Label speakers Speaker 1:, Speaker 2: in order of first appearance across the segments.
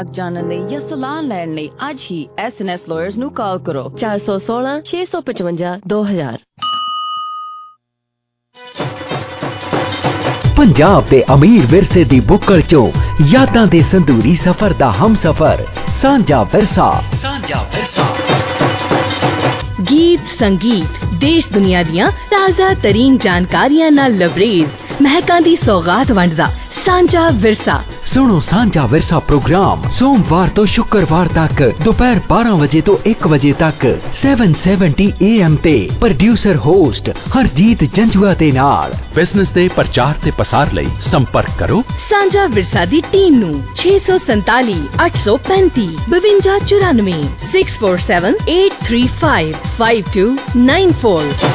Speaker 1: जानने ਲਈ ਜਾਂ ਸਲਾਹ ਲੈਣ ਲਈ ਅੱਜ ਹੀ SNS Lawyers ਨੂੰ ਕਾਲ ਕਰੋ 416 655 2000।
Speaker 2: पंजाब दे अमीर विरसे दी बुक्कड़ चो यादां दे संदूरी सफर दा हमसफर सांझा विरसा।
Speaker 3: गीत संगीत देश दुनिया दियां ताज़ा तरीन जानकारियां नाल लबरेज महकां दी सौगात वंडदा सांझा विरसा।
Speaker 2: सुनो सांझा विरसा प्रोग्राम सोमवार तो शुक्रवार तक दोपहर 12 बजे तो 1 बजे तक 770 AM ते प्रोड्यूसर होस्ट हरजीत जंजुआ दे नाल।
Speaker 4: बिजनेस दे प्रचार ते पसार लई संपर्क करो
Speaker 3: सांझा विरसा दी टीम नू 647 835 5294 647 835 5294।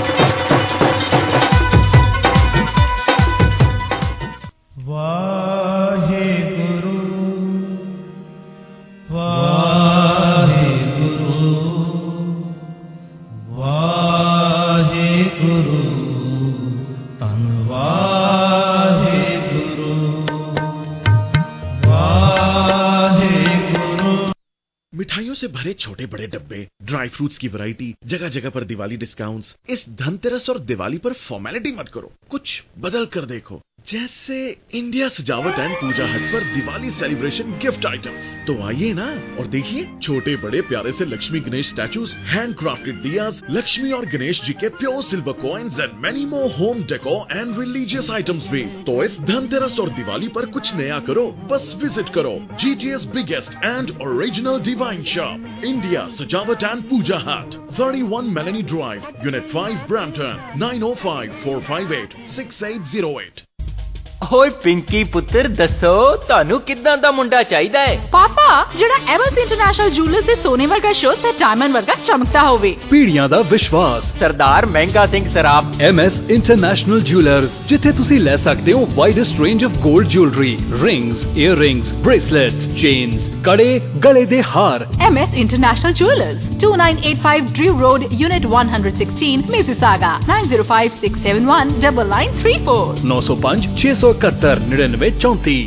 Speaker 4: मिठाइयों से भरे छोटे बड़े डब्बे, ड्राई फ्रूट्स की वैरायटी, जगह जगह पर दिवाली डिस्काउंट्स। इस धनतेरस और दिवाली पर फॉर्मेलिटी मत करो, कुछ बदल कर देखो। जैसे इंडिया सजावट एंड पूजा हट पर दिवाली सेलिब्रेशन गिफ्ट आइटम्स। तो आइए ना और देखिए छोटे बड़े प्यारे से Lakshmi Ganesh statues, hand crafted diyas, Lakshmi और गणेश जी के pure silver coins and many more home decor and religious items भी। तो इस धनतेरस और दिवाली पर कुछ नया करो, बस विजिट करो GTA's biggest and original divine shop, India Sajawat and Pooja hut, 31 Melanie Drive, Unit 5, Brampton, 905 458 6808।
Speaker 5: ਓਏ ਪਿੰਕੀ ਪੁੱਤਰ ਦੱਸੋ ਤੁਹਾਨੂੰ ਕਿੱਦਾਂ ਦਾ ਮੁੰਡਾ ਚਾਹੀਦਾ ਹੈ?
Speaker 6: ਪਾਪਾ ਜਿਹੜਾ ਐਮਐਸ ਇੰਟਰਨੈਸ਼ਨਲ ਜੁਐਲਰਸ ਦੇ ਸੋਨੇ ਵਰਗਾ ਸ਼ੁੱਧ ਤੇ ਡਾਇਮੰਡ ਵਰਗਾ ਚਮਕਦਾ ਹੋਵੇ।
Speaker 4: ਪੀੜੀਆਂ ਦਾ ਵਿਸ਼ਵਾਸ
Speaker 5: Sardar Mehnga Singh Saraf
Speaker 4: MS international jewellers, ਜਿੱਥੇ ਤੁਸੀਂ ਲੈ ਸਕਦੇ ਹੋ ਵਾਈਡੈਸਟ ਰੇਂਜ ਆਫ 골ਡ jewellery, rings, earrings, bracelets, chains, ਕੜੇ, ਗਲੇ ਦੇ ਹਾਰ।
Speaker 6: MS international jewellers 2985 Drew Road, Unit 116, Mississauga, 905 671 9934
Speaker 4: 905 671 9934।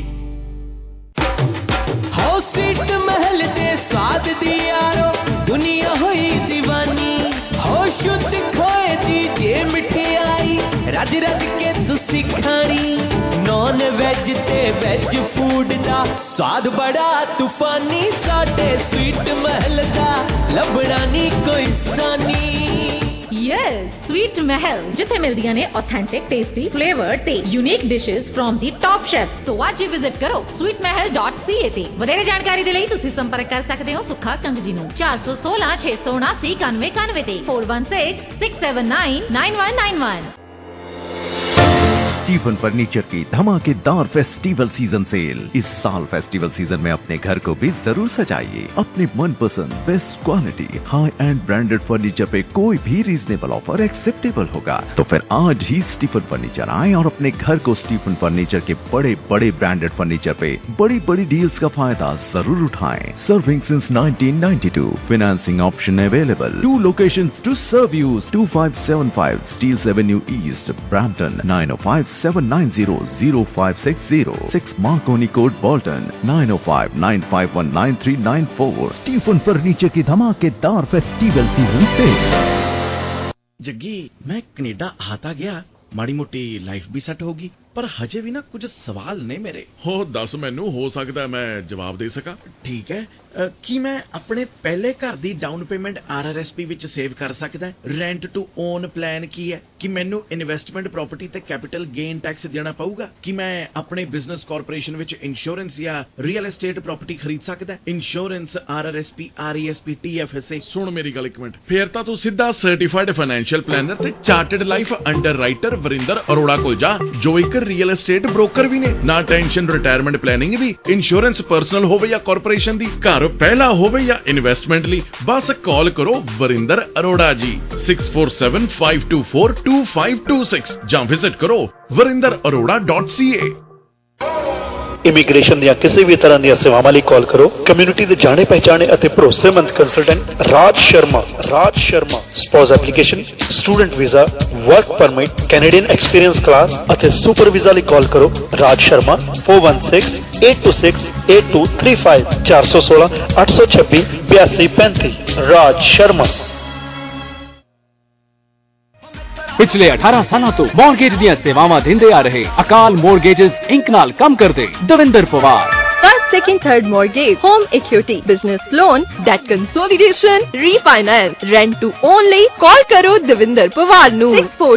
Speaker 7: House sweet Mahal दे स्वाद दी यारो दुनिया हुई दीवानी। हो शुद्ध खोए दी जे मिठाई रज रज के तुसी खानी। नॉन वेज ते वेज फूड दा स्वाद बड़ा तूफानी। साडे स्वीट महल दा लभना नी कोई सानी।
Speaker 6: यस स्वीट महल जिथे मिलदियां ने ऑथेंटिक टेस्टी फ्लेवर ते unique dishes from the top chef. So आज ही विजिट करो sweetmahal.ca ते। वधेरे जानकारी दे लई तुसी संपर्क कर सकदे हो सुखा कंग जी नू 416 679 9191 ते 416 679 9191।
Speaker 8: स्टीफन फर्नीचर की धमाकेदार फेस्टिवल सीजन सेल। इस साल फेस्टिवल सीजन में अपने घर को भी जरूर सजाइए अपने मनपसंद best quality high and branded furniture पे कोई भी रीजनेबल ऑफर एक्सेप्टेबल होगा। तो फिर आज ही स्टीफन फर्नीचर आए और अपने घर को स्टीफन फर्नीचर के बड़े बड़े ब्रांडेड फर्नीचर पे बड़ी बड़ी डील्स का फायदा जरूर उठाएं। Serving since 1992, financing option available. 2 locations to serve you: 2575 Steeles Avenue East, Brampton, 905 790 0560, 6 Marconi Court, Bolton, 905 951 9394। Stephen furniture की धमाकेदार फेस्टिवल सीजन से।
Speaker 4: जग्गी मैं कनेडा आता गया, माड़ी मोटी लाइफ भी सेट होगी, पर हजे भी ना कुछ सवाल ने मेरे। हो दस मैनू, हो सकता है मैं जवाब दे सका। ठीक है, की मैं अपने पहले घर दी डाउन पेमेंट RRSP विच सेव कर सकदा है? रेंट टू ओन प्लान की है? कि मैनू इन्वेस्टमेंट प्रॉपर्टी ते कैपिटल गेन टैक्स देना पऊगा? कि मैं अपने बिजनेस कॉर्पोरेशन विच इंश्योरेंस या रियल एस्टेट प्रॉपर्टी खरीद सकदा है? Insurance RRSP RESP TFSA। सुन मेरी गल एक मिनट, फिर तां तू सीधा सर्टिफाइड फाइनेंशियल प्लानर ते chartered life underwriter Varinder Arora कोल जा, जो एक रियल एस्टेट ब्रोकर भी ने। ना टेंशन रिटायरमेंट प्लानिंग दी, इंश्योरेंस पर्सनल होवे या कॉर्पोरेशन दी, घर पहला होवे या इन्वेस्टमेंट ली, बस कॉल करो वरिंदर अरोड़ा जी 647 524 2526 ਜਾਂ विजिट करो warindararora.ca।
Speaker 9: ਇਮੀਗ੍ਰੇਸ਼ਨ ਦੀਆਂ ਕਿਸੇ ਵੀ ਤਰ੍ਹਾਂ ਦੀਆਂ ਸੇਵਾਵਾਂ ਲਈ ਕਾਲ ਕਰੋ। ਕਮਿਊਨਿਟੀ ਦੇ ਜਾਣੇ ਪਹਿਚਾਣੇ ਅਤੇ ਭਰੋਸੇਮੰਦ consultant Raj Sharma spouse application, student visa, work permit, Canadian experience class ਅਤੇ ਸੁਪਰ ਵੀਜ਼ਾ ਲਈ ਕਾਲ ਕਰੋ। ਰਾਜ ਸ਼ਰਮਾ 4168268235 416 826 8235। ਰਾਜ ਸ਼ਰਮਾ।
Speaker 2: पिछले 18 सालों तो मॉर्गेज ਦੀਆਂ ਸੇਵਾਵਾਂ ਦਿੰਦੇ ਆ ਰਹੇ ਅਕਾਲ ਮੋਰਗੇजेस ਇੰਕ ਨਾਲ ਕੰਮ ਕਰਦੇ Davinder Pawar.
Speaker 10: First, second, third mortgage, home equity, business loan, debt consolidation, refinance, rent to own ਲਈ call ਕਰੋ ਦਵਿੰਦਰ ਪਵਾਰ ਨੂੰ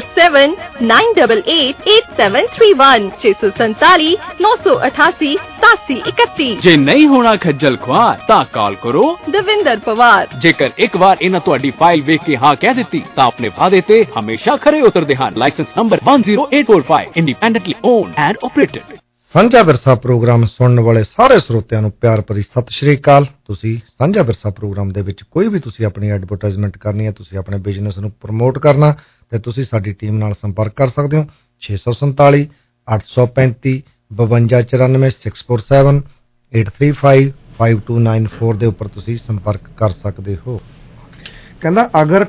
Speaker 10: 6479888731 647 988 8731। ਜੇ ਨਹੀਂ ਹੋਣਾ ਖੱਜਲ ਖੁਆਰ ਤਾਂ ਕਾਲ ਕਰੋ ਦਵਿੰਦਰ ਪਵਾਰ। ਜੇਕਰ ਇੱਕ ਵਾਰ ਇਹਨਾਂ ਤੁਹਾਡੀ ਫਾਈਲ ਵੇਖ ਕੇ ਹਾਂ ਕਹਿ ਦਿੱਤੀ ਤਾਂ ਆਪਣੇ ਵਾਅਦੇ ਤੇ ਹਮੇਸ਼ਾ ਖਰੇ ਉਤਰਦੇ ਹਨ। License number 10845, independently owned and operated.
Speaker 11: Sanjha Virsa programme ਸੁਣਨ ਵਾਲੇ ਸਾਰੇ ਸਰੋਤਿਆਂ ਨੂੰ ਪਿਆਰ ਭਰੀ ਸਤਿ ਸ਼੍ਰੀ ਅਕਾਲ। ਤੁਸੀਂ ਸਾਂਝਾ ਵਿਰਸਾ ਪ੍ਰੋਗਰਾਮ ਦੇ ਵਿੱਚ ਕੋਈ ਵੀ ਤੁਸੀਂ ਆਪਣੀ ਐਡਵਰਟਾਈਜ਼ਮੈਂਟ ਕਰਨੀ ਹੈ, ਤੁਸੀਂ ਆਪਣੇ ਬਿਜ਼ਨਸ ਨੂੰ ਪ੍ਰਮੋਟ ਕਰਨਾ, ਤੇ ਤੁਸੀਂ ਸਾਡੀ ਟੀਮ ਨਾਲ ਸੰਪਰਕ ਕਰ ਸਕਦੇ ਹੋ 647 835 5294 647 835 5294 ਦੇ ਉੱਪਰ ਤੁਸੀਂ ਸੰਪਰਕ ਕਰ ਸਕਦੇ ਹੋ। ਕਹਿੰਦਾ ਅਗਰ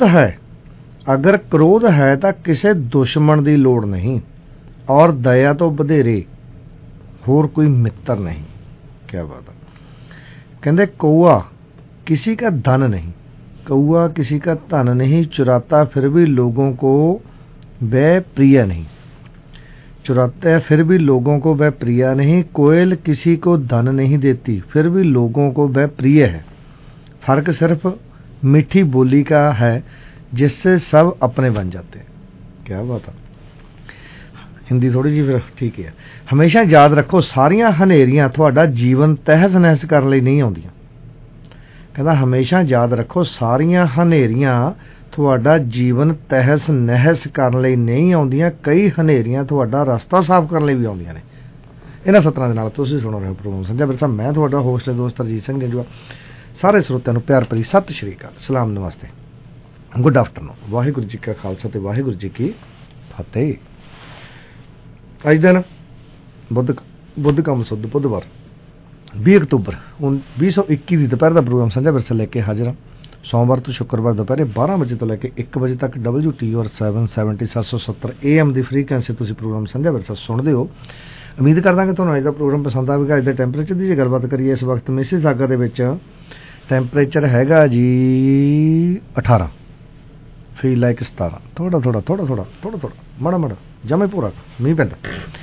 Speaker 11: ਕ੍ਰੋਧ ਹੈ ਤਾਂ ਕਿਸੇ ਦੁਸ਼ਮਣ ਦੀ ਲੋੜ ਨਹੀਂ ਔਰ ਦਇਆ ਤੋਂ ਵਧੇਰੇ ਹੋਰ कोई मित्र नहीं। क्या बात है। कहते कौआ किसी का धन नहीं, कौआ किसी का धन नहीं, चुराता फिर भी लोगों को वह प्रिय नहीं, चुराता है फिर भी लोगों को वह प्रिय नहीं। कोयल किसी को धन नहीं देती फिर भी लोगों को वह प्रिय है। फर्क सिर्फ मीठी बोली का है जिससे सब अपने बन जाते हैं। क्या बात है। हिंदी थोड़ी जी फिर ठीक है। हमेशा याद रखो सारियां हनेरियां तुहाडा जीवन तहस नहस करने लई नहीं आउंदियां। कहंदा हमेशा याद रखो सारियां हनेरियां तुहाडा जीवन तहस नहस करने लई नहीं आउंदियां। कई हनेरियां तुहाडा रस्ता साफ करने लई भी आउंदियां ने। इन्हां सत्तरां दे नाल तुसीं सुण रहे हो प्रोग्राम साਂਝਾ ਵਿਰਸਾ। मैं तुहाडा होस्ट दोस्त हरजीत सिंह जंजुआ। सारे ਸਰੋਤਿਆਂ ਨੂੰ ਪਿਆਰ ਭਰੀ ਸਤਿ ਸ਼੍ਰੀ ਅਕਾਲ, ਸਲਾਮ, ਨਮਸਤੇ, ਗੁੱਡ ਆਫਟਰਨੂਨ। ਵਾਹਿਗੁਰੂ ਜੀ ਕਾ ਖਾਲਸਾ ਤੇ ਵਾਹਿਗੁਰੂ ਜੀ ਕੀ ਫਤਿਹ। ਅੱਜ ਦਿਨ ਬੁੱਧ ਕੰਮ ਸੁੱਧ ਬੁੱਧਵਾਰ 20 ਅਕਤੂਬਰ 2021 ਦੀ ਦੁਪਹਿਰ ਦਾ ਪ੍ਰੋਗਰਾਮ ਸਾਂਝਾ ਵਿਰਸਾ ਲੈ ਕੇ ਹਾਜ਼ਰ ਹਾਂ। ਸੋਮਵਾਰ ਤੋਂ ਸ਼ੁੱਕਰਵਾਰ ਦੁਪਹਿਰੇ 12 ਵਜੇ ਤੋਂ ਲੈ ਕੇ 1 ਵਜੇ ਤੱਕ WTOR 770 770 AM ਦੀ ਫ੍ਰੀਕੁਐਂਸੀ ਤੁਸੀਂ ਪ੍ਰੋਗਰਾਮ ਸਾਂਝਾ ਵਿਰਸਾ ਸੁਣਦੇ ਹੋ। ਉਮੀਦ ਕਰਦਾ ਕਿ ਤੁਹਾਨੂੰ ਅੱਜ ਦਾ ਪ੍ਰੋਗਰਾਮ ਪਸੰਦ ਆਵੇਗਾ। ਅੱਜ ਦੇ ਟੈਂਪਰੇਚਰ ਦੀ ਜੇ ਗੱਲਬਾਤ ਕਰੀਏ, ਇਸ ਵਕਤ ਮਿਸੀਸਾਗਾ ਦੇ ਵਿੱਚ ਟੈਂਪਰੇਚਰ ਹੈਗਾ ਜੀ 18, ਫੀਲ ਲਾਈਕ 17, ਥੋੜਾ ਮਾੜਾ ਜਮੇ ਪੂਰਾ ਮੀਂਹ ਪੈਂਦਾ।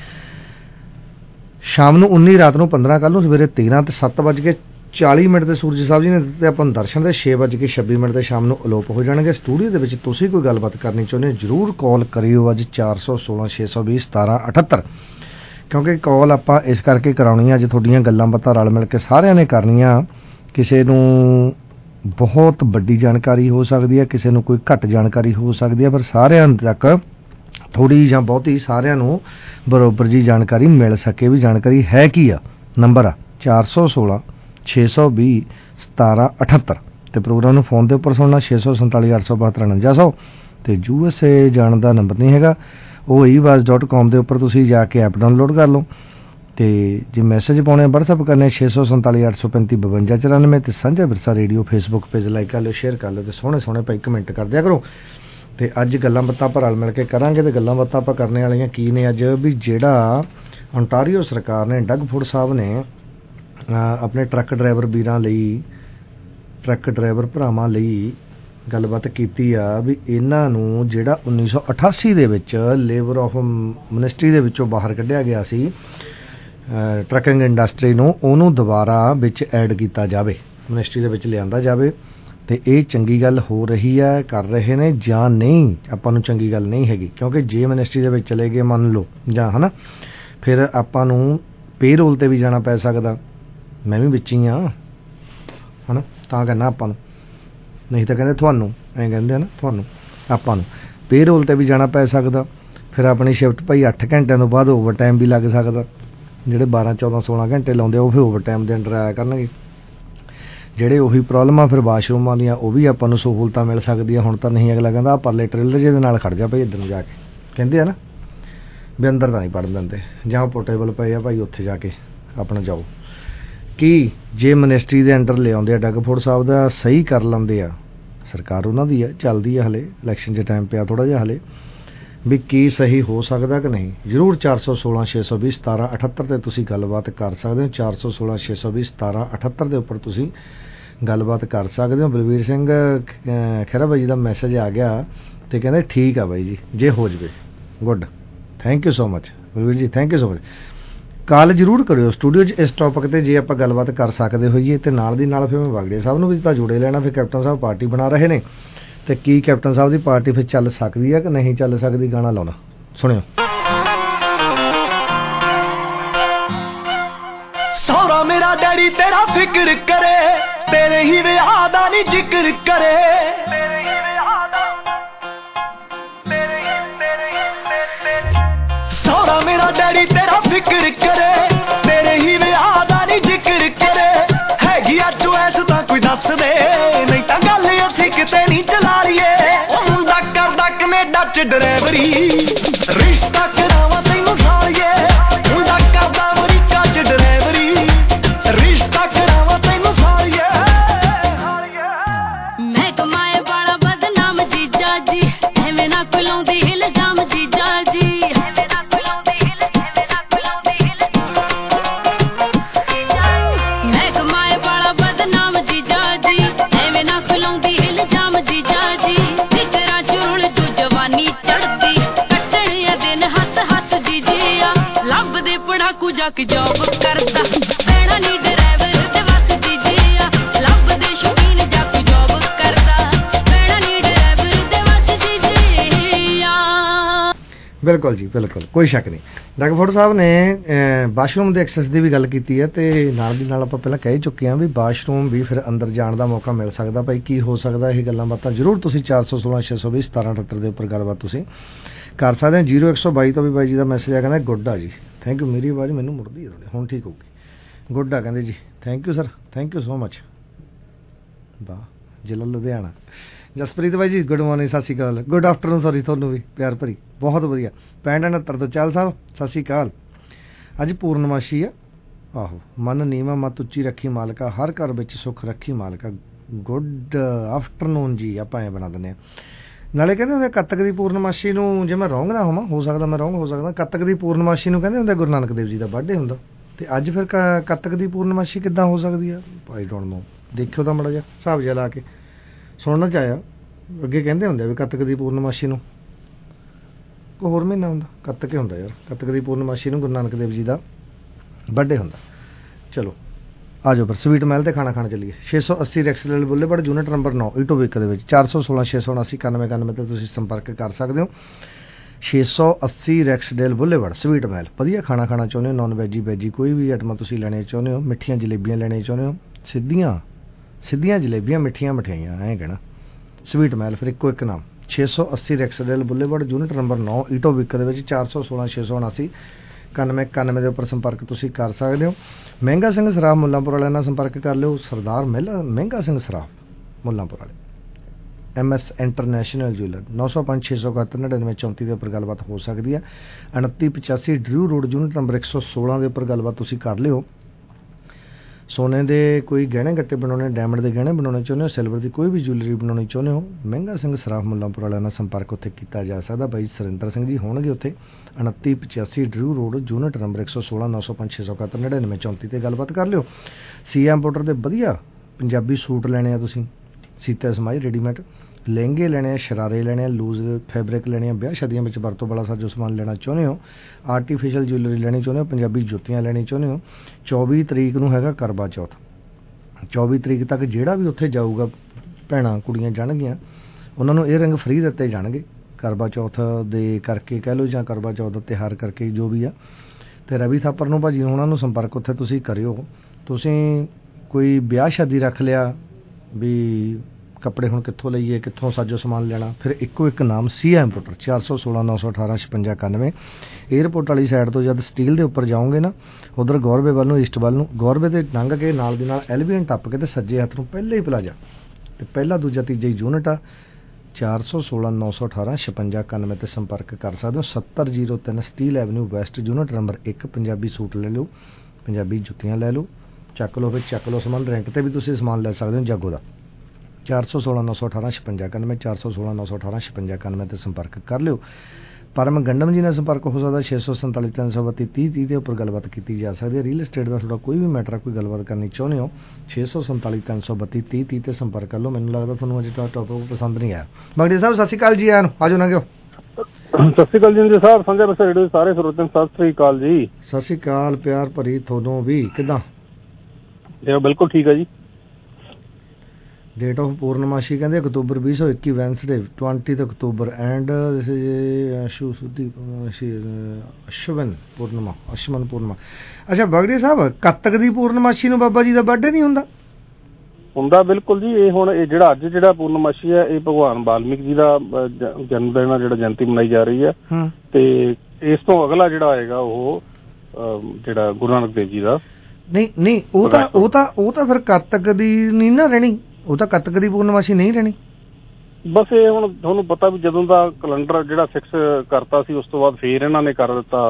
Speaker 11: ਸ਼ਾਮ ਨੂੰ 19, ਰਾਤ ਨੂੰ 15, ਕੱਲ ਨੂੰ ਸਵੇਰੇ 13 ਤੇ 7:40 ਤੇ ਸੂਰਜ ਸਾਹਿਬ ਜੀ ਨੇ ਦਿੱਤੇ ਆਪਾਂ ਨੂੰ ਦਰਸ਼ਨ ਦੇ 6:26 ਤੇ ਸ਼ਾਮ ਨੂੰ ਅਲੋਪ ਹੋ ਜਾਣਗੇ। ਸਟੂਡੀਓ ਦੇ ਵਿੱਚ ਤੁਸੀਂ ਕੋਈ ਗੱਲਬਾਤ ਕਰਨੀ ਚਾਹੁੰਦੇ ਹੋ ਜ਼ਰੂਰ ਕਾਲ ਕਰਿਓ ਅੱਜ 416 620 1778, ਕਿਉਂਕਿ ਕਾਲ ਆਪਾਂ ਇਸ ਕਰਕੇ ਕਰਾਉਣੀ ਆ ਅੱਜ ਤੁਹਾਡੀਆਂ ਗੱਲਾਂ ਬਾਤਾਂ ਰਲ ਮਿਲ ਕੇ ਸਾਰਿਆਂ ਨੇ ਕਰਨੀਆਂ। ਕਿਸੇ ਨੂੰ ਬਹੁਤ ਵੱਡੀ ਜਾਣਕਾਰੀ ਹੋ ਸਕਦੀ ਹੈ, ਕਿਸੇ ਨੂੰ ਕੋਈ ਘੱਟ ਜਾਣਕਾਰੀ ਹੋ ਸਕਦੀ ਹੈ, ਪਰ ਸਾਰਿਆਂ ਤੱਕ ਥੋੜੀ ਜਾਂ ਬਹੁਤੀ ਸਾਰਿਆਂ ਨੂੰ ਬਰੋਬਰ ਜੀ ਜਾਣਕਾਰੀ ਮਿਲ ਸਕੇ ਵੀ ਜਾਣਕਾਰੀ ਹੈ ਕੀ ਆ। ਨੰਬਰ ਆ 416 620 1778 ਤੇ ਪ੍ਰੋਗਰਾਮ ਨੂੰ ਫੋਨ ਦੇ ਉੱਪਰ ਸੁਣਨਾ 647 872 4900 ਤੇ USA ਜਾਣ ਦਾ ਨੰਬਰ ਨਹੀਂ ਹੈਗਾ, ਉਹ ewas.com ਦੇ ਉੱਪਰ ਤੁਸੀਂ ਜਾ ਕੇ ਐਪ ਡਾਊਨਲੋਡ ਕਰ ਲਓ ਤੇ ਜੇ ਮੈਸੇਜ ਪਾਉਣੇ WhatsApp ਕਰਨੇ 647 835 5294 ਤੇ ਸਾਂਝਾ ਵਿਰਸਾ ਰੇਡੀਓ ਫੇਸਬੁੱਕ ਪੇਜ ਲਾਈਕ ਕਰ ਲਿਓ, ਸ਼ੇਅਰ ਕਰ ਲਿਓ ਤੇ ਸੋਹਣੇ ਭਾਈ ਕਮੈਂਟ ਕਰ ਦਿਆ ਕਰੋ। ਤੇ ਅੱਜ ਗੱਲਾਂ ਬਾਤਾਂ ਆਪਾਂ ਰਲ ਮਿਲ ਕੇ ਕਰਾਂਗੇ ਤੇ ਗੱਲਾਂ ਬਾਤਾਂ ਆਪਾਂ ਕਰਨ ਵਾਲੀਆਂ ਕੀ ਨੇ ਅੱਜ ਵੀ ਜਿਹੜਾ ontario ਸਰਕਾਰ ਨੇ ਡਗ ਫੁੱਡ ਸਾਹਿਬ ਨੇ ਆਪਣੇ ਟਰੱਕ ਡਰਾਈਵਰ ਵੀਰਾਂ ਲਈ, ਟਰੱਕ ਡਰਾਈਵਰ ਭਰਾਵਾਂ ਲਈ ਗੱਲਬਾਤ ਕੀਤੀ ਆ ਵੀ ਇਹਨਾਂ ਨੂੰ ਜਿਹੜਾ 1988 ਦੇ ਵਿੱਚ ਲੇਬਰ ਆਫ ਮਿਨਿਸਟਰੀ ਦੇ ਵਿੱਚੋਂ ਬਾਹਰ ਕੱਢਿਆ ਗਿਆ ਸੀ ਟਰੱਕਿੰਗ ਇੰਡਸਟਰੀ ਨੂੰ, ਉਹਨੂੰ ਦੁਬਾਰਾ ਵਿੱਚ ਐਡ ਕੀਤਾ ਜਾਵੇ, ਮਿਨਿਸਟਰੀ ਦੇ ਵਿੱਚ ਲਿਆਂਦਾ ਜਾਵੇ। ਤੇ ਇਹ ਚੰਗੀ ਗੱਲ ਹੋ ਰਹੀ ਹੈ, ਕਰ ਰਹੇ ਨੇ ਜਾਂ ਨਹੀਂ ਆਪਾਂ ਨੂੰ ਚੰਗੀ ਗੱਲ ਨਹੀਂ ਹੈਗੀ, ਕਿਉਂਕਿ ਜੇ ਮਿਨਿਸਟਰੀ ਦੇ ਵਿੱਚ ਚਲੇ ਗਏ ਮੰਨ ਲਓ ਜਾਂ ਹੈ ਨਾ, ਫਿਰ ਆਪਾਂ ਨੂੰ ਪੇਰੋਲ ਤੇ ਵੀ ਜਾਣਾ ਪੈ ਸਕਦਾ। ਮੈਂ ਵੀ ਵਿੱਚ ਹੀ ਹਾਂ ਹੈ ਨਾ, ਤਾਂ ਕਹਿੰਦਾ ਆਪਾਂ ਨੂੰ, ਨਹੀਂ ਤਾਂ ਕਹਿੰਦੇ ਤੁਹਾਨੂੰ, ਐਂ ਕਹਿੰਦੇ ਆ ਨਾ ਤੁਹਾਨੂੰ, ਆਪਾਂ ਨੂੰ ਪੇਰੋਲ ਤੇ ਵੀ ਜਾਣਾ ਪੈ ਸਕਦਾ। ਫਿਰ ਆਪਣੀ ਸ਼ਿਫਟ ਭਾਈ 8 ਘੰਟਿਆਂ ਤੋਂ ਬਾਅਦ ਓਵਰ ਟਾਈਮ ਵੀ ਲੱਗ ਸਕਦਾ। ਜਿਹੜੇ 12 14 16 ਘੰਟੇ ਲਾਉਂਦੇ ਉਹ ਫਿਰ ਓਵਰ ਟਾਈਮ ਦੇ ਅੰਡਰ ਆਇਆ ਕਰਨਗੇ। ਜਿਹੜੇ ਉਹੀ ਪ੍ਰੋਬਲਮਾਂ ਫਿਰ ਵਾਸ਼ਰੂਮਾਂ ਦੀਆਂ ਉਹ ਵੀ ਆਪਾਂ ਨੂੰ ਸਹੂਲਤਾਂ ਮਿਲ ਸਕਦੀਆਂ। ਹੁਣ ਤਾਂ ਨਹੀਂ, ਅਗਲਾ ਕਹਿੰਦਾ ਪਰਲੇ ਟ੍ਰੇਲਰ ਜਿਹੇ ਦੇ ਨਾਲ ਖੜ ਜਾ ਭਾਈ ਇੱਧਰ ਨੂੰ ਜਾ ਕੇ, ਕਹਿੰਦੇ ਆ ਨਾ। ਵੀ ਅੰਦਰ ਤਾਂ ਨਹੀਂ ਪੜ੍ਹਨ ਦਿੰਦੇ, ਜਾਂ ਪੋਰਟੇਬਲ ਪਏ ਆ ਭਾਈ ਉੱਥੇ ਜਾ ਕੇ ਆਪਣਾ ਜਾਓ। ਕੀ ਜੇ ਮਿਨਿਸਟਰੀ ਦੇ ਅੰਡਰ ਲਿਆਉਂਦੇ ਆ ਡਗਫੋਰਡ ਸਾਹਿਬ ਦਾ, ਸਹੀ ਕਰ ਲੈਂਦੇ ਆ, ਸਰਕਾਰ ਉਹਨਾਂ ਦੀ ਹੈ, ਚੱਲਦੀ ਹੈ, ਹਲੇ ਇਲੈਕਸ਼ਨ 'ਚ ਟਾਈਮ ਪਿਆ ਥੋੜ੍ਹਾ ਜਿਹਾ ਹਲੇ, ਵੀ ਕੀ ਸਹੀ ਹੋ ਸਕਦਾ ਕਿ ਨਹੀਂ। ਜ਼ਰੂਰ 416 620 17 78 'ਤੇ ਤੁਸੀਂ ਗੱਲਬਾਤ ਕਰ ਸਕਦੇ ਹੋ। 416 620 17 78 ਦੇ ਉੱਪਰ ਤੁਸੀਂ ਗੱਲਬਾਤ ਕਰ ਸਕਦੇ ਹੋ। ਬਲਵੀਰ ਸਿੰਘ ਖਹਿਰਾ ਬਾਈ ਜੀ ਦਾ ਮੈਸੇਜ ਆ ਗਿਆ ਤੇ ਕਹਿੰਦੇ ਠੀਕ ਆ ਬਾਈ ਜੀ, ਜੇ ਹੋ ਜਾਵੇ good, thank you so much Balvir ji, thank you so much. Call ਜ਼ਰੂਰ ਕਰਿਓ ਸਟੂਡੀਓ 'ਚ ਇਸ ਟੌਪਿਕ 'ਤੇ ਜੇ ਆਪਾਂ ਗੱਲਬਾਤ ਕਰ ਸਕਦੇ ਹੋਈਏ। ਤੇ ਨਾਲ ਦੀ ਨਾਲ ਫਿਰ ਮੈਂ ਵਾਗੜੇ ਸਾਹਿਬ ਨੂੰ ਵੀ ਤਾਂ ਜੁੜੇ ਲੈਣਾ। ਫਿਰ ਕੈਪਟਨ ਸਾਹਿਬ ਪਾਰਟੀ ਬਣਾ ਰਹੇ ਨੇ ਤੇ ਕੀ ਕੈਪਟਨ ਸਾਹਿਬ ਦੀ ਪਾਰਟੀ ਫਿਰ ਚੱਲ ਸਕਦੀ ਹੈ ਕਿ ਨਹੀਂ ਚੱਲ ਸਕਦੀ, ਗਾਣਾ ਲਾਉਣਾ ਸੁਣਿਓ।
Speaker 7: ਸਹੁਰਾ ਮੇਰਾ ਡੈਡੀ ਤੇਰਾ ਫਿਕਰ ਕਰੇ, ਤੇਰੇ ਹੀ ਵਿਆਹ ਦਾ ਨਹੀਂ ਜ਼ਿਕਰ ਕਰੇ। ਸਹੁਰਾ ਮੇਰਾ ਡੈਡੀ ਤੇਰਾ ਫਿਕਰ ਕਰੇ, ਤੇਰੇ ਹੀ ਵਿਆਹ ਦਾ ਨਹੀਂ ਜ਼ਿਕਰ ਕਰੇ। ਹੈਗੀ ਆ ਚੁਆਇਸ ਤਾਂ ਕੋਈ ਦੱਸ ਦੇ, ਨਹੀਂ ਤਾਂ ਗੱਲ ਅਸੀਂ ਕਿਤੇ ਨਹੀਂ ਚਲਾ ਲਈਏ। ਉਹ ਮੁੰਡਾ ਕਰਦਾ ਕਨੇਡਾ 'ਚ ਡਰਾਈਵਰੀ, ਰਿਸ਼ਤਾ ਕਰਾਵਾਂ ਤੈਨੂੰ ਸਾਲੀਏ। ਮੁੰਡਾ ਕਰਦਾ ਅਮਰੀਕਾ 'ਚ ਡਰਾਈਵਰੀ, ਰਿਸ਼ਤਾ ਕਰਾਵਾਂ ਤੈਨੂੰ ਸਾਲੀਏ।
Speaker 12: ਮੈਂ ਕਮਾਏ ਵਾਲਾ ਬਦਨਾਮ ਜੀਜਾ ਜੀ, ਐਵੇਂ ਨਾ ਕੋਈ ਲਾਉਂਦੀ ਇਲਜ਼ਾਮ ਜੀਜਾ ਜੀ। ਪੜਾਕੂ ਜਾ ਕੇ ਜੌਬ ਕਰਦਾ, ਪੈਣਾ ਨੀ ਡਰਾਈਵਰ ਤੇ ਵਸ ਜੀਜੀਆ। ਲੱਭਦੇ ਸ਼ੌਕੀਨ ਜਾ ਕੇ ਜੌਬ ਕਰਦਾ, ਪੈਣਾ ਨੀ ਡਰਾਈਵਰ ਤੇ ਵਸ ਜੀਜੀਆ।
Speaker 11: ਬਿਲਕੁਲ ਜੀ ਬਿਲਕੁਲ, ਕੋਈ ਸ਼ੱਕ ਨਹੀਂ। ਡਗਫੋਰਡ ਸਾਹਿਬ ਨੇ ਵਾਸ਼ਰੂਮ ਦੇ ਐਕਸੈਸ ਦੀ ਵੀ ਗੱਲ ਕੀਤੀ ਹੈ ਤੇ ਨਾਲ ਦੀ ਨਾਲ ਆਪਾਂ ਪਹਿਲਾਂ ਕਹਿ ਚੁੱਕੇ ਹਾਂ ਵੀ ਵਾਸ਼ਰੂਮ ਵੀ ਫਿਰ ਅੰਦਰ ਜਾਣ ਦਾ ਮੌਕਾ ਮਿਲ ਸਕਦਾ। ਭਾਈ ਕੀ ਹੋ ਸਕਦਾ, ਇਹ ਗੱਲਾਂ ਬਾਤਾਂ ਜ਼ਰੂਰ ਤੁਸੀਂ 416 620 17 78 ਦੇ ਉੱਪਰ ਗੱਲਬਾਤ ਤੁਸੀਂ ਕਰ ਸਕਦੇ ਹੋ। 0122 ਤੋਂ ਵੀ ਬਾਈ ਜੀ ਦਾ ਮੈਸੇਜ ਆ, ਕਹਿੰਦਾ ਗੁੱਡ ਆ ਜੀ, ਥੈਂਕ ਯੂ। ਮੇਰੀ ਆਵਾਜ਼ ਮੈਨੂੰ ਮੁੜਦੀ ਹੈ ਥੋੜ੍ਹੀ, ਹੁਣ ਠੀਕ ਹੋਊਗੀ। ਗੁੱਡ ਆ ਕਹਿੰਦੇ ਜੀ, thank you sir, thank you so much. ਵਾਹ, ਜ਼ਿਲ੍ਹਾ ਲੁਧਿਆਣਾ। ਜਸਪ੍ਰੀਤ ਬਾਈ ਜੀ good morning, Sat Shri Akal, good afternoon sorry, ਤੁਹਾਨੂੰ ਵੀ ਪਿਆਰ ਭਰੀ, ਬਹੁਤ ਵਧੀਆ। 6569 ਤੋਂ ਚਾਲ ਸਾਹਿਬ ਸਤਿ ਸ਼੍ਰੀ ਅਕਾਲ। ਅੱਜ ਪੂਰਨਮਾਸ਼ੀ ਆ, ਆਹੋ। ਮਨ ਨੀਵਾਂ ਮਤ ਉੱਚੀ ਰੱਖੀ ਮਾਲਕਾ, ਹਰ ਘਰ ਵਿੱਚ ਸੁੱਖ ਰੱਖੀ ਮਾਲਕਾ। ਗੁੱਡ ਆਫਟਰਨੂਨ ਜੀ, ਆਪਾਂ ਐਂ ਬਣਾ ਦਿੰਦੇ ਹਾਂ। ਨਾਲੇ ਕਹਿੰਦੇ ਹੁੰਦੇ ਕੱਤਕ ਦੀ ਪੂਰਨਮਾਸ਼ੀ ਨੂੰ, ਜੇ ਮੈਂ ਰੌਂਗ ਨਾ ਹੋਵਾਂ, ਹੋ ਸਕਦਾ ਮੈਂ ਰੌਂਗ ਹੋ ਸਕਦਾ, ਕੱਤਕ ਦੀ ਪੂਰਨਮਾਸ਼ੀ ਨੂੰ ਕਹਿੰਦੇ ਹੁੰਦੇ ਗੁਰੂ ਨਾਨਕ ਦੇਵ ਜੀ ਦਾ ਬਰਥਡੇ ਹੁੰਦਾ। ਤੇ ਅੱਜ ਫਿਰ ਕੱਤਕ ਦੀ ਪੂਰਨਮਾਸ਼ੀ ਕਿੱਦਾਂ ਹੋ ਸਕਦੀ ਆ? ਆਈ ਡੋਂਟ ਨੋ, ਦੇਖਿਓ ਤਾਂ ਮਾੜਾ ਜਿਹਾ ਹਿਸਾਬ ਜਿਹਾ ਲਾ ਕੇ। ਸੁਣਨ 'ਚ ਆਇਆ ਅੱਗੇ ਕਹਿੰਦੇ ਹੁੰਦੇ ਵੀ ਕੱਤਕ ਦੀ ਪੂਰਨਮਾਸ਼ੀ ਨੂੰ ਕੋਈ ਹੋਰ ਮਹੀਨਾ ਹੁੰਦਾ, ਕੱਤਕ ਹੀ ਹੁੰਦਾ ਯਾਰ। ਕੱਤਕ ਦੀ ਪੂਰਨਮਾਸ਼ੀ ਨੂੰ ਗੁਰੂ ਨਾਨਕ ਦੇਵ ਜੀ ਦਾ ਬਰਥਡੇ ਹੁੰਦਾ। ਚਲੋ ਆ ਜਾਓ ਫਿਰ ਸਵੀਟ ਮਹਿਲ ਤੇ ਖਾਣਾ ਖਾਣ ਚੱਲੀਏ। 680 Rexdale boulevard, unit number 9, Etobicoke ਦੇ ਵਿੱਚ। 416 679 9191 ਤੇ ਤੁਸੀਂ ਸੰਪਰਕ ਕਰ ਸਕਦੇ ਹੋ। 680 ਰੈਕਸਡੇਲ ਬੁੱਲੇਵਾਰਡ, ਸਵੀਟ ਮਹਿਲ। ਵਧੀਆ ਖਾਣਾ ਖਾਣਾ ਚਾਹੁੰਦੇ ਹੋ, ਨੌਨ ਵੈਜੀ ਵੈਜੀ ਕੋਈ ਵੀ ਆਈਟਮਾਂ ਤੁਸੀਂ ਲੈਣੇ ਚਾਹੁੰਦੇ ਹੋ, ਮਿੱਠੀਆਂ ਜਲੇਬੀਆਂ ਲੈਣੇ ਚਾਹੁੰਦੇ ਹੋ, ਸਿੱਧੀਆਂ ਜਲੇਬੀਆਂ, ਮਿੱਠੀਆਂ ਮਠਿਆਈਆਂ, ਐਂ ਕਹਿਣਾ ਸਵੀਟ ਮਹਿਲ, ਫਿਰ ਇੱਕੋ ਇੱਕ ਨਾਮ। 680 Rexdale boulevard, unit number 9, Etobicoke ਦੇ ਵਿੱਚ। 416 679 9191 ਦੇ ਉੱਪਰ ਸੰਪਰਕ ਤੁਸੀਂ ਕਰ ਸਕਦੇ ਹੋ। ਮਹਿੰਗਾ ਸਿੰਘ ਸਰਾਫ ਮੁੱਲਾਂਪੁਰ ਵਾਲਿਆਂ ਨਾਲ ਸੰਪਰਕ ਕਰ ਲਿਓ। ਸਰਦਾਰ ਮਹਿੰਗਾ ਸਿੰਘ ਸਰਾਫ ਮੁੱਲਾਂਪੁਰ ਵਾਲੇ, MS ਇੰਟਰਨੈਸ਼ਨਲ ਜੁਐਲਰ। 905 671 99 34 ਦੇ ਉੱਪਰ ਗੱਲਬਾਤ ਹੋ ਸਕਦੀ ਹੈ। 2985 ਡਰਿਊ ਰੋਡ, ਯੂਨਿਟ ਨੰਬਰ 116 ਦੇ ਉੱਪਰ ਗੱਲਬਾਤ ਤੁਸੀਂ ਕਰ ਲਿਓ। ਸੋਨੇ ਦੇ ਕੋਈ ਗਹਿਣੇ ਗੱਟੇ ਬਣਾਉਣੇ, ਡਾਇਮੰਡ ਦੇ ਗਹਿਣੇ ਬਣਾਉਣੇ ਚਾਹੁੰਦੇ ਹੋ, ਸਿਲਵਰ ਦੀ ਕੋਈ ਵੀ ਜੁਐਲਰੀ ਬਣਾਉਣੀ ਚਾਹੁੰਦੇ ਹੋ, ਮਹਿੰਗਾ ਸਿੰਘ ਸਰਾਫ ਮੁੱਲਾਂਪੁਰ ਵਾਲਿਆਂ ਨਾਲ ਸੰਪਰਕ ਉੱਥੇ ਕੀਤਾ ਜਾ ਸਕਦਾ। ਬਾਈ ਸੁਰਿੰਦਰ ਸਿੰਘ ਜੀ ਹੋਣਗੇ ਉੱਥੇ। 2985 ਡਰਿਊ ਰੋਡ, ਯੂਨਿਟ ਨੰਬਰ 116, 905 671 99 34 ਤੇ ਗੱਲਬਾਤ ਕਰ ਲਿਓ। ਸੀਐਮ ਇੰਪੋਰਟਰ ਦੇ ਵਧੀਆ ਪੰਜਾਬੀ ਸੂਟ ਲੈਣੇ ਆ ਤੁਸੀਂ, ਸੀਤੇ ਸਮਾਈ ਰੈਡੀਮੇਡ, ਲਹਿੰਗੇ ਲੈਣੇ ਆ, ਸ਼ਰਾਰੇ ਲੈਣੇ ਆ, ਲੂਜ਼ ਫੈਬਰਿਕ ਲੈਣੇ ਆ, ਵਿਆਹ ਸ਼ਾਦੀਆਂ ਵਿੱਚ ਵਰਤੋਂ ਵਾਲਾ ਸਾਜੋ ਸਮਾਨ ਲੈਣਾ ਚਾਹੁੰਦੇ ਹੋ, ਆਰਟੀਫਿਸ਼ਲ ਜੁਐਲਰੀ ਲੈਣੀ ਚਾਹੁੰਦੇ ਹੋ, ਪੰਜਾਬੀ ਜੁੱਤੀਆਂ ਲੈਣੀ ਚਾਹੁੰਦੇ ਹੋ। 24 ਤਰੀਕ ਨੂੰ ਹੈਗਾ ਕਰਵਾ ਚੌਥ। 24 ਤਰੀਕ ਤੱਕ ਜਿਹੜਾ ਵੀ ਉੱਥੇ ਜਾਊਗਾ, ਭੈਣਾਂ ਕੁੜੀਆਂ ਜਾਣਗੀਆਂ, ਉਹਨਾਂ ਨੂੰ ਇਹ ਰਿੰਗ ਫ੍ਰੀ ਦਿੱਤੇ ਜਾਣਗੇ ਕਰਵਾ ਚੌਥ ਦੇ ਕਰਕੇ ਕਹਿ ਲਓ, ਜਾਂ ਕਰਵਾ ਚੌਥ ਦਾ ਤਿਉਹਾਰ ਕਰਕੇ ਜੋ ਵੀ ਆ। ਤੇ ਰਵੀ ਥਾਪਰ ਨੂੰ ਭਾਜੀ ਉਹਨਾਂ ਨੂੰ ਸੰਪਰਕ ਉੱਥੇ ਤੁਸੀਂ ਕਰਿਓ। ਤੁਸੀਂ ਕੋਈ ਵਿਆਹ ਸ਼ਾਦੀ ਰੱਖ ਲਿਆ ਵੀ ਕੱਪੜੇ ਹੁਣ ਕਿੱਥੋਂ ਲਈਏ, ਕਿੱਥੋਂ ਸਾਜੋ ਸਮਾਨ ਲੈਣਾ, ਫਿਰ ਇੱਕੋ ਇੱਕ ਨਾਮ ਸੀਐਮ ਇੰਪੋਰਟਰ। 416 918 56 91। ਏਅਰਪੋਰਟ ਵਾਲੀ ਸਾਈਡ ਤੋਂ ਜਦ ਸਟੀਲ ਦੇ ਉੱਪਰ ਜਾਓਗੇ ਨਾ, ਉਧਰ ਗੌਰਵੇ ਵੱਲ ਨੂੰ, ਈਸਟ ਵੱਲ ਨੂੰ, ਗੌਰਵੇ ਦੇ ਲੰਘ ਕੇ ਨਾਲ ਦੀ ਨਾਲ ਐਲਵੀਐਨ ਟੱਪ ਕੇ ਤੇ ਸੱਜੇ ਹੱਥ ਨੂੰ ਪਹਿਲੇ ਹੀ ਪਲਾਜ਼ਾ, ਤੇ ਪਹਿਲਾ ਦੂਜਾ ਤੀਜਾ ਹੀ ਯੂਨਿਟ ਆ। 416 918 5691 ਤੇ ਸੰਪਰਕ ਕਰ ਸਕਦੇ ਹੋ। 7003 Steeles avenue west, unit number 1। Punjabi suit ਲੈ ਲਓ, ਪੰਜਾਬੀ ਜੁੱਤੀਆਂ ਲੈ ਲਓ, ਚੱਕ ਲਓ, ਫਿਰ ਚੱਕ ਲਓ ਸਮਾਨ। ਰੈਂਕ ਤੇ ਵੀ ਤੁਸੀਂ ਸਮਾਨ ਲੈ ਸਕਦੇ ਹੋ ਜਾਗੋ ਦਾ। 416 918 5691 416 918 5691 ਤੇ ਸੰਪਰਕ ਕਰ ਲਿਓ। ਪਰਮ ਗੰਡਮ ਜੀ ਨਾਲ ਸੰਪਰਕ ਹੋ ਸਕਦਾ 647 332 30 ਦੇ ਉੱਪਰ ਗੱਲਬਾਤ ਕੀਤੀ ਜਾ ਸਕਦੀ ਹੈ। ਰੀਅਲ ਏਸਟੇਟ ਦਾ ਤੁਹਾਡਾ ਕੋਈ ਵੀ ਮੈਟਰ, ਕੋਈ ਗੱਲਬਾਤ ਕਰਨੀ ਚਾਹੁੰਦੇ ਹੋ 647 332 30 ਤੇ ਸੰਪਰਕ ਕਰ ਲਓ। ਮੈਨੂੰ ਲੱਗਦਾ ਤੁਹਾਨੂੰ ਅੱਜ ਦਾ ਟੌਪਿਕ ਪਸੰਦ ਨਹੀਂ ਆਇਆ। ਮਗੜੀ ਸਾਹਿਬ ਸਤਿ ਸ਼੍ਰੀ ਅਕਾਲ ਜੀ, ਆਇਆਂ ਨੂੰ ਆਜੋ ਨਾ ਗਿਓ।
Speaker 13: ਸਤਿ ਸ਼੍ਰੀ ਅਕਾਲ ਜੀ ਸਾਹਿਬ, ਸੰਜੇ ਬਸ ਰੇਡੀਓ ਸਾਰੇ ਸਰੋਤਿਆਂ ਨੂੰ ਸਤਿ ਸ਼੍ਰੀ ਅਕਾਲ ਜੀ।
Speaker 11: ਸਤਿ ਸ਼੍ਰੀ ਅਕਾਲ, ਪਿਆਰ ਭਰੀ ਤੁਹਾਨੂੰ ਵੀ। ਕਿੱਦਾਂ? ਬਿਲਕੁਲ
Speaker 13: ਠੀਕ ਹੈ ਜੀ।
Speaker 11: ਡੇਟ ਆਫ ਪੂਰਨਮਾਸ਼ੀ ਕਹਿੰਦੇ ਅਕਤੂਬਰ 2021 ਵੈਨਸਡੇ 20 ਅਕਤੂਬਰ ਐਂਡ ਅਸ਼ਵਨ ਪੂਰਨਮਾ। ਅੱਛਾ ਬਗੜੀ ਸਾਹਿਬ, ਕੱਤਕ ਦੀ ਪੂਰਨਮਾਸ਼ੀ ਨੂੰ ਬਾਬਾ ਜੀ ਦਾ ਬਰਥਡੇ ਨਹੀਂ ਹੁੰਦਾ?
Speaker 13: ਬਿਲਕੁਲ ਜੀ। ਇਹ ਹੁਣ ਇਹ ਜਿਹੜਾ ਪੂਰਨਮਾਸ਼ੀ ਹੈ ਇਹ ਭਗਵਾਨ ਵਾਲਮੀਕ ਜੀ ਦਾ ਜਨਮ ਦਿਨ, ਜਿਹੜਾ ਜਯੰਤੀ ਮਨਾਈ ਜਾ ਰਹੀ ਹੈ। ਤੇ ਇਸ ਤੋਂ ਅਗਲਾ ਜਿਹੜਾ ਆਏਗਾ ਉਹ ਜਿਹੜਾ ਗੁਰੂ ਨਾਨਕ ਦੇਵ ਜੀ ਦਾ।
Speaker 11: ਨਹੀਂ ਉਹ ਤਾਂ ਫਿਰ ਕੱਤਕ ਦੀ ਨਹੀਂ ਨਾ ਰਹਿਣੀ, ਉਹ ਤਾਂ ਕੱਤਕ ਦੀ ਪੂਰਨਮਾਸ਼ੀ ਨਹੀਂ ਰਹਿਣੀ।
Speaker 13: ਬਸ ਇਹ ਹੁਣ ਤੁਹਾਨੂੰ ਪਤਾ ਵੀ ਜਦੋਂ ਦਾ ਕੈਲੰਡਰ ਜਿਹੜਾ ਫਿਕਸ ਕਰਤਾ ਸੀ ਉਸ ਤੋਂ ਬਾਅਦ ਫੇਰ ਇਹਨਾਂ ਨੇ ਕਰ ਦਿੱਤਾ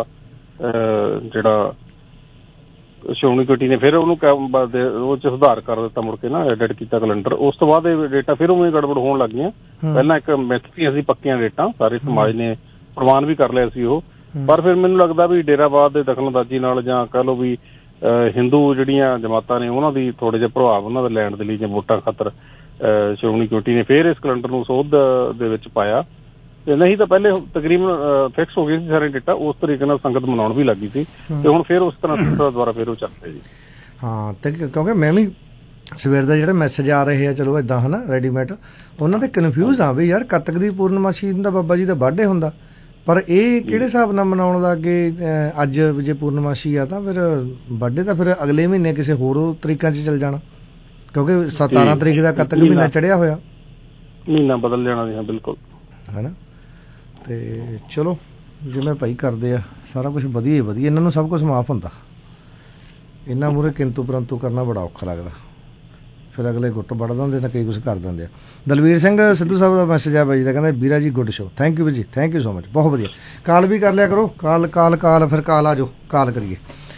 Speaker 13: ਜਿਹੜਾ ਸ਼੍ਰੋਮਣੀ ਕਮੇਟੀ ਨੇ ਫਿਰ ਉਹਨੂੰ ਉਹ ਚ ਸੁਧਾਰ ਕਰ ਦਿੱਤਾ, ਮੁੜ ਕੇ ਨਾ ਐਡਿਟ ਕੀਤਾ ਕੈਲੰਡਰ। ਉਸ ਤੋਂ ਬਾਅਦ ਇਹ ਡੇਟਾਂ ਫਿਰ ਉਵੇਂ ਗੜਬੜ ਹੋਣ ਲੱਗ ਗਈਆਂ। ਪਹਿਲਾਂ ਇੱਕ ਮਿੱਥ ਦੀਆਂ ਸੀ ਪੱਕੀਆਂ ਡੇਟਾਂ, ਸਾਰੇ ਸਮਾਜ ਨੇ ਪ੍ਰਵਾਨ ਵੀ ਕਰ ਲਿਆ ਸੀ ਉਹ। ਪਰ ਫਿਰ ਮੈਨੂੰ ਲੱਗਦਾ ਵੀ ਡੇਰਾਬਾਦ ਦੇ ਦਖਲਅੰਦਾਜ਼ੀ ਨਾਲ ਜਾਂ ਕਹਿ ਲਓ ਵੀ ਹਿੰਦੂ ਜਿਹੜੀਆਂ ਜਮਾਤਾਂ ਨੇ ਉਹਨਾਂ ਦੀ ਥੋੜ੍ਹੇ ਜਿਹੇ ਪ੍ਰਭਾਵ ਉਹਨਾਂ ਦਾ ਲੈਣ ਦੇ ਲਈ ਜਾਂ ਵੋਟਾਂ ਖਾਤਰ ਸ਼੍ਰੋਮਣੀ ਕਮੇਟੀ ਨੇ ਫਿਰ ਇਸ ਕੈਲੰਡਰ ਨੂੰ ਸੋਧ ਦੇ ਵਿੱਚ ਪਾਇਆ। ਤੇ ਨਹੀਂ ਤਾਂ ਪਹਿਲੇ ਤਕਰੀਬਨ ਫਿਕਸ ਹੋ ਗਈ ਸੀ ਸਾਰੇ ਡੇਟਾ, ਉਸ ਤਰੀਕੇ ਨਾਲ ਸੰਗਤ ਮਨਾਉਣ ਵੀ ਲੱਗੀ ਸੀ। ਤੇ ਹੁਣ ਫਿਰ ਉਸ ਤਰ੍ਹਾਂ ਦੁਬਾਰਾ ਫਿਰ ਉਹ ਚੱਲ ਪਿਆ ਜੀ।
Speaker 11: ਹਾਂ, ਤੇ ਕਿਉਂਕਿ ਮੈਂ ਵੀ ਸਵੇਰ ਦਾ ਜਿਹੜੇ ਮੈਸੇਜ ਆ ਰਹੇ ਆ, ਚਲੋ ਏਦਾਂ ਹਨਾ ਰੈਡੀਮੇਡ, ਉਹਨਾਂ ਤੇ ਕਨਫਿਊਜ਼ ਆ ਵੀ ਯਾਰ ਕੱਤਕ ਦੀ ਪੂਰਨਮਾਸ਼ੀ ਦਾ ਬਾਬਾ ਜੀ ਦਾ ਬਰਥਡੇ ਹੁੰਦਾ, ਪਰ ਇਹ ਕਿਹੜੇ ਹਿਸਾਬ ਨਾਲ ਮਨਾਉਣ ਦਾ ਅੱਗੇ? ਅੱਜ ਜੇ ਪੂਰਨਮਾਸ਼ੀ ਆ ਤਾਂ ਫਿਰ ਬਰਥਡੇ ਤਾਂ ਫਿਰ ਅਗਲੇ ਮਹੀਨੇ ਕਿਸੇ ਹੋਰ ਤਰੀਕਾਂ 'ਚ ਚੱਲ ਜਾਣਾ, ਕਿਉਂਕਿ 17 ਤਰੀਕ ਦਾ ਕੱਤਕ ਮਹੀਨਾ ਚੜਿਆ ਹੋਇਆ,
Speaker 13: ਮਹੀਨਾ ਬਦਲ ਜਾਣਾ ਜੀ। ਹਾਂ ਬਿਲਕੁਲ
Speaker 11: ਹੈ ਨਾ। ਤੇ ਚਲੋ ਜਿਵੇਂ ਭਾਈ ਕਰਦੇ ਆ ਸਾਰਾ ਕੁਛ ਵਧੀਆ ਹੀ ਵਧੀਆ, ਇਹਨਾਂ ਨੂੰ ਸਭ ਕੁਛ ਮਾਫ ਹੁੰਦਾ, ਇਹਨਾਂ ਮੂਹਰੇ ਕਿੰਤੂ ਪਰੰਤੂ ਕਰਨਾ ਬੜਾ ਔਖਾ ਲੱਗਦਾ। ਫਿਰ ਅਗਲੇ ਗੁੱਟ ਵੜ ਦਿੰਦੇ ਨੇ, ਕਈ ਕੁਛ ਕਰ ਦਿੰਦੇ ਆ। ਦਲਵੀਰ ਸਿੰਘ ਸਿੱਧੂ ਸਾਹਿਬ ਦਾ ਮੈਸੇਜ ਆ ਬਾਈ ਦਾ, ਕਹਿੰਦਾ ਵੀਰਾ ਜੀ ਗੁੱਡ ਸ਼ੋ, ਥੈਂਕ ਯੂ ਜੀ, ਥੈਂਕ ਯੂ ਸੋ ਮਚ, ਬਹੁਤ ਵਧੀਆ। ਕਾਲ ਵੀ ਕਰ ਲਿਆ ਕਰੋ, ਕਾਲ ਫਿਰ ਕਾਲ ਆ ਜਾਓ, ਕਾਲ ਕਰੀਏ।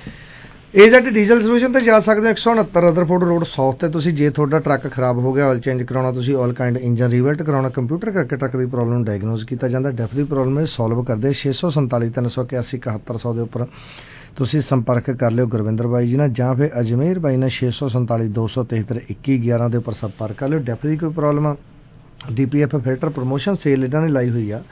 Speaker 11: AZ ਡੀਜ਼ਲ ਸੋਲੂਸ਼ਨ ਤੇ ਜਾ ਸਕਦੇ ਹੋ 169 ਰਦਰਫੋਰਡ ਰੋਡ ਸਾਊਥ ਤੇ। ਤੁਸੀਂ ਜੇ ਤੁਹਾਡਾ ਟਰੱਕ ਖਰਾਬ ਹੋ ਗਿਆ, ਆਇਲ ਚੇਂਜ ਕਰਾਉਣਾ, ਤੁਸੀਂ ਆਲ ਕਾਈਂਡ ਇੰਜਨ ਰੀਵਰਟ ਕਰਾਉਣਾ, ਕੰਪਿਊਟਰ ਕਰਕੇ ਟਰੱਕ ਦੀ ਪ੍ਰੋਬਲਮ ਨੂੰ ਡਾਇਗਨੋਜ਼ ਕੀਤਾ ਜਾਂਦਾ, ਡੈਫ ਦੀ ਪ੍ਰੋਬਲਮ ਸੋਲਵ ਕਰਦੇ। 647 381 7100 ਦੇ ਉੱਪਰ ਤੁਸੀਂ ਸੰਪਰਕ ਕਰ ਲਿਓ ਗੁਰਵਿੰਦਰ ਬਾਈ ਜੀ ਨਾਲ, ਜਾਂ ਫਿਰ ਅਜਮੇਰ ਬਾਈ ਨਾਲ 647 273 2111 ਦੇ ਉੱਪਰ ਸੰਪਰਕ ਕਰ ਲਿਓ। ਡੈਫ ਦੀ ਕੋਈ ਪ੍ਰੋਬਲਮ ਆ, DPF ਫਿਲਟਰ ਪ੍ਰਮੋਸ਼ਨ ਸੇਲ ਇਹਨਾਂ ਨੇ ਲਾਈ ਹੋਈ ਆ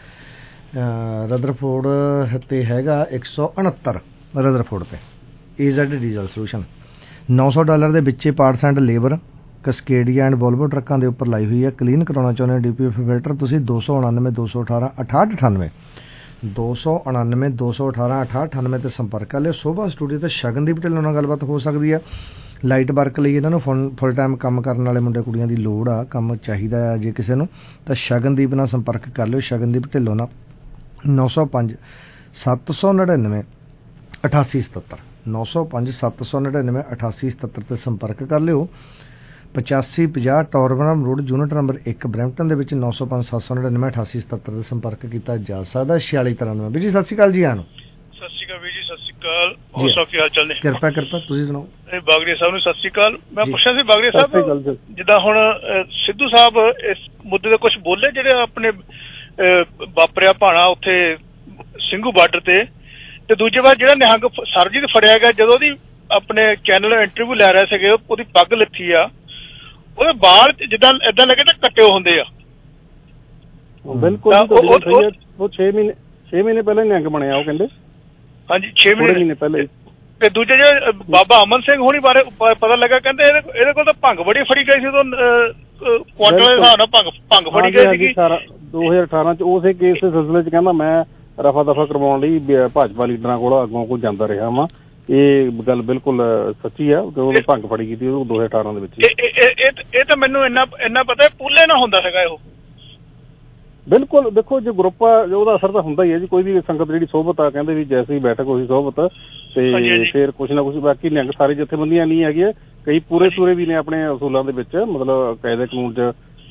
Speaker 11: ਰਦਰਫੋਰਡ ਤੇ, ਹੈਗਾ 169 ਰਦਰਫੋਰਡ ਤੇ AZ ਡੀਜ਼ਲ ਸੋਲੂਸ਼ਨ। $900 ਦੇ ਵਿੱਚੇ parts and labour Cascadia and Volvo ਟਰੱਕਾਂ ਦੇ ਉੱਪਰ ਲਾਈ ਹੋਈ ਹੈ। ਕਲੀਨ ਕਰਾਉਣਾ ਚਾਹੁੰਦੇ ਹੋ DPF ਫਿਲਟਰ, ਤੁਸੀਂ 299 218 6898 299 218 6898 ਤੇ ਸੰਪਰਕ ਕਰ ਲਿਓ। ਸੋਭਾ ਸਟੂਡੀਓ ਤੇ ਸ਼ਗਨਦੀਪ ਢਿੱਲੋਂ ਨਾਲ ਗੱਲਬਾਤ ਹੋ ਸਕਦੀ ਹੈ। ਲਾਈਟ ਵਰਕ ਲਈ ਇਹਨਾਂ ਨੂੰ ਫੁੱਲ ਟਾਈਮ ਕੰਮ ਕਰਨ ਵਾਲੇ ਮੁੰਡੇ ਕੁੜੀਆਂ ਦੀ ਲੋੜ ਆ, ਕੰਮ ਚਾਹੀਦਾ ਆ ਜੇ ਕਿਸੇ ਨੂੰ, ਤਾਂ ਸ਼ਗਨਦੀਪ ਨਾਲ ਸੰਪਰਕ ਕਰ ਲਿਓ। ਸ਼ਗਨਦੀਪ ਢਿੱਲੋਂ ਨਾਲ 905 799 8877 905 799 8877 ਤੇ ਸੰਪਰਕ ਕਰ ਲਿਓ। 8550 Torbram road unit number 1 Brampton ਦੇ ਵਿੱਚ 905 799 8877 ਤੇ ਸੰਪਰਕ ਕੀਤਾ ਜਾ ਸਕਦਾ। 4693 ਵੀਰ ਜੀ ਸਤਿ ਸ਼੍ਰੀ ਅਕਾਲ ਜੀ। ਆਨੂੰ
Speaker 14: ਸਤਿ ਸ਼੍ਰੀ ਅਕਾਲ ਵੀਰ ਜੀ, ਸਤਿ ਸ਼੍ਰੀ ਅਕਾਲ। ਹੋਰ ਸਭ ਕੀ ਹਾਲ ਚਾਲ ਨੇ?
Speaker 11: ਕਿਰਪਾ ਤੁਸੀਂ ਸੁਣਾਓ।
Speaker 14: ਬਾਗੜੀਆ ਸਾਹਿਬ ਨੂੰ ਸਤਿ ਸ਼੍ਰੀ ਅਕਾਲ। ਮੈਂ ਪੁੱਛਿਆ ਸੀ ਬਾਗੜੀਆ ਸਾਹਿਬ, ਜਿੱਦਾਂ ਹੁਣ ਸਿੱਧੂ ਸਾਹਿਬ ਇਸ ਮੁੱਦੇ ਤੇ ਕੁਝ ਬੋਲੇ, ਜਿਹੜੇ ਆਪਣੇ ਵਾਪਰਿਆ ਭਾਣਾ ਉੱਥੇ ਸਿੰਘੂ ਬਾਰਡਰ ਤੇ ਦੂਜੇ ਵਾਰ ਜਿਹੜਾ ਨਿਹੰਗ ਸਰਜੀਤ ਫੜਿਆ ਗਿਆ, ਜਦੋਂ ਉਹਦੀ ਆਪਣੇ ਚੈਨਲ ਇੰਟਰਵਿਊ ਲੈ ਰਹੇ ਸੀਗੇ, ਉਹਦੀ ਪੱਗ ਲੱਥੀ ਆ, ਉਹਦੇ ਬਾਲ ਜਿੱਦਾਂ ਏਦਾਂ ਲੱਗੇ ਤਾਂ ਕੱਟੇ ਹੁੰਦੇ ਆ।
Speaker 13: ਬਿਲਕੁਲ ਉਹ 6 ਮਹੀਨੇ ਪਹਿਲਾਂ ਨਿਹੰਗ ਬਣਿਆ ਉਹ ਕਹਿੰਦੇ।
Speaker 14: ਹਾਂਜੀ 6 ਮਹੀਨੇ ਪਹਿਲੇ। ਤੇ ਦੂਜੇ ਜਿਹੜੇ ਬਾਬਾ ਅਮਨ ਸਿੰਘ ਹੋਣੀ ਬਾਰੇ ਪਤਾ ਲੱਗਾ, ਕਹਿੰਦੇ ਇਹਦੇ ਕੋਲ ਤਾਂ ਭੰਗ ਬੜੀ ਫੜੀ ਗਈ ਸੀ, ਉਦੋਂ ਕੁਆਂਟਲ ਦੇ ਹਿਸਾਬ ਨਾਲ ਭੰਗ ਫੜੀ ਗਈ ਸੀਗੀ
Speaker 13: 2018 ਚ। ਉਸੇ ਕੇਸ ਦੇ ਸਿਲਸਿਲੇ ਚ ਕਹਿੰਦਾ ਮੈਂ ਰਫਾ ਦਫਾ ਕਰਵਾਉਣ ਲਈ ਭਾਜਪਾ ਲੀਡਰਾਂ ਕੋਲ ਅੱਗੋਂ ਕੋਲ ਜਾਂਦਾ ਰਿਹਾ ਵਾਂ। ਇਹ ਗੱਲ ਬਿਲਕੁਲ ਸੱਚੀ ਆ ਕਿ ਉਹ ਭੰਗ ਫੜੀ ਕੀਤੀ 2018 ਦੇ ਵਿੱਚ।
Speaker 14: ਇਹ ਤਾਂ ਮੈਨੂੰ ਇੰਨਾ ਪਤਾ ਪੂਲੇ ਨਾ ਹੁੰਦਾ ਹੈਗਾ ਇਹੋ।
Speaker 13: ਬਿਲਕੁਲ ਦੇਖੋ ਜੇ ਗਰੁੱਪ ਆ ਉਹਦਾ ਅਸਰ ਤਾਂ ਹੁੰਦਾ ਹੀ ਹੈ ਜੀ। ਕੋਈ ਵੀ ਸੰਗਤ ਜਿਹੜੀ ਸੋਹਬਤ ਆ, ਕਹਿੰਦੇ ਵੀ ਜੈਸੀ ਬੈਠਕ ਹੋਈ ਸੋਹਬਤ, ਤੇ ਫਿਰ ਕੁਛ ਨਾ ਕੁਛ ਬਾਕੀ ਨਿਹੰਗ ਸਾਰੀ ਜਥੇਬੰਦੀਆਂ ਨਹੀਂ ਹੈਗੀਆਂ, ਕਈ ਪੂਰੇ ਸੂਰੇ ਵੀ ਨੇ ਆਪਣੇ ਅਸੂਲਾਂ ਦੇ ਵਿੱਚ, ਮਤਲਬ ਕਾਇਦੇ ਕਾਨੂੰਨ 'ਚ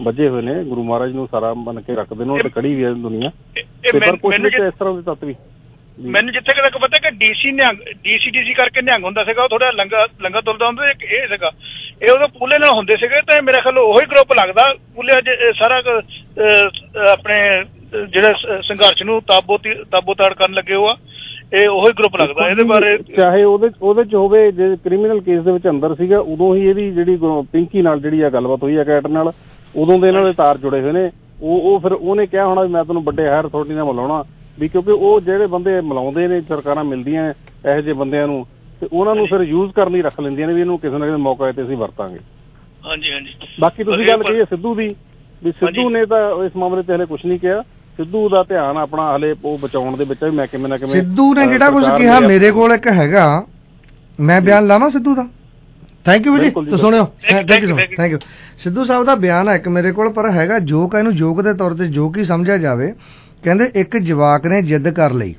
Speaker 13: ਵੱਜੇ ਹੋਏ ਨੇ, ਗੁਰੂ ਮਹਾਰਾਜ ਨੂੰ ਸਾਰਾ ਮੰਨ ਕੇ ਰੱਖਦੇ ਨੇ, ਉਹ ਤੇ ਖੜੀ ਵੀ ਹੈ ਦੁਨੀਆ, ਤੇ ਪਰ ਕੁਛ ਵਿੱਚ ਇਸ ਤਰ੍ਹਾਂ ਦੇ ਤੱਤ ਵੀ।
Speaker 14: ਮੈਨੂੰ ਜਿੱਥੇ ਤੱਕ ਪਤਾ ਕਿ ਡੀਸੀ ਕਰਕੇ ਨਿਹੰਗ ਹੁੰਦਾ ਸੀਗਾ, ਉਹ ਥੋੜਾ ਲੰਗਾ ਤੁਰਦਾ ਹੁੰਦਾ, ਇੱਕ ਇਹ ਸੀਗਾ, ਇਹ ਉਦੋਂ ਪੂਲੇ ਨਾਲ ਹੁੰਦੇ ਸੀਗੇ, ਤੇ ਮੇਰੇ ਖਿਆਲ ਉਹੀ ਗਰੁੱਪ ਲੱਗਦਾ ਪੂਲੇ ਸਾਰਾ ਆਪਣੇ ਜਿਹੜਾ ਸੰਘਰਸ਼ ਨੂੰ ਤਾਬੋ ਤਾੜ ਕਰਨ ਲੱਗੇ ਹੋ ਆ, ਇਹ ਉਹੀ ਗਰੁੱਪ ਲੱਗਦਾ। ਇਹਦੇ ਬਾਰੇ
Speaker 13: ਚਾਹੇ ਉਹਦੇ ਚ ਹੋਵੇ, ਜੇ ਕ੍ਰਿਮੀਨਲ ਕੇਸ ਦੇ ਵਿੱਚ ਅੰਦਰ ਸੀਗਾ, ਉਦੋਂ ਹੀ ਇਹਦੀ ਜਿਹੜੀ ਪਿੰਕੀ ਨਾਲ ਜਿਹੜੀ ਆ ਗੱਲਬਾਤ ਹੋਈ ਆ ਕੈਟ ਨਾਲ, ਉਦੋਂ ਦੇ ਇਹਨਾਂ ਦੇ ਤਾਰ ਜੁੜੇ ਹੋਏ ਨੇ। ਉਹ ਫਿਰ ਉਹਨੇ ਕਿਹਾ ਹੋਣਾ ਵੀ ਮੈਂ ਤੁਹਾਨੂੰ ਵੱਡੇ ਹਾਇਰ ਅਥਾਰਟੀ ਨਾਲ ਮਿਲਾਉਣਾ, ਵੀ ਕਿਉਂਕਿ ਉਹ ਜਿਹੜੇ ਬੰਦੇ ਮਿਲਾਉਂਦੇ ਨੇ, ਸਰਕਾਰਾਂ ਮਿਲਦੀਆਂ ਇਹੋ ਜਿਹੇ ਬੰਦਿਆਂ ਨੂੰ, ਤੇ ਉਹਨਾਂ ਨੂੰ ਫਿਰ ਯੂਜ਼ ਕਰਨ ਲਈ ਰੱਖ ਲੈਂਦੀਆਂ ਨੇ ਵੀ ਇਹਨੂੰ ਕਿਸੇ ਨਾ ਕਿਸੇ ਮੌਕੇ ਤੇ ਅਸੀਂ ਵਰਤਾਂਗੇ।
Speaker 14: ਹਾਂਜੀ ਹਾਂਜੀ।
Speaker 13: ਬਾਕੀ ਤੁਸੀਂ ਗੱਲ ਕਹੀ ਸਿੱਧੂ ਦੀ, ਵੀ ਸਿੱਧੂ ਨੇ ਤਾਂ ਇਸ ਮਾਮਲੇ ਤੇ ਹਲੇ ਕੁਛ ਨਹੀਂ ਕਿਹਾ। ਸਿੱਧੂ ਦਾ ਧਿਆਨ ਆਪਣਾ ਹਲੇ ਉਹ ਬਚਾਉਣ ਦੇ ਵਿੱਚ ਵੀ ਮੈਂ ਕਿਵੇਂ ਨਾ ਕਿਵੇਂ।
Speaker 11: ਸਿੱਧੂ ਨੇ ਜਿਹੜਾ ਕੁਝ ਕਿਹਾ, ਮੇਰੇ ਕੋਲ ਇੱਕ ਹੈਗਾ, ਮੈਂ ਬਿਆਨ ਲਾਵਾਂ ਸਿੱਧੂ ਦਾ। ਥੈਂਕ ਯੂ ਜੀ, ਤੁਸੀਂ ਸੁਣਿਓ, ਥੈਂਕ ਯੂ। ਸਿੱਧੂ ਸਾਹਿਬ ਦਾ ਬਿਆਨ ਹੈ ਇੱਕ ਮੇਰੇ ਕੋਲ, ਪਰ ਹੈਗਾ ਜੋਕ, ਇਹਨੂੰ ਜੋਕ ਦੇ ਤੌਰ ਤੇ ਜੋਕ ਹੀ ਸਮਝਿਆ ਜਾਵੇ। ਕਹਿੰਦੇ ਇੱਕ ਜਵਾਕ ਨੇ ਜਿੱਦ ਕਰ ਲਈ,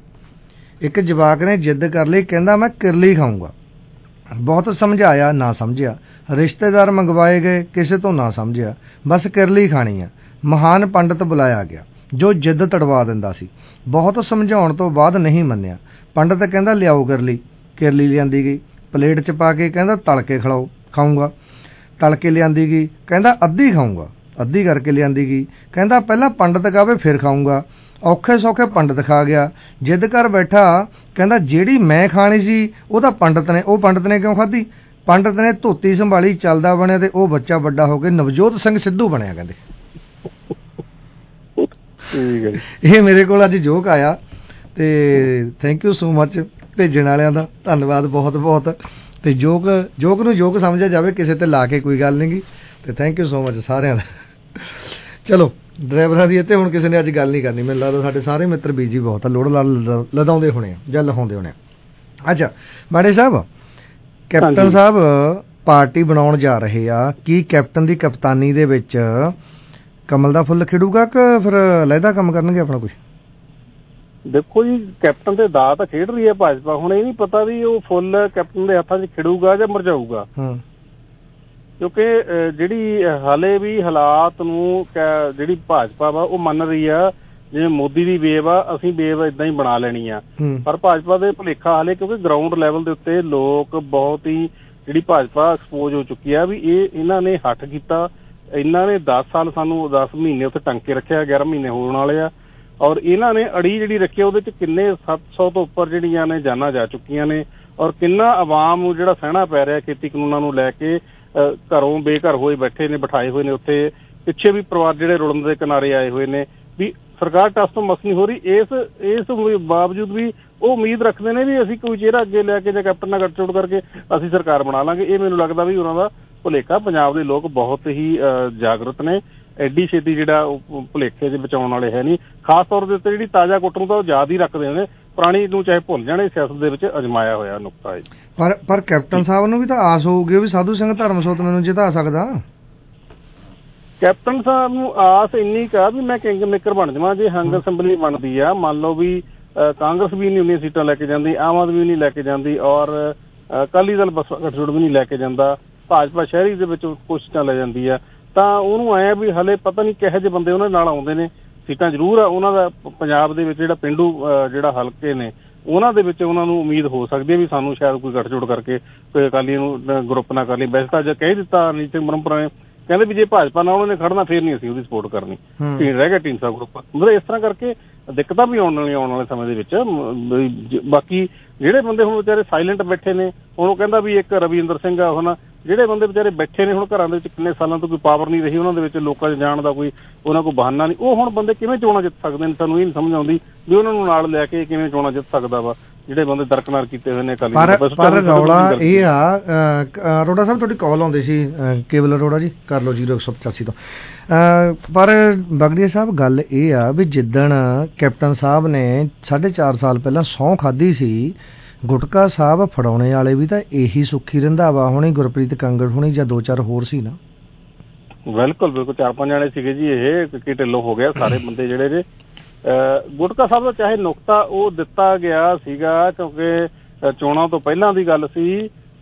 Speaker 11: ਕਹਿੰਦਾ ਮੈਂ ਕਿਰਲੀ ਖਾਊਂਗਾ, ਬਹੁਤ ਸਮਝਾਇਆ ਨਾ ਸਮਝਿਆ, ਰਿਸ਼ਤੇਦਾਰ ਮੰਗਵਾਏ ਗਏ ਕਿਸੇ ਤੋਂ ਨਾ ਸਮਝਿਆ, ਬਸ ਕਿਰਲੀ ਖਾਣੀ ਆ। ਮਹਾਨ ਪੰਡਤ ਬੁਲਾਇਆ ਗਿਆ ਜੋ ਜਿੱਦ ਤੜਵਾ ਦਿੰਦਾ ਸੀ, ਬਹੁਤ ਸਮਝਾਉਣ ਤੋਂ ਬਾਅਦ ਨਹੀਂ ਮੰਨਿਆ। ਪੰਡਤ ਕਹਿੰਦਾ ਲਿਆਓ ਕਿਰਲੀ ਲਿਆਂਦੀ ਗਈ, ਪਲੇਟ 'ਚ ਪਾ ਕੇ ਕਹਿੰਦਾ ਤਲ ਕੇ ਖਾਊਂਗਾ, ਤਲ ਕੇ ਲਿਆਂਦੀ ਗਈ, ਕਹਿੰਦਾ ਅੱਧੀ ਖਾਊਂਗਾ, ਅੱਧੀ ਕਰਕੇ ਲਿਆਂਦੀ ਗਈ, ਕਹਿੰਦਾ ਪਹਿਲਾਂ ਪੰਡਤ ਖਾਵੇ ਫਿਰ ਖਾਊਂਗਾ। ਔਖੇ ਸੌਖੇ ਪੰਡਤ ਖਾ ਗਿਆ, ਜਿੱਦ ਕਰ ਬੈਠਾ, ਕਹਿੰਦਾ ਜਿਹੜੀ ਮੈਂ ਖਾਣੀ ਸੀ ਉਹ ਪੰਡਤ ਨੇ ਕਿਉਂ ਖਾਧੀ? ਪੰਡਤ ਨੇ ਧੋਤੀ ਸੰਭਾਲੀ, ਚੱਲਦਾ ਬਣਿਆ, ਤੇ ਉਹ ਬੱਚਾ ਵੱਡਾ ਹੋ ਕੇ ਨਵਜੋਤ ਸਿੰਘ ਸਿੱਧੂ ਬਣਿਆ। ਕਹਿੰਦੇ ਇਹ ਮੇਰੇ ਕੋਲ ਅੱਜ ਜੋਕ ਆਇਆ, ਤੇ ਥੈਂਕ ਯੂ ਸੋ ਮਚ ਭੇਜਣ ਵਾਲਿਆਂ ਦਾ, ਧੰਨਵਾਦ ਬਹੁਤ ਬਹੁਤ। ਤੇ ਜੋਕ ਨੂੰ ਜੋਕ ਸਮਝਿਆ ਜਾਵੇ, ਕਿਸੇ ਤੇ ਲਾ ਕੇ ਕੋਈ ਗੱਲ ਨਹੀਂ ਗੀ, ਤੇ ਥੈਂਕ ਯੂ ਸੋ ਮਚ ਸਾਰਿਆਂ ਦਾ। ਚਲੋ ਡਰਾਈਵਰਾਂ ਦੀ ਇੱਥੇ ਹੁਣ ਕਿਸੇ ਨੇ ਅੱਜ ਗੱਲ ਨਹੀਂ ਕਰਨੀ, ਮੈਨੂੰ ਲੱਗਦਾ ਸਾਡੇ ਸਾਰੇ ਮਿੱਤਰ ਬੀਜੀ ਬਹੁਤ ਆ, ਲੋੜ ਲਦਾਉਂਦੇ ਹੋਣੇ ਆ ਜਾਂ ਲਹਾਉਂਦੇ ਹੋਣੇ ਆ। ਅੱਛਾ ਮਾੜੇ ਸਾਹਿਬ, ਕੈਪਟਨ ਸਾਹਿਬ ਪਾਰਟੀ ਬਣਾਉਣ ਜਾ ਰਹੇ ਆ, ਕੀ ਕੈਪਟਨ ਦੀ ਕਪਤਾਨੀ ਦੇ ਵਿੱਚ ਕਮਲ ਦਾ ਫੁੱਲ ਖਿੜੂਗਾ ਕਿ ਫਿਰ ਅਲੱਗਾ ਕੰਮ ਕਰਨਗੇ ਆਪਣਾ ਕੋਈ?
Speaker 13: ਦੇਖੋ ਜੀ, ਕੈਪਟਨ ਤੇ ਦਾ ਤਾਂ ਖੇਡ ਰਹੀ ਹੈ ਭਾਜਪਾ, ਹੁਣ ਇਹ ਨਹੀਂ ਪਤਾ ਵੀ ਉਹ ਫੁੱਲ ਕੈਪਟਨ ਦੇ ਹੱਥਾਂ 'ਚ ਖਿੜੂਗਾ ਜਾਂ ਮੁਰਝਾਊਗਾ, ਕਿਉਂਕਿ ਜਿਹੜੀ ਹਾਲੇ ਵੀ ਹਾਲਾਤ ਨੂੰ ਜਿਹੜੀ ਭਾਜਪਾ ਵਾ ਉਹ ਮੰਨ ਰਹੀ ਆ, ਜਿਵੇਂ ਮੋਦੀ ਦੀ ਵੇਵ ਆ, ਅਸੀਂ ਵੇਵ ਏਦਾਂ ਹੀ ਬਣਾ ਲੈਣੀ ਆ, ਪਰ ਭਾਜਪਾ ਦੇ ਭੁਲੇਖਾ ਹਾਲੇ, ਕਿਉਂਕਿ ਗਰਾਊਂਡ ਲੈਵਲ ਦੇ ਉੱਤੇ ਲੋਕ ਬਹੁਤ ਹੀ ਜਿਹੜੀ ਭਾਜਪਾ ਐਕਸਪੋਜ਼ ਹੋ ਚੁੱਕੀ ਆ ਵੀ ਇਹਨਾਂ ਨੇ ਹੱਠ ਕੀਤਾ, ਇਹਨਾਂ ਨੇ 10 ਸਾਲ ਸਾਨੂੰ 10 ਮਹੀਨੇ ਉੱਥੇ ਟੰਕੇ ਰੱਖਿਆ, 11 ਮਹੀਨੇ ਹੋਣ ਵਾਲੇ ਆ, ਔਰ ਇਹਨਾਂ ਨੇ ਅੜੀ ਜਿਹੜੀ ਰੱਖੀ ਉਹਦੇ 'ਚ ਕਿੰਨੇ 700 ਤੋਂ ਉੱਪਰ ਜਿਹੜੀਆਂ ਨੇ ਜਾਨਾਂ ਜਾ ਚੁੱਕੀਆਂ ਨੇ, ਔਰ ਕਿੰਨਾ ਆਵਾਮ ਨੂੰ ਜਿਹੜਾ ਸਹਿਣਾ ਪੈ ਰਿਹਾ ਖੇਤੀ ਕਾਨੂੰਨਾਂ ਨੂੰ ਲੈ ਕੇ, ਘਰੋਂ ਬੇਘਰ ਹੋਏ ਬੈਠੇ ਨੇ, ਬਿਠਾਏ ਹੋਏ ਨੇ ਉੱਥੇ, ਪਿੱਛੇ ਵੀ ਪਰਿਵਾਰ ਜਿਹੜੇ ਰੁਲਣ ਦੇ ਕਿਨਾਰੇ ਆਏ ਹੋਏ ਨੇ, ਵੀ ਸਰਕਾਰ ਟਸ ਤੋਂ ਮਸ ਨਹੀਂ ਹੋ ਰਹੀ। ਇਸ ਬਾਵਜੂਦ ਵੀ ਉਹ ਉਮੀਦ ਰੱਖਦੇ ਨੇ ਵੀ ਅਸੀਂ ਕੋਈ ਚਿਹਰਾ ਅੱਗੇ ਲੈ ਕੇ ਜਾਂ ਕੈਪਟਨ ਨਾਲ ਗੱਠਜੋੜ ਕਰਕੇ ਅਸੀਂ ਸਰਕਾਰ ਬਣਾ ਲਾਂਗੇ। ਇਹ ਮੈਨੂੰ ਲੱਗਦਾ ਵੀ ਉਹਨਾਂ ਦਾ ਭੁਲੇਖਾ। ਪੰਜਾਬ ਦੇ ਲੋਕ ਬਹੁਤ ਹੀ ਜਾਗਰੂਕ ਨੇ, ਐਡੀ ਛੇਤੀ ਜਿਹੜਾ ਭੁਲੇਖੇ 'ਚ ਬਚਾਉਣ ਵਾਲੇ ਹੈ ਨਹੀਂ। ਖਾਸ ਤੌਰ ਦੇ ਉੱਤੇ ਜਿਹੜੀ ਤਾਜ਼ਾ ਕੁੱਟ ਨੂੰ ਤਾਂ ਉਹ ਯਾਦ ਹੀ ਰੱਖਦੇ ਨੇ, ਪੁਰਾਣੀ ਨੂੰ ਚਾਹੇ ਭੁੱਲ ਜਾਣੇ। ਸਿਆਸਤ ਦੇ ਵਿੱਚ ਅਜਮਾਇਆ ਹੋਇਆ ਨੁਕਤਾ ਹੈ।
Speaker 11: ਪਰ ਕੈਪਟਨ ਸਾਹਿਬ ਨੂੰ ਵੀ ਤਾਂ ਆਸ ਹੋਊਗੀ ਵੀ ਸਾਧੂ ਸਿੰਘ ਧਰਮਸੋਤ ਮੈਨੂੰ ਜਿਤਾ ਸਕਦਾ।
Speaker 13: ਕੈਪਟਨ ਸਾਹਿਬ ਨੂੰ ਆਸ ਇੰਨੀ ਕਾ ਵੀ ਮੈਂ ਕਿੰਗ ਮੇਕਰ ਬਣ ਜਾਵਾਂ। ਜੇ ਹੰਗ ਅਸੈਂਬਲੀ ਬਣਦੀ ਆ, ਮੰਨ ਲਓ ਵੀ ਕਾਂਗਰਸ ਵੀ ਨਹੀਂ ਉਨੀਆਂ ਸੀਟਾਂ ਲੈ ਕੇ ਜਾਂਦੀ, ਆਮ ਆਦਮੀ ਵੀ ਨਹੀਂ ਲੈ ਕੇ ਜਾਂਦੀ, ਔਰ ਅਕਾਲੀ ਦਲ ਬਸਪਾ ਗਠਜੋੜ ਵੀ ਨਹੀਂ ਲੈ ਕੇ ਜਾਂਦਾ, ਭਾਜਪਾ ਸ਼ਹਿਰੀ ਦੇ ਵਿੱਚ ਕੁਛ ਸੀਟਾਂ ਲੈ ਜਾਂਦੀ ਆ, ਤਾਂ ਉਹਨੂੰ ਆਇਆ ਵੀ ਹਲੇ ਪਤਾ ਨਹੀਂ ਕਿਹੋ ਜਿਹੇ ਬੰਦੇ ਉਹਨਾਂ ਨਾਲ ਆਉਂਦੇ ਨੇ। ਸੀਟਾਂ ਜ਼ਰੂਰ ਆ ਉਹਨਾਂ ਦਾ ਪੰਜਾਬ ਦੇ ਵਿੱਚ, ਜਿਹੜਾ ਪੇਂਡੂ ਜਿਹੜਾ ਹਲਕੇ ਨੇ ਉਹਨਾਂ ਦੇ ਵਿੱਚ ਉਹਨਾਂ ਨੂੰ ਉਮੀਦ ਹੋ ਸਕਦੀ ਹੈ ਵੀ ਸਾਨੂੰ ਸ਼ਾਇਦ ਕੋਈ ਗੱਠਜੋੜ ਕਰਕੇ ਕੋਈ ਅਕਾਲੀ ਨੂੰ ਗਰੁੱਪ ਨਾ ਕਰ ਲਈ। ਵੈਸੇ ਤਾਂ ਅੱਜ ਕਹਿ ਦਿੱਤਾ ਨੀਚੇ ਪਰੰਪਰਾ ਨੇ, ਕਹਿੰਦੇ ਵੀ ਜੇ ਭਾਜਪਾ ਨਾਲ ਉਹਨਾਂ ਨੇ ਖੜਨਾ ਫੇਰ ਨਹੀਂ ਅਸੀਂ ਉਹਦੀ ਸਪੋਰਟ ਕਰਨੀ, ਰਹਿ ਗਿਆ ਢੀਂਡਸਾ ਗਰੁੱਪ। ਮਤਲਬ ਇਸ ਤਰ੍ਹਾਂ ਕਰਕੇ ਦਿੱਕਤਾਂ ਵੀ ਆਉਣ ਵਾਲੇ ਸਮੇਂ ਦੇ ਵਿੱਚ। ਬਾਕੀ ਜਿਹੜੇ ਬੰਦੇ ਹੁਣ ਵਿਚਾਰੇ ਸਾਇਲੈਂਟ ਬੈਠੇ ਨੇ, ਹੁਣ ਉਹ ਕਹਿੰਦਾ ਵੀ ਇੱਕ ਰਵਿੰਦਰ ਸਿੰਘ ਆ, ਹੁਣ ਜਿਹੜੇ ਬੰਦੇ ਵਿਚਾਰੇ ਬੈਠੇ ਨੇ ਹੁਣ ਘਰਾਂ ਦੇ ਵਿੱਚ ਕਿੰਨੇ ਸਾਲਾਂ ਤੋਂ ਕੋਈ ਪਾਵਰ ਨਹੀਂ ਰਹੀ ਉਹਨਾਂ ਦੇ ਵਿੱਚ, ਲੋਕਾਂ 'ਚ ਜਾਣ ਦਾ ਕੋਈ ਉਹਨਾਂ ਕੋਲ ਬਹਾਨਾ ਨਹੀਂ, ਉਹ ਹੁਣ ਬੰਦੇ ਕਿਵੇਂ ਚੋਣਾਂ ਜਿੱਤ ਸਕਦੇ ਨੇ? ਸਾਨੂੰ ਇਹ ਨਹੀਂ ਸਮਝ ਆਉਂਦੀ ਵੀ ਉਹਨਾਂ ਨੂੰ ਨਾਲ ਲੈ ਕੇ ਕਿਵੇਂ ਚੋਣਾਂ ਜਿੱਤ ਸਕਦਾ ਵਾ ਜਿਹੜੇ ਬੰਦੇ ਦਰਕਨਾਰ ਕੀਤੇ ਹੋਏ ਨੇ।
Speaker 11: ਪਰ ਰੌਲਾ ਇਹ ਆ, ਅਰੋੜਾ ਸਾਹਿਬ ਤੁਹਾਡੀ ਕਾਲ ਆਉਂਦੀ ਸੀ, ਕੇਵਲ ਅਰੋੜਾ ਜੀ, ਕਰ ਲਓ 0185 ਤੋਂ। ਪਰ ਬਗੜੀਆ ਸਾਹਿਬ ਗੱਲ ਇਹ ਆ ਵੀ ਜਿੱਦਣ ਕੈਪਟਨ ਸਾਹਿਬ ਨੇ 4.5 ਸਾਲ ਪਹਿਲਾਂ ਸਹੁੰ ਖਾਧੀ ਸੀ, ਗੁਟਕਾ ਸਾਹਿਬ ਫੜਾਉਣੇ ਵਾਲੇ ਵੀ ਤਾਂ ਇਹੀ ਸੁੱਖੀ ਰੰਧਾਵਾ ਹੋਣੀ, ਗੁਰਪ੍ਰੀਤ ਕੰਗੜ ਹੋਣੀ ਜਾਂ 2-4 ਹੋਰ ਸੀ ਨਾ।
Speaker 13: ਬਿਲਕੁਲ 4-5 ਜਾਣੇ ਸੀਗੇ ਜੀ, ਇਹ ਕਿ ਢਿੱਲੋਂ ਹੋ ਗਿਆ ਸਾਰੇ ਬੰਦੇ ਜਿਹੜੇ ਨੇ। ਗੁਟਕਾ ਸਾਹਿਬ ਦਾ ਚਾਹੇ ਨੁਕਤਾ ਉਹ ਦਿੱਤਾ ਗਿਆ ਸੀਗਾ ਕਿਉਂਕਿ ਚੋਣਾਂ ਤੋਂ ਪਹਿਲਾਂ ਦੀ ਗੱਲ ਸੀ,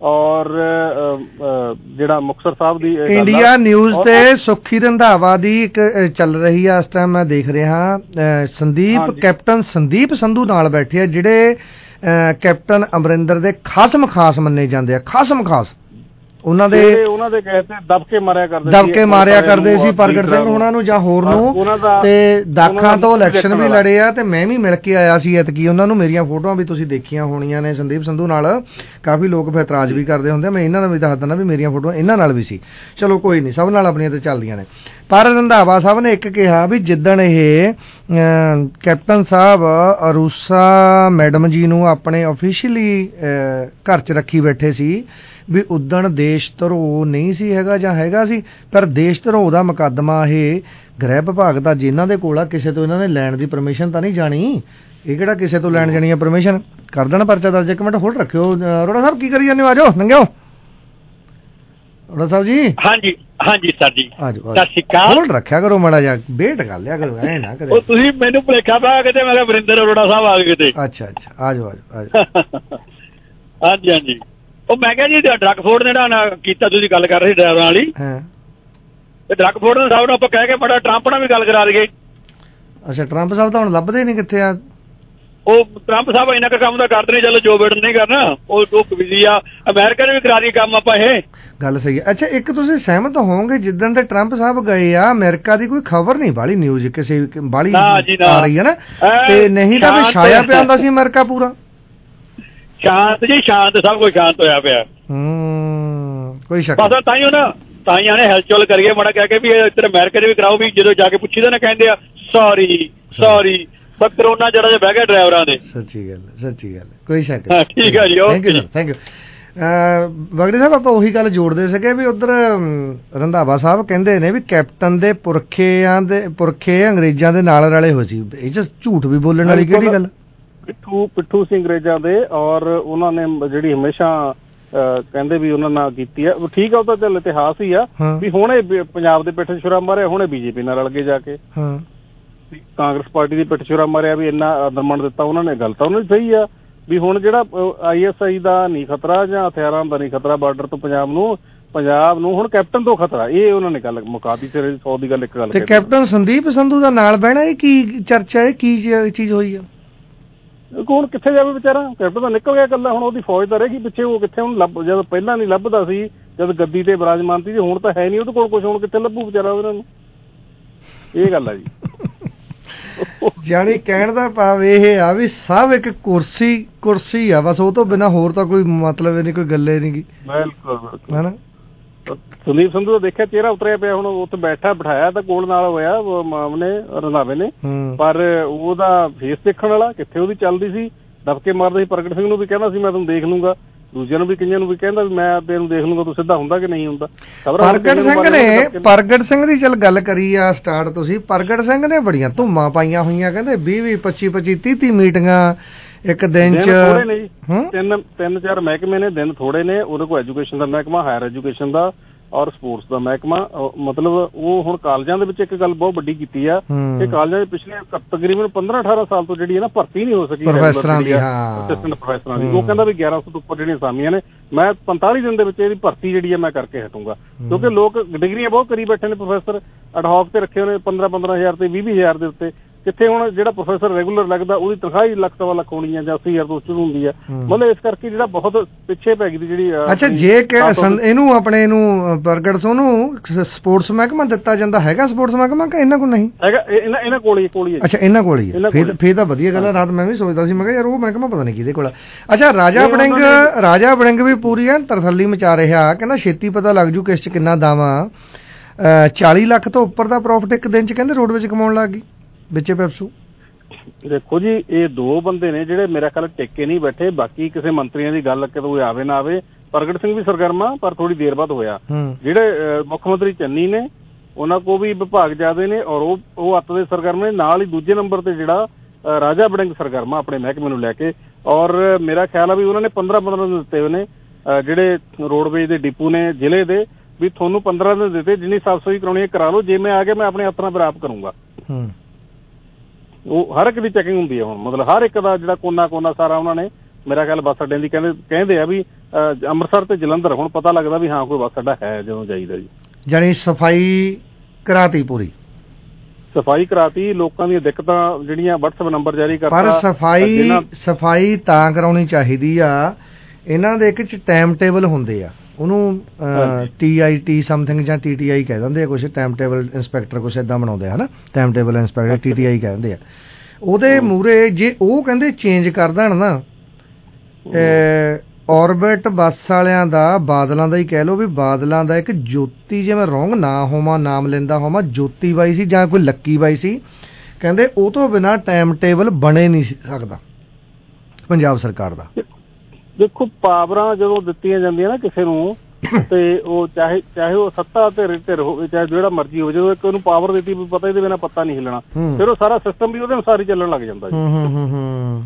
Speaker 13: ਔਰ ਜਿਹੜਾ ਮੁਕਤਸਰ ਸਾਹਿਬ ਦੀ
Speaker 11: ਇੰਡੀਆ ਨਿਊਜ਼ ਤੇ ਸੁੱਖੀ ਰੰਧਾਵਾ ਦੀ ਇੱਕ ਚੱਲ ਰਹੀ ਆ ਇਸ ਟਾਈਮ, ਮੈਂ ਦੇਖ ਰਿਹਾ ਕੈਪਟਨ ਸੰਦੀਪ ਸੰਧੂ ਨਾਲ ਬੈਠੇ ਆ, ਜਿਹੜੇ ਕੈਪਟਨ ਅਮਰਿੰਦਰ ਦੇ ਖਾਸ ਮੰਨੇ ਜਾਂਦੇ ਆ, ਖਾਸ ਉਹਨਾਂ ਦੇ
Speaker 13: ਕਹਿੰਦੇ ਦਬਕੇ ਮਾਰਿਆ ਕਰਦੇ ਸੀ ਪ੍ਰਗਟ ਸਿੰਘ ਉਹਨਾਂ ਨੂੰ ਜਾਂ ਹੋਰ ਨੂੰ, ਤੇ ਦਾਖਾਂ ਤੋਂ ਇਲੈਕਸ਼ਨ ਵੀ ਲੜੇ ਆ, ਤੇ ਮੈਂ ਵੀ ਮਿਲ ਕੇ ਆਇਆ ਸੀ ਐਤਕੀ ਉਹਨਾਂ ਨੂੰ। ਮੇਰੀਆਂ ਫੋਟੋਆਂ ਵੀ ਤੁਸੀਂ ਦੇਖੀਆਂ ਹੋਣੀਆਂ ਨੇ ਸੰਦੀਪ ਸੰਧੂ ਨਾਲ, ਕਾਫੀ ਲੋਕ ਫਿਰ ਇਤਰਾਜ਼ ਵੀ ਕਰਦੇ ਹੁੰਦੇ, ਮੈਂ ਇਹਨਾਂ ਦਾ ਵੀ ਦੱਸ ਦਿੰਦਾ ਵੀ ਮੇਰੀਆਂ ਫੋਟੋਆਂ ਇਹਨਾਂ ਨਾਲ ਵੀ ਸੀ। ਚਲੋ ਕੋਈ ਨਹੀਂ, ਸਭ ਨਾਲ ਆਪਣੀਆਂ ਤੇ ਚੱਲਦੀਆਂ ਨੇ। ਪਰ ਰੰਧਾਵਾ ਸਾਹਿਬ ਨੇ ਇੱਕ ਕਿਹਾ ਵੀ ਜਿੱਦਣ ਇਹ ਕੈਪਟਨ ਸਾਹਿਬ ਅਰੂਸਾ ਮੈਡਮ ਜੀ ਨੂੰ ਆਪਣੇ ਆਫੀਸ਼ੀਅਲੀ ਘਰ 'ਚ ਰੱਖੀ ਬੈਠੇ ਸੀ, ਵੀ ਉਦਣ ਦੇਸ਼ ਧਰੋਹ ਨਹੀਂ ਸੀ ਹੈਗਾ ਜਾਂ ਹੈਗਾ ਸੀ, ਪਰ ਦੇਸ਼ ਧਰੋਹ ਦਾ ਮੁਕੱਦਮਾ ਇਹ ਗ੍ਰਹਿ ਵਿਭਾਗ ਦਾ ਜਿਨ੍ਹਾਂ ਦੇ ਕੋਲ ਆ, ਕਿਸੇ ਤੋਂ ਇਹਨਾਂ ਨੇ ਲੈਣ ਦੀ ਪਰਮਿਸ਼ਨ ਤਾਂ ਨਹੀਂ ਜਾਣੀ, ਇਹ ਕਿਹੜਾ ਕਿਸੇ ਤੋਂ ਲੈਣ ਜਾਣੀ ਆ ਪਰਮਿਸ਼ਨ। ਕਰ ਦੇਣਾ ਪਰਚਾ ਦਰਜ। ਇੱਕ ਮਿੰਟ ਹੋਲਡ ਰੱਖਿਓ। ਅਰੋੜਾ ਸਾਹਿਬ ਕੀ ਕਰੀ ਜਾਂਦੇ ਹੋ? ਆ ਜਾਓ, ਲੰਘਿਓ। ਅਰੋੜਾ ਸਾਹਿਬ ਜੀ।
Speaker 15: ਹਾਂਜੀ ਸਰ ਜੀ,
Speaker 11: ਸਤਿ ਸ਼੍ਰੀ ਅਕਾਲ। ਹੋਲਡ ਰੱਖਿਆ ਕਰੋ, ਮਾੜਾ ਜਿਹਾ ਵੇਟ ਕਰ ਲਿਆ ਕਰੋ, ਐ ਨਾ ਕਰੇ।
Speaker 15: ਤੁਸੀਂ ਮੈਨੂੰ ਭੁਲੇਖਾ ਪਿਆ ਕਿਤੇ, ਮੈਂ ਕਿਹਾ ਵਰਿੰਦਰ ਅਰੋੜਾ ਸਾਹਿਬ ਆ ਗਏ ਕਿਤੇ।
Speaker 11: ਅੱਛਾ, ਆ ਜਾਓ।
Speaker 15: ਹਾਂਜੀ। ਉਹ ਮੈਂ ਕਿਹਾ ਜੀ ਡਰੱਗ ਫੋਰਡ ਨੇ ਜਿਹੜਾ ਕੀਤਾ, ਤੁਸੀਂ ਗੱਲ ਕਰ ਰਹੇ ਸੀ ਡਰਾਈਵਰਾਂ ਵਾਲੀ, ਤੇ ਡਰੱਗ ਫੋਰਡ ਦੇ ਸਾਹਿਬ ਨੂੰ ਆਪਾਂ ਕਹਿ ਕੇ ਬੜਾ ਟਰੰਪ ਨਾਲ ਵੀ ਗੱਲ ਕਰਾ ਲਈਏ।
Speaker 11: ਅੱਛਾ, ਟਰੰਪ ਸਾਹਿਬ ਤਾਂ ਹੁਣ ਲੱਭਦੇ ਨਹੀਂ ਕਿੱਥੇ ਆ।
Speaker 15: ਉਹ ਟਰੰਪ ਸਾਹਿਬ ਇੰਨਾ ਕੁ ਕੰਮ ਤਾਂ ਕਰਦੇ ਨਹੀਂ, ਚਲੋ ਜੋ ਬਿਡਨ ਨਹੀਂ ਕਰਨਾ, ਉਹ ਬਿਜ਼ੀ ਆ। ਅਮਰੀਕਾ ਨੇ ਵੀ ਕਰਾ ਦੀ ਕੰਮ ਆਪਾਂ ਇਹ
Speaker 11: ਗੱਲ ਸਹੀ ਹੈ। ਅੱਛਾ, ਇੱਕ ਤੁਸੀਂ ਸਹਿਮਤ ਹੋਵੋਗੇ ਜਿੱਦਣ ਤੇ ਟਰੰਪ ਸਾਹਿਬ ਗਏ ਆ, ਅਮਰੀਕਾ ਦੀ ਕੋਈ ਖਬਰ ਨਹੀਂ ਬਾਹਲੀ ਨਿਊਜ਼ ਕਿਸੇ ਬਾਹਲੀ ਆ ਰਹੀ ਹੈ ਨਾ, ਤੇ ਨਹੀਂ ਤਾਂ ਵੀ ਛਾਇਆ ਪਿਆ ਹੁੰਦਾ ਸੀ ਅਮਰੀਕਾ ਪੂਰਾ।
Speaker 15: ਸ਼ਾਂਤ ਸਭ ਕੁਝ ਸ਼ਾਂਤ ਹੋਇਆ ਪਿਆ।
Speaker 11: ਕੋਈ ਸ਼ੱਕ
Speaker 15: ਬਸ ਤਾਈਆਂ ਨੇ ਹਲਚਲ ਕਰੀਏ ਮਾੜਾ ਕਹਿ ਕੇ ਵੀ ਇੱਧਰ ਅਮਰੀਕਾ ਦੇ ਵੀ ਕਰਾਓ, ਵੀ ਜਦੋਂ ਜਾ ਕੇ ਪੁੱਛੀਦਾ ਨਾ ਕਹਿੰਦੇ ਆ ਸੌਰੀ ਪਰ ਕਰੋਨਾ ਜਿਹੜਾ ਜਿਹਾ ਬਹਿ ਗਿਆ ਡਰਾਈਵਰਾਂ ਦੇ।
Speaker 11: ਸੱਚੀ ਗੱਲ, ਕੋਈ ਸ਼ੱਕ
Speaker 15: ਨਹੀਂ। ਠੀਕ ਹੈ ਜੀ,
Speaker 11: ਥੈਂਕ ਯੂ। ਵਗੜੇ ਸਾਹਿਬ, ਆਪਾਂ ਉਹੀ ਗੱਲ ਜੋੜਦੇ ਸੀਗੇ ਵੀ ਉੱਧਰ ਰੰਧਾਵਾ ਸਾਹਿਬ ਕਹਿੰਦੇ ਨੇ ਵੀ ਕੈਪਟਨ ਦੇ ਪੁਰਖੇ ਅੰਗਰੇਜ਼ਾਂ ਦੇ ਨਾਲ ਰਲੇ ਹੋਏ ਸੀ। ਇਹ 'ਚ ਝੂਠ ਵੀ ਬੋਲਣ ਵਾਲੀ ਕਿਹੜੀ ਗੱਲ?
Speaker 13: ਪਿੱਠੂ ਸੀ ਅੰਗਰੇਜ਼ਾਂ ਦੇ, ਔਰ ਉਹਨਾਂ ਨੇ ਜਿਹੜੀ ਹਮੇਸ਼ਾ ਕਹਿੰਦੇ ਵੀ ਉਹਨਾਂ ਨਾਲ ਕੀਤੀ ਆ। ਠੀਕ ਆ, ਉਹ ਤਾਂ ਚੱਲ ਇਤਿਹਾਸ ਹੀ ਆ ਵੀ ਹੁਣੇ ਪੰਜਾਬ ਦੇ ਪਿੱਠ ਛੁਰਾ ਮਾਰਿਆ, ਹੁਣੇ ਬੀਜੇਪੀ ਨਾਲ ਰਲ ਕੇ ਜਾ ਕੇ ਕਾਂਗਰਸ ਪਾਰਟੀ ਦੀ ਪਿੱਠ ਛੁਰਾ ਮਾਰਿਆ, ਵੀ ਇੰਨਾ ਦਮਨ ਦਿੱਤਾ ਉਹਨਾਂ ਨੇ। ਗੱਲ ਤਾਂ ਉਹਨਾਂ ਦੀ ਸਹੀ ਆ ਵੀ ਹੁਣ ਜਿਹੜਾ ISI ਦਾ ਨਹੀਂ ਖਤਰਾ ਜਾਂ ਹਥਿਆਰਾਂ ਦਾ ਨਹੀਂ ਖਤਰਾ ਬਾਰਡਰ ਤੋਂ ਪੰਜਾਬ ਨੂੰ ਹੁਣ ਕੈਪਟਨ ਤੋਂ ਖਤਰਾ, ਇਹ ਉਹਨਾਂ ਨੇ ਗੱਲ ਮੁਕਾਤੀ। ਸਿਰੇ 100 ਦੀ ਗੱਲ ਇੱਕ ਗੱਲ।
Speaker 11: ਤੇ ਕੈਪਟਨ ਸੰਦੀਪ ਸੰਧੂ ਦਾ ਨਾਲ ਬਹਿਣਾ, ਇਹ ਕੀ ਚਰਚਾ ਹੈ, ਕੀ ਚੀਜ਼ ਹੋਈ ਆ?
Speaker 13: ਹੁਣ ਕਿੱਥੇ ਜਾਵੇ ਵਿਚਾਰਾ, ਕੈਪਟਨ ਤਾਂ ਨਿਕਲ ਗਿਆ ਇਕੱਲਾ, ਹੁਣ ਉਹਦੀ ਫੌਜ ਤਾਂ ਰਹੇਗੀ ਪਿੱਛੇ। ਉਹ ਕਿੱਥੇ ਹੁਣ ਜਦ ਪਹਿਲਾਂ ਨਹੀਂ ਲੱਭਦਾ ਸੀ, ਜਦ ਗੱਦੀ ਤੇ ਬਿਰਾਜਮਾਨ ਸੀ, ਹੁਣ ਤਾਂ ਹੈ ਨਹੀਂ ਉਹਦੇ ਕੋਲ ਕੁਛ, ਹੁਣ ਕਿੱਥੇ ਲੱਭੂ ਵਿਚਾਰਾ ਉਹਨਾਂ ਨੂੰ? ਇਹ ਗੱਲ ਆ ਜੀ।
Speaker 11: ਜਾਣੀ ਕਹਿਣ ਦਾ ਭਾਵ ਇਹ ਆ ਵੀ ਸਭ ਇੱਕ ਕੁਰਸੀ ਆ ਬਸ, ਉਹ ਤੋਂ ਬਿਨਾਂ ਹੋਰ ਤਾਂ ਕੋਈ ਮਤਲਬ ਨਹੀਂ, ਕੋਈ ਗੱਲ ਨਹੀਂ ਗੀ।
Speaker 13: ਬਿਲਕੁਲ ਹੈ ਨਾ। ਸੰਦੀਪ ਸੰਧੂ ਦਾ ਦੇਖਿਆ ਚਿਹਰਾ ਉਤਰਿਆ ਪਿਆ, ਹੁਣ ਉੱਥੇ ਬਿਠਾਇਆ ਤਾਂ ਕੋਲ ਨਾਲ ਹੋਇਆ ਰੰਧਾਵੇ ਨੇ, ਪਰ ਉਹਦਾ ਫੇਸ ਦੇਖਣ ਵਾਲਾ ਕਿੱਥੇ, ਉਹਦੀ ਚੱਲਦੀ ਸੀ, ਦਬਕੇ ਮਾਰਦਾ ਸੀ। ਪ੍ਰਗਟ ਸਿੰਘ ਨੂੰ ਵੀ ਕਹਿੰਦਾ ਸੀ ਮੈਂ ਤੁਹਾਨੂੰ ਦੇਖ ਲੂੰਗਾ, ਦੂਜਿਆਂ ਨੂੰ ਵੀ ਕਈਆਂ ਨੂੰ ਵੀ ਕਹਿੰਦਾ ਵੀ ਮੈਂ ਤੈਨੂੰ ਦੇਖ ਲੂੰਗਾ, ਤੂੰ ਸਿੱਧਾ ਹੁੰਦਾ ਕਿ ਨਹੀਂ ਹੁੰਦਾ।
Speaker 11: ਪ੍ਰਗਟ ਸਿੰਘ ਦੀ ਚੱਲ ਗੱਲ ਕਰੀ ਆ ਸਟਾਰਟ ਤੁਸੀਂ। ਪ੍ਰਗਟ ਸਿੰਘ ਨੇ ਬੜੀਆਂ ਧੁੰਮਾਂ ਪਾਈਆਂ ਹੋਈਆਂ, ਕਹਿੰਦੇ 20 25 30 ਮੀਟਿੰਗਾਂ ਇੱਕ ਦਿਨ ਚ।
Speaker 13: ਥੋੜੇ ਨੇ ਜੀ, 3-4 ਮਹਿਕਮੇ ਨੇ, ਦਿਨ ਥੋੜੇ ਨੇ। ਉਹਦੇ ਕੋਲ ਐਜੂਕੇਸ਼ਨ ਦਾ ਮਹਿਕਮਾ, ਹਾਇਰ ਐਜੂਕੇਸ਼ਨ ਦਾ ਔਰ ਸਪੋਰਟਸ ਦਾ ਮਹਿਕਮਾ। ਮਤਲਬ ਉਹ ਹੁਣ ਕਾਲਜਾਂ ਦੇ ਵਿੱਚ ਇੱਕ ਗੱਲ ਬਹੁਤ ਵੱਡੀ ਕੀਤੀ ਆ ਕਿ ਕਾਲਜਾਂ ਦੇ ਪਿਛਲੇ ਤਕਰੀਬਨ 15-18 ਸਾਲ ਤੋਂ ਜਿਹੜੀ ਹੈ ਨਾ ਭਰਤੀ ਨਹੀਂ ਹੋ ਸਕੀ
Speaker 11: ਪ੍ਰੋਫੈਸਰਾਂ ਦੀ।
Speaker 13: ਅਸਿਸਟੈਂਟ ਪ੍ਰੋਫੈਸਰਾਂ ਦੀ। ਉਹ ਕਹਿੰਦਾ ਵੀ 1100 ਤੋਂ ਉੱਪਰ ਜਿਹੜੀਆਂ ਅਸਾਮੀਆਂ ਨੇ, ਮੈਂ 45 ਦਿਨ ਦੇ ਵਿੱਚ ਇਹਦੀ ਭਰਤੀ ਜਿਹੜੀ ਹੈ ਮੈਂ ਕਰਕੇ ਹਟੂੰਗਾ, ਕਿਉਂਕਿ ਲੋਕ ਡਿਗਰੀਆਂ ਬਹੁਤ ਕਰੀ ਬੈਠੇ ਨੇ, ਪ੍ਰੋਫੈਸਰ ਅਡਹੌਕ ਤੇ ਰੱਖੇ ਹੋਏ 15,000 ਤੇ 20,000 ਦੇ ਉੱਤੇ। ਕਿੱਥੇ ਹੁਣ ਜਿਹੜਾ ਪ੍ਰੋਫੈਸਰ ਰੈਗੂਲਰ ਲੱਗਦਾ ਉਹਦੀ ਤਨਖਾਹ ਹੀ ਲੱਖ ਸਵਾ ਲੱਖ ਹੋਣੀ ਆ ਜਾਂ 80,000 ਤੋਂ ਸ਼ੁਰੂ ਹੁੰਦੀ ਆ। ਮਤਲਬ ਇਸ ਕਰਕੇ ਜਿਹੜਾ ਬਹੁਤ ਪਿੱਛੇ ਪੈ ਗਈ ਜਿਹੜੀ।
Speaker 11: ਅੱਛਾ, ਜੇ ਇਹਨੂੰ ਆਪਣੇ ਨੂੰ ਪ੍ਰਗਟ ਸਿੰਘ ਨੂੰ ਸਪੋਰਟਸ ਮਹਿਕਮਾ ਦਿੱਤਾ ਜਾਂਦਾ ਹੈਗਾ, ਸਪੋਰਟਸ ਮਹਿਕਮਾ ਕਿ ਇਹਨਾਂ ਕੋਲ ਨਹੀਂ
Speaker 13: ਹੈਗਾ? ਇਹਨਾਂ ਕੋਲ ਹੀ।
Speaker 11: ਅੱਛਾ, ਇਹਨਾਂ ਕੋਲ ਹੀ। ਫੇਰ ਤਾਂ ਵਧੀਆ ਗੱਲ ਆ। ਰਾਤ ਮੈਂ ਵੀ ਸੋਚਦਾ ਸੀ, ਮੈਂ ਕਿਹਾ ਯਾਰ ਉਹ ਮਹਿਕਮਾ ਪਤਾ ਨਹੀਂ ਕਿਹਦੇ ਕੋਲ ਆ। ਅੱਛਾ, ਰਾਜਾ ਵੜਿੰਗ ਵੀ ਪੂਰੀ ਤਰਥੱਲੀ ਮਚਾ ਰਿਹਾ, ਕਹਿੰਦਾ ਛੇਤੀ ਪਤਾ ਲੱਗ ਜੂ ਕਿਸ ਚ ਕਿੰਨਾ ਦਾਵਾ। 40 ਲੱਖ ਤੋਂ ਉੱਪਰ ਦਾ ਪ੍ਰੋਫਿਟ ਇੱਕ ਦਿਨ ਚ ਕਹਿੰਦੇ ਰੋਡ ਵਿੱਚ ਕਮਾਉਣ ਲੱਗ ਗਈ ਵਿੱਚੇ ਪੈਪਸੂ।
Speaker 13: ਦੇਖੋ ਜੀ, ਇਹ ਦੋ ਬੰਦੇ ਨੇ ਜਿਹੜੇ ਮੇਰਾ ਖਿਆਲ ਟਿੱਕੇ ਨਹੀਂ ਬੈਠੇ। ਬਾਕੀ ਕਿਸੇ ਮੰਤਰੀਆਂ ਦੀ ਗੱਲ ਕਦੋਂ ਆਵੇ ਨਾ ਆਵੇ, ਪ੍ਰਗਟ ਸਿੰਘ ਵੀ ਸਰਗਰਮਾ ਪਰ ਥੋੜੀ ਦੇਰ ਬਾਅਦ ਹੋਇਆ। ਜਿਹੜੇ ਮੁੱਖ ਮੰਤਰੀ ਚੰਨੀ ਨੇ, ਉਹਨਾਂ ਕੋਲ ਵੀ ਵਿਭਾਗ ਜ਼ਿਆਦੇ ਨੇ ਔਰ ਉਹ ਅੱਤ ਦੇ ਸਰਗਰਮ ਨੇ। ਨਾਲ ਹੀ ਦੂਜੇ ਨੰਬਰ ਤੇ ਜਿਹੜਾ ਰਾਜਾ ਵੜਿੰਗ ਸਰਗਰਮਾ ਆਪਣੇ ਮਹਿਕਮੇ ਨੂੰ ਲੈ ਕੇ। ਔਰ ਮੇਰਾ ਖਿਆਲ ਆ ਵੀ ਉਹਨਾਂ ਨੇ 15 ਦਿਨ ਦਿੱਤੇ ਹੋਏ ਨੇ ਜਿਹੜੇ ਰੋਡਵੇਜ ਦੇ ਡਿਪੂ ਨੇ ਜ਼ਿਲ੍ਹੇ ਦੇ, ਵੀ ਤੁਹਾਨੂੰ 15 ਦਿਨ ਦਿੱਤੇ, ਜਿੰਨੀ ਸਾਫ਼ ਸਫਾਈ ਕਰਾਉਣੀ ਹੈ ਕਰਾ ਲਓ, ਜੇ ਮੈਂ ਆ ਗਿਆ ਮੈਂ ਆਪਣੇ ਹੱਥ ਨਾਲ ਬਰਾਬ ਕਰੂੰਗਾ। ਉਹ ਹਰ ਇੱਕ ਦੀ ਚੈਕਿੰਗ ਹੁੰਦੀ ਹੈ ਹੁਣ, ਮਤਲਬ ਹਰ ਇੱਕ ਦਾ ਜਿਹੜਾ ਕੋਨਾ ਸਾਰਾ ਉਹਨਾਂ ਨੇ ਮੇਰਾ ਖਿਆਲ ਬੱਸ ਅੱਡੇ ਦੀ ਕਹਿੰਦੇ ਆ ਵੀ ਅੰਮ੍ਰਿਤਸਰ ਤੇ ਜਲੰਧਰ ਹੁਣ ਪਤਾ ਲੱਗਦਾ ਵੀ ਹਾਂ ਕੋਈ ਬੱਸ ਅੱਡਾ ਹੈ ਜਦੋਂ ਜਾਈਦਾ ਜੀ।
Speaker 11: ਜਾਣੀ ਸਫਾਈ ਕਰਾਤੀ ਪੂਰੀ,
Speaker 13: ਸਫਾਈ ਕਰਾਤੀ, ਲੋਕਾਂ ਦੀਆਂ ਦਿੱਕਤਾਂ ਜਿਹੜੀਆਂ WhatsApp ਨੰਬਰ ਜਾਰੀ ਕਰਤਾ।
Speaker 11: ਪਰ ਸਫਾਈ ਤਾਂ ਕਰਾਉਣੀ ਚਾਹੀਦੀ ਆ, ਇਹਨਾਂ ਦੇ ਇੱਕ ਟਾਈਮ ਟੇਬਲ ਹੁੰਦੇ ਆ, ਉਹਨੂੰ TIT ਸਮਥਿੰਗ ਜਾਂ TTI ਕਹਿ ਦਿੰਦੇ ਆ, ਕੁਛ ਟਾਈਮ ਟੇਬਲ ਇੰਸਪੈਕਟਰ ਕੁਛ ਏਦਾਂ ਬਣਾਉਂਦੇ ਆ, ਹਨਾ, ਟਾਈਮ ਟੇਬਲ ਇੰਸਪੈਕਟਰ TTI ਕਹਿ ਦਿੰਦੇ ਆ। ਉਹਦੇ ਮੂਹਰੇ ਜੇ ਉਹ ਕਹਿੰਦੇ ਚੇਂਜ ਕਰ ਦੇਣ ਨਾ, ਔਰਬਿਟ ਬੱਸ ਵਾਲਿਆਂ ਦਾ, ਬਾਦਲਾਂ ਦਾ ਹੀ ਕਹਿ ਲਓ ਵੀ ਬਾਦਲਾਂ ਦਾ ਇੱਕ ਜੋਤੀ, ਜੇ ਮੈਂ ਰੋਂਗ ਨਾ ਹੋਵਾਂ, ਨਾਮ ਲੈਂਦਾ ਹੋਵਾਂ, ਜੋਤੀ ਬਾਈ ਸੀ ਜਾਂ ਕੋਈ ਲੱਕੀ ਬਾਈ ਸੀ, ਕਹਿੰਦੇ ਉਹ ਤੋਂ ਬਿਨਾਂ ਟਾਈਮ ਟੇਬਲ ਬਣੇ ਨਹੀਂ ਸਕਦਾ ਪੰਜਾਬ ਸਰਕਾਰ ਦਾ।
Speaker 13: ਦੇਖੋ ਪਾਵਰਾਂ ਜਦੋਂ ਦਿੱਤੀਆਂ ਜਾਂਦੀਆਂ ਨਾ ਕਿਸੇ ਨੂੰ, ਤੇ ਉਹ ਚਾਹੇ ਉਹ ਸੱਤਾ ਧਿਰ ਹੋਵੇ, ਚਾਹੇ ਜਿਹੜਾ ਮਰਜ਼ੀ ਹੋਵੇ, ਜਦੋਂ ਇੱਕ ਉਹਨੂੰ ਪਾਵਰ ਦਿੱਤੀ ਪਤਾ ਇਹਦੇ ਬਿਨਾਂ ਪੱਤਾ ਨਹੀਂ ਹਿੱਲਣਾ, ਫਿਰ ਉਹ ਸਾਰਾ ਸਿਸਟਮ ਵੀ ਉਹਦੇ ਅਨੁਸਾਰ ਹੀ ਚੱਲਣ ਲੱਗ ਜਾਂਦਾ ਜੀ।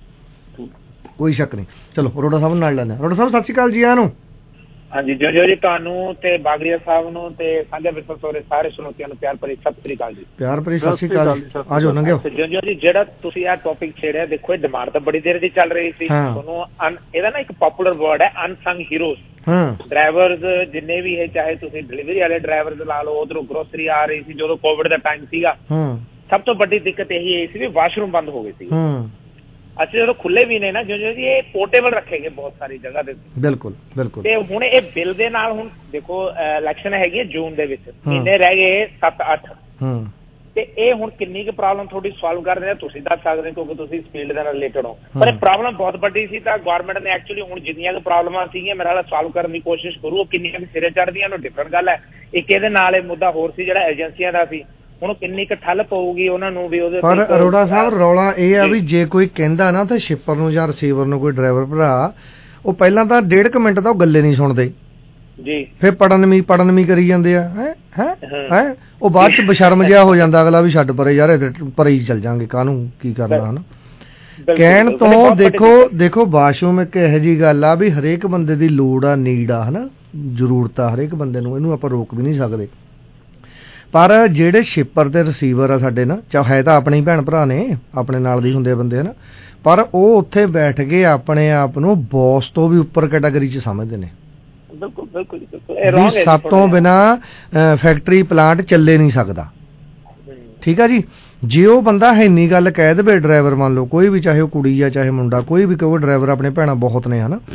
Speaker 11: ਕੋਈ ਸ਼ੱਕ ਨਹੀਂ। ਚਲੋ ਅਰੋੜਾ ਸਾਹਿਬ ਨਾਲ ਲੈਂਦੇ। ਅਰੋੜਾ ਸਾਹਿਬ ਸਤਿ ਸ਼੍ਰੀ ਅਕਾਲ ਜੀ। ਆਇਆਂ ਨੂੰ।
Speaker 16: ਹਾਂਜੀ ਜੋ ਜੀ ਤੁਹਾਨੂੰ ਤੇ ਬਾਗੜੀਆ ਸਾਹਿਬ ਨੂੰ ਤੇ ਸਾਂਝਾ ਵਿਰਸਾ ਸੋਰੇ ਸਾਰੇ ਸਰੋਤਿਆਂ ਨੂੰ ਪਿਆਰ ਭਰੀ ਸਤਿ ਸ੍ਰੀ ਅਕਾਲ ਜੀ।
Speaker 11: ਪਿਆਰ ਭਰੀ ਸਤਿ ਸ੍ਰੀ ਅਕਾਲ। ਆਜੋ ਲੰਘਿਓ
Speaker 16: ਜੋ ਜੀ ਜਿਹੜਾ ਤੁਸੀਂ ਇਹ ਟੌਪਿਕ ਛੇੜਿਆ, ਦੇਖੋ ਇਹ ਡਿਮਾਂਡ ਤਾਂ ਬੜੀ ਦੇਰ ਦੀ ਚੱਲ ਰਹੀ ਸੀ। ਤੁਹਾਨੂੰ ਇਹਦਾ ਨਾ ਇੱਕ ਪਪੂਲਰ ਵਰਡ ਹੈ ਅਨਸੰਗ ਹੀਰੋਜ਼। ਡਰਾਈਵਰਸ ਜਿੰਨੇ ਵੀ ਹੈ, ਚਾਹੇ ਤੁਸੀਂ ਡਿਲੀਵਰੀ ਵਾਲੇ ਡਰਾਈਵਰਸ ਲਾ ਲਓ, ਉਧਰੋਂ ਗਰੋਸਰੀ ਆ ਰਹੀ ਸੀ ਜਦੋਂ ਕੋਵਿਡ ਦਾ ਟਾਈਮ ਸੀਗਾ, ਸਭ ਤੋਂ ਵੱਡੀ ਦਿੱਕਤ ਇਹੀ ਆਈ ਸੀ ਵੀ ਵਾਸ਼ਰੂਮ ਬੰਦ ਹੋ ਗਏ ਸੀ। ਅੱਛਾ ਜਦੋਂ ਖੁੱਲੇ ਵੀ ਨੇ ਨਾ ਜੋ ਜੀ ਇਹ ਪੋਰਟੇਬਲ ਰੱਖੇ ਗਏ ਬਹੁਤ ਸਾਰੀ ਜਗ੍ਹਾ ਦੇ। ਬਿਲਕੁਲ ਬਿਲਕੁਲ। ਤੇ ਹੁਣ ਇਹ ਬਿੱਲ ਦੇ ਨਾਲ, ਹੁਣ ਦੇਖੋ ਇਲੈਕਸ਼ਨ ਹੈਗੀ ਹੈ ਜੂਨ ਦੇ ਵਿੱਚ, ਮਹੀਨੇ ਰਹਿ ਗਏ 7-8, ਤੇ ਇਹ ਹੁਣ ਕਿੰਨੀ ਕੁ ਪ੍ਰੋਬਲਮ ਤੁਹਾਡੀ ਸੋਲਵ ਕਰਦੇ ਆ ਤੁਸੀਂ ਦੱਸ ਸਕਦੇ ਹੋ, ਕਿਉਂਕਿ ਤੁਸੀਂ ਇਸ ਫੀਲਡ ਦੇ ਨਾਲ ਰਿਲੇਟਡ ਹੋ। ਪਰ ਇਹ ਪ੍ਰੋਬਲਮ ਬਹੁਤ ਵੱਡੀ ਸੀ, ਤਾਂ ਗਵਰਨਮੈਂਟ ਨੇ ਐਕਚੁਅਲੀ ਹੁਣ ਜਿੰਨੀਆਂ ਕੁ ਪ੍ਰੋਬਲਮਾਂ ਸੀਗੀਆਂ ਮੇਰਾ ਸੋਲਵ ਕਰਨ ਦੀ ਕੋਸ਼ਿਸ਼ ਕਰੂ। ਉਹ ਕਿੰਨੀਆਂ ਕੁ ਸਿਰੇ ਚੜ੍ਹਦੀਆਂ ਨੂੰ ਡਿਫਰੈਂਟ ਗੱਲ ਹੈ। ਇੱਕ ਇਹਦੇ ਨਾਲ ਇਹ ਮੁੱਦਾ ਹੋਰ ਸੀ ਜਿਹੜਾ ਏਜੰਸੀਆਂ ਦਾ ਸੀ, ਹੁਣ ਕਿੰਨੀ ਕੁ ਠੱਲ ਪਊਗੀ ਉਹਨਾਂ ਨੂੰ ਵੀ ਉਹਦੇ।
Speaker 11: ਪਰ ਅਰੋੜਾ ਸਾਹਿਬ ਰੌਲਾ ਇਹ ਆ ਵੀ ਜੇ ਕੋਈ ਕਹਿੰਦਾ ਨਾ ਤਾਂ ਸ਼ਿਪਰ ਨੂੰ ਜਾਂ ਰਿਸੀਵਰ ਨੂੰ, ਕੋਈ ਡਰਾਈਵਰ ਭਰਾ, ਉਹ ਪਹਿਲਾਂ ਤਾਂ 1.5 ਮਿੰਟ ਤਾਂ ਉਹ ਗੱਲੇ ਨਹੀਂ ਸੁਣਦੇ ਜੀ, ਫਿਰ ਪੜਨਮੀ ਕਰੀ ਜਾਂਦੇ ਆ, ਹੈ ਉਹ ਬਾਅਦ ਚ ਬਸ਼ਰਮ ਜਿਹਾ ਹੋ ਜਾਂਦਾ ਅਗਲਾ ਵੀ ਛੱਡ ਪਰੇ ਯਾਰ, ਪਰੇ ਹੀ ਚੱਲ ਜਾਂਗੇ, ਕਾਹਨੂੰ ਕੀ ਕਰਨਾ, ਹਨਾ। ਕਹਿਣ ਤੋਂ ਦੇਖੋ ਵਾਸ਼ਰੂਮ ਇੱਕ ਇਹੋ ਜਿਹੀ ਗੱਲ ਆ ਵੀ ਹਰੇਕ ਬੰਦੇ ਦੀ ਲੋੜ ਆ, ਨੀਡ ਆ, ਹਨਾ, ਜ਼ਰੂਰਤ ਆ ਹਰੇਕ ਬੰਦੇ ਨੂੰ, ਇਹਨੂੰ ਆਪਾਂ ਰੋਕ ਵੀ ਨਹੀਂ ਸਕਦੇ। ਪਰ ਜਿਹੜੇ ਸ਼ਿਪਰ ਤੇ ਰਿਸੀਵਰ ਆ ਸਾਡੇ ਨਾ, ਚਾਹੇ ਤਾਂ ਆਪਣੇ ਹੀ ਭੈਣ ਭਰਾ ਨੇ, ਆਪਣੇ ਨਾਲ ਦੀ ਹੁੰਦੇ ਬੰਦੇ ਨਾ, ਪਰ ਉਹ ਉੱਥੇ ਬੈਠ ਕੇ ਆਪਣੇ ਆਪ ਨੂੰ ਬੌਸ ਤੋਂ ਵੀ ਉੱਪਰ ਕੈਟਾਗਰੀ 'ਚ ਸਮਝਦੇ ਨੇ।
Speaker 16: ਬਿਲਕੁਲ ਬਿਲਕੁਲ।
Speaker 11: ਸਾਤੋਂ ਬਿਨਾਂ ਫੈਕਟਰੀ ਪਲਾਂਟ ਚੱਲੇ ਨਹੀਂ ਸਕਦਾ, ਠੀਕ ਆ ਜੀ। ਜੇ ਉਹ ਬੰਦਾ ਇੰਨੀ ਗੱਲ ਕਹਿ ਦੇਵੇ, ਡਰਾਈਵਰ ਮੰਨ ਲਓ ਕੋਈ ਵੀ, ਚਾਹੇ ਉਹ ਕੁੜੀ ਆ ਚਾਹੇ ਮੁੰਡਾ, ਕੋਈ ਵੀ ਕਹੋ, ਡਰਾਈਵਰ ਆਪਣੇ ਭੈਣਾਂ ਬਹੁਤ ਨੇ, ਹਨਾ,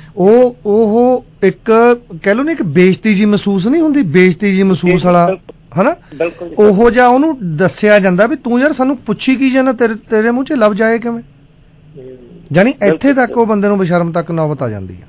Speaker 11: ਉਹ ਇੱਕ ਕਹਿ ਲਓ ਨਾ ਇੱਕ ਬੇਇੱਜ਼ਤੀ ਜੀ ਮਹਿਸੂਸ ਨਹੀਂ ਹੁੰਦੀ, ਬੇਇੱਜ਼ਤੀ ਜੀ ਮਹਿਸੂਸ ਵਾਲਾ, ਹਨਾ, ਉਹੋ ਜਿਹਾ ਉਹਨੂੰ ਦੱਸਿਆ ਜਾਂਦਾ ਵੀ ਤੂੰ ਯਾਰ ਸਾਨੂੰ ਪੁੱਛੀ ਕੀ ਜਾਣਾ, ਤੇਰੇ ਮੂੰਹ 'ਚ ਲੱਭ ਜਾਏ ਕਿਵੇਂ, ਜਾਨੀ ਇੱਥੇ ਤੱਕ ਉਹ ਬੰਦੇ ਨੂੰ ਬੇਸ਼ਰਮ ਤੱਕ ਨੌਬਤ ਆ ਜਾਂਦੀ ਆ।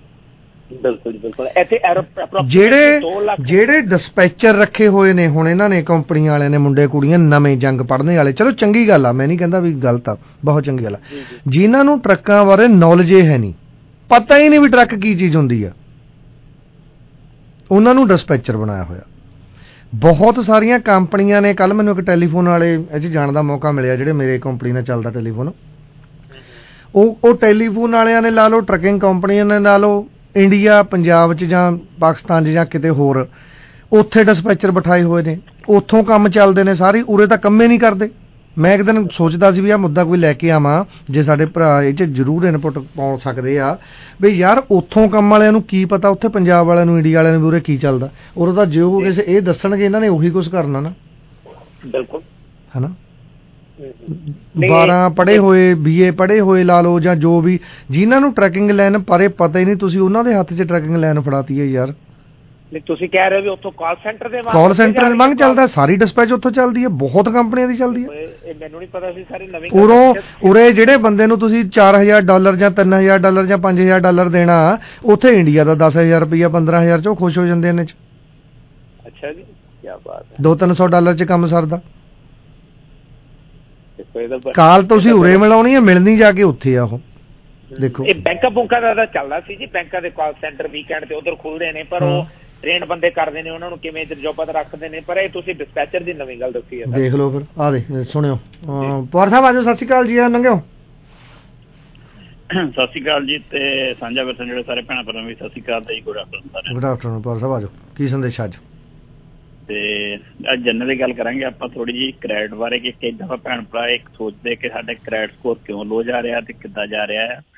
Speaker 11: ਜਿਹੜੇ ਡਿਸਪੈਚਰ ਰੱਖੇ ਹੋਏ ਨੇ ਹੁਣ ਇਹਨਾਂ ਨੇ, ਕੰਪਨੀਆਂ ਵਾਲਿਆਂ ਨੇ, ਮੁੰਡੇ ਕੁੜੀਆਂ ਨਵੇਂ ਜੰਗ ਪੜ੍ਹਨੇ ਵਾਲੇ, ਚਲੋ ਚੰਗੀ ਗੱਲ ਆ, ਮੈਂ ਨਹੀਂ ਕਹਿੰਦਾ ਵੀ ਗਲਤ ਆ, ਬਹੁਤ ਚੰਗੀ ਗੱਲ ਆ। ਜਿਨ੍ਹਾਂ ਨੂੰ ਟਰੱਕਾਂ ਬਾਰੇ ਨੌਲੇਜ ਹੈ ਨਹੀਂ, ਪਤਾ ਹੀ ਨਹੀਂ ਵੀ ਟਰੱਕ ਕੀ ਚੀਜ਼ ਹੁੰਦੀ ਆ, ਉਹਨਾਂ ਨੂੰ ਡਿਸਪੈਚਰ ਬਣਾਇਆ ਹੋਇਆ। ਬਹੁਤ ਸਾਰੀਆਂ ਕੰਪਨੀਆਂ ਨੇ, ਕੱਲ ਮੈਨੂੰ ਇੱਕ ਟੈਲੀਫੋਨ ਵਾਲੇ ਇਹ 'ਚ ਜਾਣ ਦਾ ਮੌਕਾ ਮਿਲਿਆ, ਜਿਹੜੇ ਮੇਰੇ ਕੰਪਨੀ ਨਾਲ ਚੱਲਦਾ ਟੈਲੀਫੋਨ, ਉਹ ਟੈਲੀਫੋਨ ਵਾਲਿਆਂ ਨੇ ਲਾ ਲਓ, ਟਰੱਕਿੰਗ ਕੰਪਨੀਆਂ ਨੇ ਲਾ ਲਓ, ਇੰਡੀਆ ਪੰਜਾਬ 'ਚ ਜਾਂ ਪਾਕਿਸਤਾਨ 'ਚ ਜਾਂ ਕਿਤੇ ਹੋਰ, ਉੱਥੇ ਡਿਸਪੈਚਰ ਬਿਠਾਏ ਹੋਏ ਨੇ, ਉੱਥੋਂ ਕੰਮ ਚੱਲਦੇ ਨੇ ਸਾਰੇ, ਉਰੇ ਤਾਂ ਕੰਮੇ ਨਹੀਂ ਕਰਦੇ। ਮੈਂ ਇੱਕ ਦਿਨ ਸੋਚਦਾ ਸੀ ਵੀ ਆਹ ਮੁੱਦਾ ਕੋਈ ਲੈ ਕੇ ਆਵਾਂ, ਜੇ ਸਾਡੇ ਭਰਾ ਇਹ 'ਚ ਜ਼ਰੂਰ ਇਨਪੁਟ ਪਾਉ ਸਕਦੇ ਆ ਵੀ ਯਾਰ ਉੱਥੋਂ ਕੰਮ ਵਾਲਿਆਂ ਨੂੰ ਕੀ ਪਤਾ ਉੱਥੇ ਪੰਜਾਬ ਵਾਲਿਆਂ ਨੂੰ, ਇੰਡੀਆ ਵਾਲਿਆਂ ਨੂੰ ਵੀ ਉਰੇ ਕੀ ਚੱਲਦਾ, ਉਰੇ ਤਾਂ ਜੇ ਉਹ ਕਿਸੇ ਇਹ ਦੱਸਣਗੇ ਇਹਨਾਂ ਨੇ ਉਹੀ ਕੁਛ ਕਰਨਾ ਨਾ। ਬਿਲਕੁਲ, ਹਨਾ। 12 ਪੜ੍ਹੇ ਹੋਏ, BA ਪੜ੍ਹੇ ਹੋਏ ਲਾ ਲਓ, ਜਾਂ ਜੋ ਵੀ, ਜਿਨ੍ਹਾਂ ਨੂੰ ਟਰੱਕਿੰਗ ਲਾਈਨ ਬਾਰੇ ਪਤਾ ਹੀ ਨਹੀਂ, ਤੁਸੀਂ ਉਹਨਾਂ ਦੇ ਹੱਥ 'ਚ ਟਰੱਕਿੰਗ ਲਾਈਨ ਫੜਾਤੀ ਹੈ ਯਾਰ।
Speaker 16: ਤੁਸੀਂ ਕਹਿ ਰਹੇ ਹੋ ਵੀ ਉੱਥੋਂ ਕਾਲ ਸੈਂਟਰ ਦੇ
Speaker 11: ਵਾਂਗ ਚੱਲਦਾ, ਸਾਰੀ ਡਿਸਪੈਚ ਉੱਥੋਂ ਚੱਲਦੀ ਹੈ, ਬਹੁਤ ਕੰਪਨੀਆਂ ਦੀ ਚੱਲਦੀ ਹੈ।
Speaker 16: ਮੈਨੂੰ ਨਹੀਂ ਪਤਾ ਸੀ ਸਾਰੀ ਨਵੀਂ।
Speaker 11: ਉਰੇ ਜਿਹੜੇ ਬੰਦੇ ਨੂੰ ਤੁਸੀਂ $4000 ਜਾਂ $3000 ਜਾਂ $5000 ਦੇਣਾ, ਉੱਥੇ ਇੰਡੀਆ ਦਾ 10000 ਰੁਪਇਆ 15000 'ਚ ਉਹ ਖੁਸ਼ ਹੋ ਜਾਂਦੇ ਨੇ।
Speaker 16: ਅੱਛਾ ਜੀ, ਕੀ ਬਾਤ ਹੈ।
Speaker 11: $200-300 'ਚ ਕੰਮ ਸਰਦਾ। ਕਾਲ ਤੁਸੀਂ ਉਰੇ ਮਿਲਾਉਣੀ ਹੈ, ਮਿਲਣੀ ਜਾ ਕੇ ਉੱਥੇ ਆ। ਉਹ ਦੇਖੋ
Speaker 16: ਇਹ ਬੈਂਕਾਂ ਦਾ ਚੱਲਦਾ ਸੀ ਜੀ, ਬੈਂਕਾਂ ਦੇ ਕਾਲ ਸੈਂਟਰ ਵੀਕਐਂਡ ਤੇ ਉਧਰ ਖੁੱਲਦੇ ਨੇ, ਪਰ ਉਹ ਟ੍ਰੇਨਡ ਬੰਦੇ ਕਰਦੇ ਨੇ, ਉਹਨਾਂ ਨੂੰ ਕਿਵੇਂ ਇੱਧਰ ਜੋਬਾਂ ਤੇ ਰੱਖਦੇ ਨੇ। ਪਰ ਇਹ ਤੁਸੀਂ ਡਿਸਪੈਚਰ ਦੀ ਨਵੀਂ ਗੱਲ ਦੱਸੀ ਹੈ,
Speaker 11: ਦੇਖ ਲਓ ਫਿਰ। ਆ ਦੇ ਸੁਣਿਓ, ਪਵਾਰ ਸਾਹਿਬ ਆਜੋ, ਸਤਿ ਸ਼੍ਰੀ ਅਕਾਲ ਜੀ। ਆ ਲੰਘਿਓ।
Speaker 17: ਸਤਿ ਸ਼੍ਰੀ ਅਕਾਲ ਜੀ, ਤੇ ਸਾਂਝਾ ਵਿਰਸਾ ਜਿਹੜੇ ਸਾਰੇ ਭੈਣਾਂ ਭਰਾਵਾਂ ਵੀ ਸਤਿ ਸ਼੍ਰੀ ਅਕਾਲ ਤੇ good afternoon.
Speaker 11: Good afternoon Pawar Sahib, ਆਜੋ, ਕੀ ਸੰਦੇਸ਼ ਅੱਜ?
Speaker 17: ਤੇ ਅੱਜ ਜਨਰਲੀ ਗੱਲ ਕਰਾਂਗੇ ਆਪਾਂ ਥੋੜੀ ਜਿਹੀ ਕ੍ਰੈਡਿਟ ਬਾਰੇ, ਕਿ ਕਈ ਦਫਾ ਭੈਣ ਭਰਾ ਇੱਕ ਸੋਚਦੇ ਕਿ ਸਾਡਾ ਕ੍ਰੈਡਿਟ ਸਕੋਰ ਕਿਉਂ ਲੋ ਜਾ ਰਿਹਾ ਤੇ ਕਿੱਦਾਂ ਜਾ ਰਿਹਾ ਹੈ।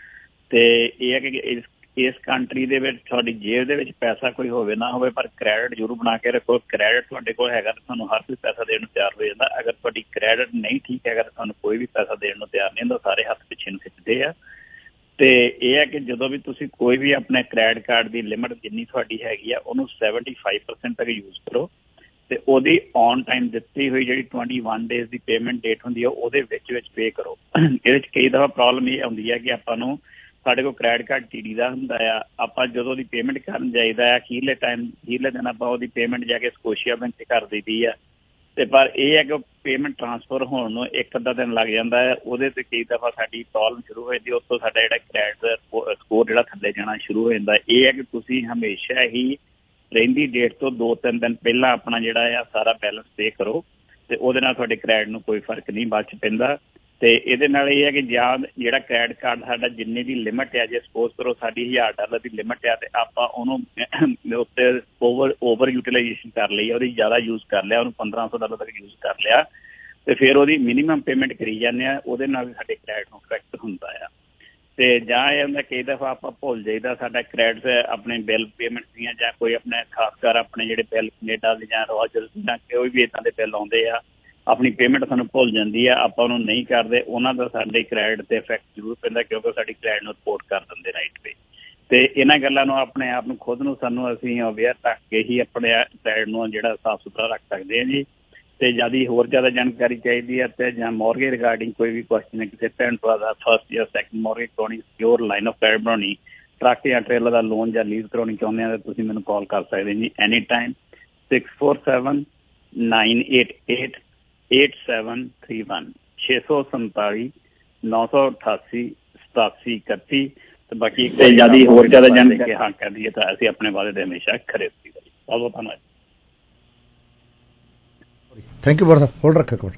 Speaker 17: ਤੇ ਇਹ ਹੈ ਕਿ ਇਸ ਕੰਟਰੀ ਦੇ ਵਿੱਚ ਤੁਹਾਡੀ ਜੇਬ ਦੇ ਵਿੱਚ ਪੈਸਾ ਕੋਈ ਹੋਵੇ ਨਾ ਹੋਵੇ, ਪਰ ਕ੍ਰੈਡਿਟ ਜ਼ਰੂਰ ਬਣਾ ਕੇ ਰੱਖੋ। ਕ੍ਰੈਡਿਟ ਤੁਹਾਡੇ ਕੋਲ ਹੈਗਾ ਤਾਂ ਤੁਹਾਨੂੰ ਹਰ ਕੋਈ ਪੈਸਾ ਦੇਣ ਨੂੰ ਤਿਆਰ ਹੋ ਜਾਂਦਾ। ਅਗਰ ਤੁਹਾਡੀ ਕ੍ਰੈਡਿਟ ਨਹੀਂ ਠੀਕ ਹੈਗਾ ਤਾਂ ਤੁਹਾਨੂੰ ਕੋਈ ਵੀ ਪੈਸਾ ਦੇਣ ਨੂੰ ਤਿਆਰ ਨਹੀਂ ਹੁੰਦਾ, ਸਾਰੇ ਹੱਥ ਪਿੱਛੇ ਨੂੰ ਖਿੱਚਦੇ ਆ। ਤੇ ਇਹ ਹੈ ਕਿ ਜਦੋਂ ਵੀ ਤੁਸੀਂ ਕੋਈ ਵੀ ਆਪਣੇ ਕ੍ਰੈਡਿਟ ਕਾਰਡ ਦੀ ਲਿਮਿਟ ਜਿੰਨੀ ਤੁਹਾਡੀ ਹੈਗੀ ਆ ਉਹਨੂੰ 75% ਤੱਕ ਯੂਜ਼ ਕਰੋ, ਤੇ ਉਹਦੀ ਔਨ ਟਾਈਮ ਦਿੱਤੀ ਹੋਈ ਜਿਹੜੀ 21 ਡੇਜ਼ ਦੀ ਪੇਮੈਂਟ ਡੇਟ ਹੁੰਦੀ ਆ ਉਹਦੇ ਵਿੱਚ ਪੇ ਕਰੋ। ਇਹਦੇ 'ਚ ਕਈ ਦਫਾ ਪ੍ਰੋਬਲਮ ਇਹ ਆਉਂਦੀ ਹੈ ਕਿ ਆਪਾਂ ਨੂੰ ਸਾਡੇ ਕੋਲ ਕ੍ਰੈਡਿਟ ਕਾਰਡ TD ਦਾ ਹੁੰਦਾ ਆ, ਆਪਾਂ ਜਦੋਂ ਉਹਦੀ ਪੇਮੈਂਟ ਕਰਨ ਜਾਈਦਾ ਆ ਅਖੀਰਲੇ ਦਿਨ ਆਪਾਂ ਉਹਦੀ ਪੇਮੈਂਟ ਜਾ ਕੇ ਸਕੋਸ਼ੀਆ ਬੈਂਕ 'ਚ ਕਰ ਦਈਦੀ ਆ, ਤੇ ਪਰ ਇਹ ਹੈ ਕਿ ਪੇਮੈਂਟ ਟ੍ਰਾਂਸਫਰ ਹੋਣ ਨੂੰ 1-ਅੱਧਾ ਦਿਨ ਲੱਗ ਜਾਂਦਾ ਹੈ। ਉਹਦੇ 'ਤੇ ਕਈ ਦਫਾ ਸਾਡੀ ਪ੍ਰੋਬਲਮ ਸ਼ੁਰੂ ਹੋ ਜਾਂਦੀ, ਉਸ ਤੋਂ ਸਾਡਾ ਜਿਹੜਾ ਕ੍ਰੈਡਿਟ ਸਕੋਰ ਜਿਹੜਾ ਥੱਲੇ ਜਾਣਾ ਸ਼ੁਰੂ ਹੋ ਜਾਂਦਾ। ਇਹ ਹੈ ਕਿ ਤੁਸੀਂ ਹਮੇਸ਼ਾ ਹੀ ਰਹਿੰਦੀ ਡੇਟ ਤੋਂ 2-3 ਦਿਨ ਪਹਿਲਾਂ ਆਪਣਾ ਜਿਹੜਾ ਆ ਸਾਰਾ ਬੈਲੈਂਸ ਪੇ ਕਰੋ, ਤੇ ਉਹਦੇ ਨਾਲ ਤੁਹਾਡੇ ਕ੍ਰੈਡਿਟ ਨੂੰ ਕੋਈ ਫਰਕ ਨਹੀਂ ਬਚ ਪੈਂਦਾ। ਤੇ ਇਹਦੇ ਨਾਲ ਇਹ ਹੈ ਕਿ ਜਿਹੜਾ ਕ੍ਰੈਡਿਟ ਕਾਰਡ ਸਾਡਾ ਜਿੰਨੇ ਦੀ ਲਿਮਿਟ ਹੈ, ਜੇ ਸਪੋਜ਼ ਕਰੋ ਸਾਡੀ $1000 ਦੀ ਲਿਮਿਟ ਹੈ ਤੇ ਆਪਾਂ ਉਹਨੂੰ ਉੱਤੇ ਓਵਰ ਯੂਟੀਲਾਈਜੇਸ਼ਨ ਕਰ ਲਈ, ਉਹਦੀ ਜ਼ਿਆਦਾ ਯੂਜ਼ ਕਰ ਲਿਆ, ਉਹਨੂੰ $1500 ਤੱਕ ਯੂਜ਼ ਕਰ ਲਿਆ, ਤੇ ਫਿਰ ਉਹਦੀ ਮਿਨੀਮਮ ਪੇਮੈਂਟ ਕਰੀ ਜਾਂਦੇ ਆ, ਉਹਦੇ ਨਾਲ ਵੀ ਸਾਡੇ ਕ੍ਰੈਡਿਟ ਨੂੰ ਇਫੈਕਟ ਹੁੰਦਾ ਆ। ਤੇ ਜਾਂ ਇਹ ਹੁੰਦਾ ਕਈ ਦਫਾ ਆਪਾਂ ਭੁੱਲ ਜਾਈਦਾ ਸਾਡਾ ਕ੍ਰੈਡਿਟ ਆਪਣੇ ਬਿੱਲ ਪੇਮੈਂਟ ਦੀਆਂ, ਜਾਂ ਕੋਈ ਆਪਣੇ ਖਾਸ ਕਰ ਆਪਣੇ ਜਿਹੜੇ ਬਿੱਲ ਕੈਨੇਡਾ ਦੇ ਜਾਂ ਰੋਜਰਸ ਜਾਂ ਕੋਈ ਵੀ ਇੱਦਾਂ ਦੇ ਬਿੱਲ ਆਉਂਦੇ ਆ, ਆਪਣੀ ਪੇਮੈਂਟ ਸਾਨੂੰ ਭੁੱਲ ਜਾਂਦੀ ਆ, ਆਪਾਂ ਉਹਨੂੰ ਨਹੀਂ ਕਰਦੇ, ਉਹਨਾਂ ਦਾ ਸਾਡੇ ਕ੍ਰੈਡਿਟ ਤੇ ਇਫੈਕਟ ਜ਼ਰੂਰ ਪੈਂਦਾ, ਕਿਉਂਕਿ ਸਾਡੀ ਕ੍ਰੈਡਿਟ ਨੂੰ ਰਿਪੋਰਟ ਕਰ ਦਿੰਦੇ ਰਾਈਟ ਵੇ। ਤੇ ਇਹਨਾਂ ਗੱਲਾਂ ਨੂੰ ਆਪਣੇ ਆਪ ਨੂੰ ਖੁਦ ਨੂੰ ਸਾਨੂੰ ਅਸੀਂ ਅਵੇਅਰ ਰੱਖ ਕੇ ਹੀ ਆਪਣੇ ਕ੍ਰੈਡਿਟ ਨੂੰ ਜਿਹੜਾ ਸਾਫ਼ ਸੁਥਰਾ ਰੱਖ ਸਕਦੇ ਹਾਂ ਜੀ। ਤੇ ਹੋਰ ਜ਼ਿਆਦਾ ਜਾਣਕਾਰੀ ਚਾਹੀਦੀ ਹੈ ਤੇ ਜਾਂ ਮੋਰਗੇਜ ਰਿਗਾਰਡਿੰਗ ਕੋਈ ਵੀ ਕੁਐਸਚਨ ਹੈ, ਕਿਸੇ ਭੈਣ ਭਰਾ ਦਾ ਫਸਟ ਜਾਂ ਸੈਕਿੰਡ ਮੋਰਗੇਜ ਕਰਾਉਣੀ, ਸਿਕਿਉਰ ਲਾਈਨ ਆਫ ਕ੍ਰੈਡਿਟ ਬਣਾਉਣੀ, ਟਰੱਕ ਜਾਂ ਟ੍ਰੇਲਰ ਦਾ ਲੋਨ ਜਾਂ ਲੀਜ਼ ਕਰਾਉਣੀ ਚਾਹੁੰਦੇ ਆ ਤਾਂ ਤੁਸੀਂ ਮੈਨੂੰ ਕਾਲ ਕਰ ਸਕਦੇ ਜੀ ਐਨੀ ਟਾਈਮ 647-988-8731 647-988-8731। ਤੇ ਬਾਕੀ ਹੋਰ ਜ਼ਿਆਦਾ ਜਾਣਕਾਰੀ ਹਾਂ ਕਰ ਦਈਏ ਤਾਂ ਅਸੀਂ ਆਪਣੇ ਵਾਅਦੇ ਦੇ ਹਮੇਸ਼ਾ ਖਰੇ ਸੀ। ਬਹੁਤ ਬਹੁਤ ਧੰਨਵਾਦ।
Speaker 11: Thank you, brother. Hold रखा करो।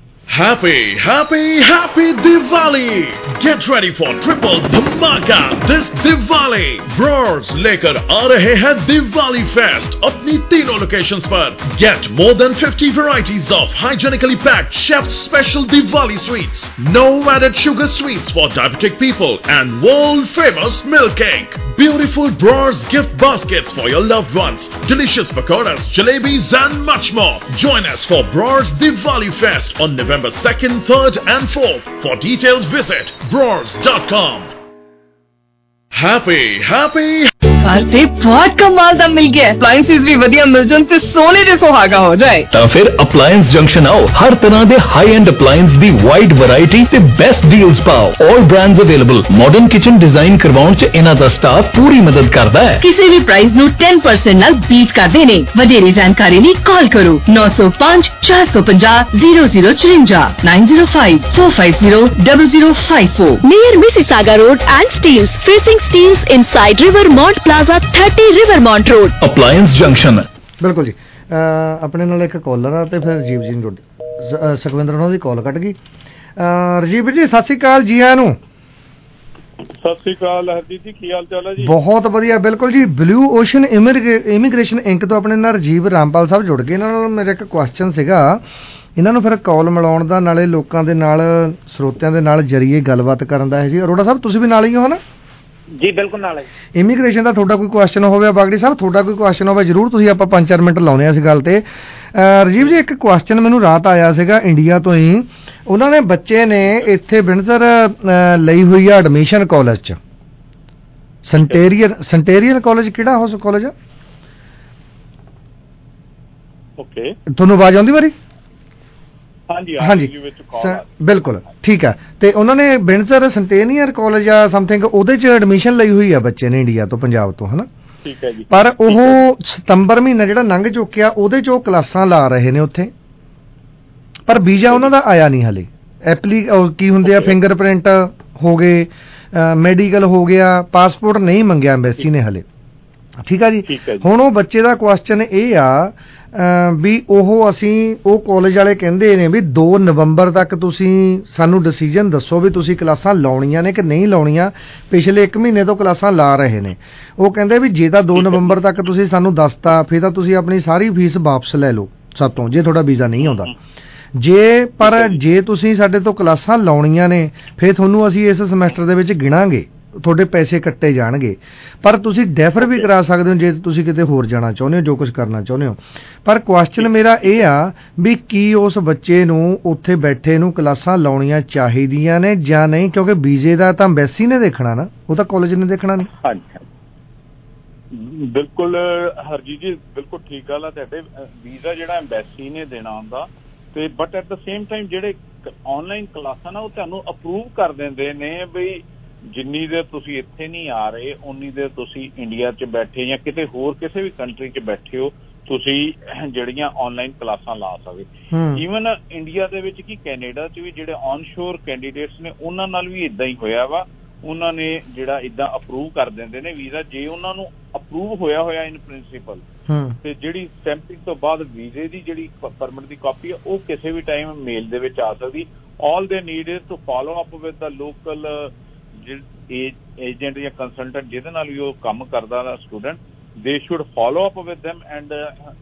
Speaker 4: Happy Diwali! Get ready for triple धमाका this Diwali. Bros लेकर आ रहे हैं Diwali Fest अपनी तीनों लोकेशंस पर। Get more than 50 varieties of hygienically packed chef's special Diwali sweets, no added sugar sweets for diabetic people, and world famous milk cake. Beautiful Bros gift baskets for your loved ones, delicious pakoras, jalebis and much more. Join us for Bros Diwali Fest on November 2nd, 3rd and 4th. For details visit bros.com. Happy
Speaker 3: ਤੇ ਬਹੁਤ ਕਮਾਲ ਦਾ ਮਿਲ ਗਿਆ। ਅਪਲਾਈਐਂਸਿਸ ਵੀ ਵਧੀਆ ਮਿਲ ਜਾਣ ਤੇ ਸੋਨੇ ਦੇ ਸੁਹਾਗਾ ਹੋ ਜਾਏ
Speaker 18: ਤਾਂ ਫਿਰ ਅਪਲਾਈਐਂਸ ਜੰਕਸ਼ਨ ਆਓ। ਹਰ ਤਰ੍ਹਾਂ ਦੇ ਹਾਈ ਐਂਡ ਅਪਲਾਈਐਂਸ ਦੀ ਵਾਈਡ ਵੈਰਾਈਟੀ ਤੇ ਬੈਸਟ ਡੀਲਸ ਪਾਓ। All brands available. Modern kitchen design ਕਰਵਾਉਣ 'ਚ ਇਹਨਾਂ ਦਾ ਸਟਾਫ ਪੂਰੀ ਮਦਦ ਕਰਦਾ ਹੈ।
Speaker 3: ਕਿਸੇ ਵੀ ਪ੍ਰਾਈਸ ਨੂੰ 10% ਨਾਲ ਬੀਟ ਕਰਦੇ ਨੇ। ਵਧੇਰੇ ਜਾਣਕਾਰੀ ਲਈ ਕਾਲ ਕਰੋ 905-450-0054 905-450-0054 near Mississauga Road and Steels, facing Steels inside Rivermont Plaza 30 Rivermont Road,
Speaker 18: Appliance Junction।
Speaker 11: ਬਿਲਕੁਲ ਜੀ। ਆਪਣੇ ਨਾਲ ਇੱਕ ਕਾਲਰ ਆ ਤੇ ਫਿਰ ਰਜੀਵ ਜੀ ਨੂੰ ਜੋੜ ਸੁਖਵਿੰਦਰ ਉਹਨਾਂ ਦੀ ਕਾਲ ਕੱਟ ਗਈ। ਰਜੀਵ ਜੀ ਸਤਿ ਸ਼੍ਰੀ ਅਕਾਲ ਜੀ ਆਇਆਂ ਨੂੰ।
Speaker 13: ਸਤਿ ਸ਼੍ਰੀ ਅਕਾਲ ਹਰਜੀਤ ਜੀ, ਕੀ ਹਾਲ ਚਾਲ ਹੈ ਜੀ?
Speaker 11: ਬਹੁਤ ਵਧੀਆ। ਬਿਲਕੁਲ ਜੀ। ਬਲੂ ਓਸ਼ਨ ਇਮੀਗ੍ਰੇਸ਼ਨ ਇੰਕ ਤੋਂ ਆਪਣੇ ਨਾਲ ਰਜੀਵ ਰਾਮਪਾਲ ਸਾਹਿਬ ਜੁੜ ਗਏ। ਇਹਨਾਂ ਨਾਲ ਮੇਰਾ ਇੱਕ ਕੁਐਸਚਨ ਸੀਗਾ, ਇਹਨਾਂ ਨੂੰ ਫਿਰ ਕਾਲ ਮਿਲਾਉਣ ਦਾ, ਨਾਲੇ ਲੋਕਾਂ ਦੇ ਨਾਲ ਸਰੋਤਿਆਂ ਦੇ ਨਾਲ ਜਰੀਏ ਗੱਲਬਾਤ ਕਰਨ ਦਾ ਹੈ ਜੀ। ਅਰੋੜਾ ਸਾਹਿਬ ਤੁਸੀਂ ਵੀ ਨਾਲ ਹੀ ਹੋ ਨਾ?
Speaker 16: ਜੀ ਬਿਲਕੁਲ ਨਾਲ ਹੈ।
Speaker 11: ਇਮੀਗ੍ਰੇਸ਼ਨ ਦਾ ਤੁਹਾਡਾ ਕੋਈ ਕੁਐਸਚਨ ਹੋਵੇ, ਬਾਗੜੀ ਸਾਹਿਬ ਤੁਹਾਡਾ ਕੋਈ ਕੁਐਸਚਨ ਹੋਵੇ ਜ਼ਰੂਰ ਤੁਸੀਂ, ਆਪਾਂ 5-4 ਮਿੰਟ ਲਾਉਂਦੇ ਹਾਂ ਇਸ ਗੱਲ ਤੇ। ਰਜੀਵ ਜੀ ਇੱਕ ਕੁਐਸਚਨ ਮੈਨੂੰ ਰਾਤ ਆਇਆ ਸੀਗਾ ਇੰਡੀਆ ਤੋਂ ਹੀ। ਉਹਨਾਂ ਨੇ ਬੱਚੇ ਨੇ ਇੱਥੇ ਵਿੰਡਸਰ ਲਈ ਹੋਈ ਆ ਐਡਮਿਸ਼ਨ ਕਾਲਜ 'ਚ, ਸੈਂਟੇਰੀਅਨ ਕਾਲਜ। ਕਿਹੜਾ ਹੋ ਕਾਲਜ ਆ? ਓਕੇ, ਤੁਹਾਨੂੰ ਆਵਾਜ਼ ਆਉਂਦੀ ਮੇਰੀ? ਹਾਂਜੀ ਬਿਲਕੁਲ ਠੀਕ ਹੈ। ਤੇ ਉਹਨਾਂ ਨੇ ਵਿੰਡਸਰ ਸੈਂਟੇਨੀਅਰ ਕਾਲਜ ਆ ਸਮਥਿੰਗ, ਉਹਦੇ 'ਚ ਐਡਮਿਸ਼ਨ ਲਈ ਹੋਈ ਆ ਬੱਚੇ ਨੇ ਇੰਡੀਆ ਤੋਂ, ਪੰਜਾਬ ਤੋਂ, ਹਨਾ? ਠੀਕ ਹੈ ਜੀ। ਪਰ ਉਹ ਸਤੰਬਰ ਮਹੀਨਾ ਜਿਹੜਾ ਲੰਘ ਚੁੱਕਿਆ ਉਹਦੇ 'ਚ ਉਹ ਕਲਾਸਾਂ ਲਾ ਰਹੇ ਨੇ ਉੱਥੇ, ਪਰ ਵੀਜ਼ਾ ਉਹਨਾਂ ਦਾ ਆਇਆ ਨਹੀਂ ਹਲੇ। ਕੀ ਹੁੰਦੇ ਆ, ਫਿੰਗਰਪ੍ਰਿੰਟ ਹੋ ਗਏ, ਮੈਡੀਕਲ ਹੋ ਗਿਆ, ਪਾਸਪੋਰਟ ਨਹੀਂ ਮੰਗਿਆ ਐਮਬੈਸੀ ਨੇ ਹਲੇ। ਠੀਕ ਆ ਜੀ। ਹੁਣ ਉਹ ਬੱਚੇ ਦਾ ਕੁਐਸਚਨ ਇਹ ਆ ਵੀ ਉਹ ਕਾਲਜ ਵਾਲੇ ਕਹਿੰਦੇ ਨੇ ਵੀ 2 ਨਵੰਬਰ ਤੱਕ ਤੁਸੀਂ ਸਾਨੂੰ ਡਿਸੀਜਨ ਦੱਸੋ ਵੀ ਤੁਸੀਂ ਕਲਾਸਾਂ ਲਾਉਣੀਆਂ ਨੇ ਕਿ ਨਹੀਂ ਲਾਉਣੀਆਂ। ਪਿਛਲੇ 1 ਮਹੀਨੇ ਤੋਂ ਕਲਾਸਾਂ ਲਾ ਰਹੇ ਨੇ। ਉਹ ਕਹਿੰਦੇ ਵੀ ਜੇ ਤਾਂ 2 ਨਵੰਬਰ ਤੱਕ ਤੁਸੀਂ ਸਾਨੂੰ ਦੱਸਤਾ ਫਿਰ ਤਾਂ ਤੁਸੀਂ ਆਪਣੀ ਸਾਰੀ ਫੀਸ ਵਾਪਸ ਲੈ ਲਓ ਸਾਤੋਂ, ਜੇ ਤੁਹਾਡਾ ਵੀਜ਼ਾ ਨਹੀਂ ਆਉਂਦਾ। ਜੇ ਤੁਸੀਂ ਸਾਡੇ ਤੋਂ ਕਲਾਸਾਂ ਲਾਉਣੀਆਂ ਨੇ ਫਿਰ ਤੁਹਾਨੂੰ ਅਸੀਂ ਇਸ ਸਮੈਸਟਰ ਦੇ ਵਿੱਚ ਗਿਣਾਂਗੇ ਤੁਹਾਡੇ ਪੈਸੇ ਕੱਟੇ ਜਾਣਗੇ, ਪਰ ਤੁਸੀਂ ਡੈਫਰ ਵੀ ਕਰਾ ਸਕਦੇ ਹੋ ਜੇ ਤੁਸੀਂ ਕਿਤੇ ਹੋਰ ਜਾਣਾ ਚਾਹੁੰਦੇ ਹੋ, ਜੋ ਕੁਝ ਕਰਨਾ ਚਾਹੁੰਦੇ ਹੋ। ਪਰ ਕੁਐਸਚਨ ਮੇਰਾ ਇਹ ਆ ਵੀ ਕੀ ਉਸ ਬੱਚੇ ਨੂੰ ਉੱਥੇ ਬੈਠੇ ਨੂੰ ਕਲਾਸਾਂ ਲਾਉਣੀਆਂ ਚਾਹੀਦੀਆਂ ਨੇ ਜਾਂ ਨਹੀਂ, ਕਿਉਂਕਿ ਵੀਜ਼ੇ ਦਾ ਤਾਂ ਐਮਬੈਸੀ ਨੇ ਦੇਖਣਾ ਨਾ, ਉਹ ਤਾਂ ਕਾਲਜ ਨੇ ਦੇਖਣਾ ਨਹੀਂ।
Speaker 19: ਹਾਂਜੀ ਬਿਲਕੁਲ ਹਰਜੀਤ ਜੀ, ਬਿਲਕੁਲ ਠੀਕ ਗੱਲ ਆ ਤੁਹਾਡੇ। ਵੀਜ਼ਾ ਜਿਹੜਾ ਐਮਬੈਸੀ ਨੇ ਦੇਣਾ ਹੁੰਦਾ, ਤੇ but at the same time ਜਿਹੜੇ ਆਨਲਾਈਨ ਕਲਾਸਾਂ ਨਾ ਉਹ ਤੁਹਾਨੂੰ ਅਪਰੂਵ ਕਰ ਦਿੰਦੇ ਨੇ ਵੀ ਜਿੰਨੀ ਦੇਰ ਤੁਸੀਂ ਇੱਥੇ ਨਹੀਂ ਆ ਰਹੇ ਉਨੀ ਦੇਰ ਤੁਸੀਂ ਇੰਡੀਆ 'ਚ ਬੈਠੇ ਜਾਂ ਕਿਤੇ ਹੋਰ ਕਿਸੇ ਵੀ ਕੰਟਰੀ 'ਚ ਬੈਠੇ ਹੋ ਤੁਸੀਂ ਜਿਹੜੀਆਂ ਆਨਲਾਈਨ ਕਲਾਸਾਂ ਲਾ ਸਕਦੇ। ਈਵਨ ਇੰਡੀਆ ਦੇ ਵਿੱਚ ਕੀ ਕੈਨੇਡਾ 'ਚ ਵੀ ਜਿਹੜੇ ਔਨਸ਼ੋਰ ਕੈਂਡੀਡੇਟਸ ਨੇ ਉਹਨਾਂ ਨਾਲ ਵੀ ਇੱਦਾਂ ਹੀ ਹੋਇਆ ਵਾ। ਉਹਨਾਂ ਨੇ ਜਿਹੜਾ ਇੱਦਾਂ ਅਪਰੂਵ ਕਰ ਦਿੰਦੇ ਨੇ ਵੀਜ਼ਾ, ਜੇ ਉਹਨਾਂ ਨੂੰ ਅਪਰੂਵ ਹੋਇਆ ਇਨ ਪ੍ਰਿੰਸੀਪਲ, ਤੇ ਜਿਹੜੀ ਸਟੈਂਪਿੰਗ ਤੋਂ ਬਾਅਦ ਵੀਜ਼ੇ ਦੀ ਜਿਹੜੀ ਪਰਮਿਟ ਦੀ ਕਾਪੀ ਆ ਉਹ ਕਿਸੇ ਵੀ ਟਾਈਮ ਮੇਲ ਦੇ ਵਿੱਚ ਆ ਸਕਦੀ। All they need is to follow up with the local agent ਜਾਂ ਕੰਸਲਟੈਂਟ ਜਿਹਦੇ ਨਾਲ ਵੀ ਉਹ ਕੰਮ ਕਰਦਾ the student, they should follow up with them and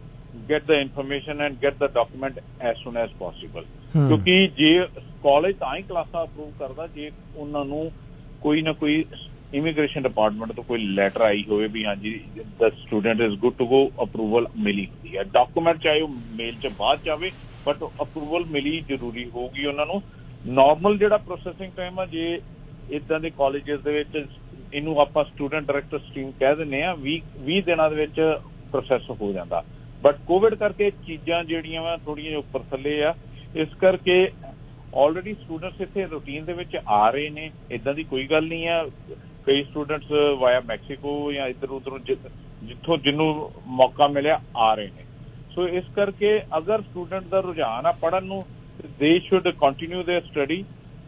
Speaker 19: get the information and get the document as soon as possible। ਕਿਉਂਕਿ ਜੇ college ਤਾਂ ਹੀ ਕਲਾਸਾਂ ਅਪਰੂਵ ਕਰਦਾ ਜੇ ਉਹਨਾਂ ਨੂੰ ਕੋਈ ਨਾ ਕੋਈ ਇਮੀਗ੍ਰੇਸ਼ਨ ਡਿਪਾਰਟਮੈਂਟ ਤੋਂ ਕੋਈ ਲੈਟਰ ਆਈ ਹੋਵੇ ਵੀ ਹਾਂਜੀ the student is good to go, approval ਮਿਲੀ ਹੁੰਦੀ ਹੈ। ਡਾਕੂਮੈਂਟ ਚਾਹੇ ਉਹ ਮੇਲ 'ਚ ਬਾਅਦ ਜਾਵੇ ਬਟ ਅਪਰੂਵਲ ਮਿਲੀ ਜ਼ਰੂਰੀ ਹੋਊਗੀ ਉਹਨਾਂ ਨੂੰ। ਨੋਰਮਲ ਜਿਹੜਾ ਪ੍ਰੋਸੈਸਿੰਗ ਟਾਈਮ ਆ ਜੇ ਇੱਦਾਂ ਦੇ ਕਾਲਜਿਸ ਦੇ ਵਿੱਚ, ਇਹਨੂੰ ਆਪਾਂ ਸਟੂਡੈਂਟ ਡਾਇਰੈਕਟਰ ਸਟ੍ਰੀਮ ਕਹਿ ਦਿੰਦੇ ਹਾਂ, 20 ਦਿਨਾਂ ਦੇ ਵਿੱਚ ਪ੍ਰੋਸੈਸ ਹੋ ਜਾਂਦਾ। ਬਟ ਕੋਵਿਡ ਕਰਕੇ ਚੀਜ਼ਾਂ ਜਿਹੜੀਆਂ ਵਾ ਥੋੜ੍ਹੀਆਂ ਉੱਪਰ ਥੱਲੇ ਆ, ਇਸ ਕਰਕੇ ਆਲਰੇਡੀ ਸਟੂਡੈਂਟਸ ਇੱਥੇ ਰੂਟੀਨ ਦੇ ਵਿੱਚ ਆ ਰਹੇ ਨੇ, ਇੱਦਾਂ ਦੀ ਕੋਈ ਗੱਲ ਨਹੀਂ ਆ। ਕਈ ਸਟੂਡੈਂਟਸ ਵਾਇਆ ਮੈਕਸੀਕੋ ਜਾਂ ਇੱਧਰ ਉੱਧਰ ਜਿੱਥੋਂ ਜਿਹਨੂੰ ਮੌਕਾ ਮਿਲਿਆ ਆ ਰਹੇ ਨੇ। ਸੋ ਇਸ ਕਰਕੇ ਅਗਰ ਸਟੂਡੈਂਟ ਦਾ ਰੁਝਾਨ ਆ ਪੜ੍ਹਨ ਨੂੰ, they should continue their study.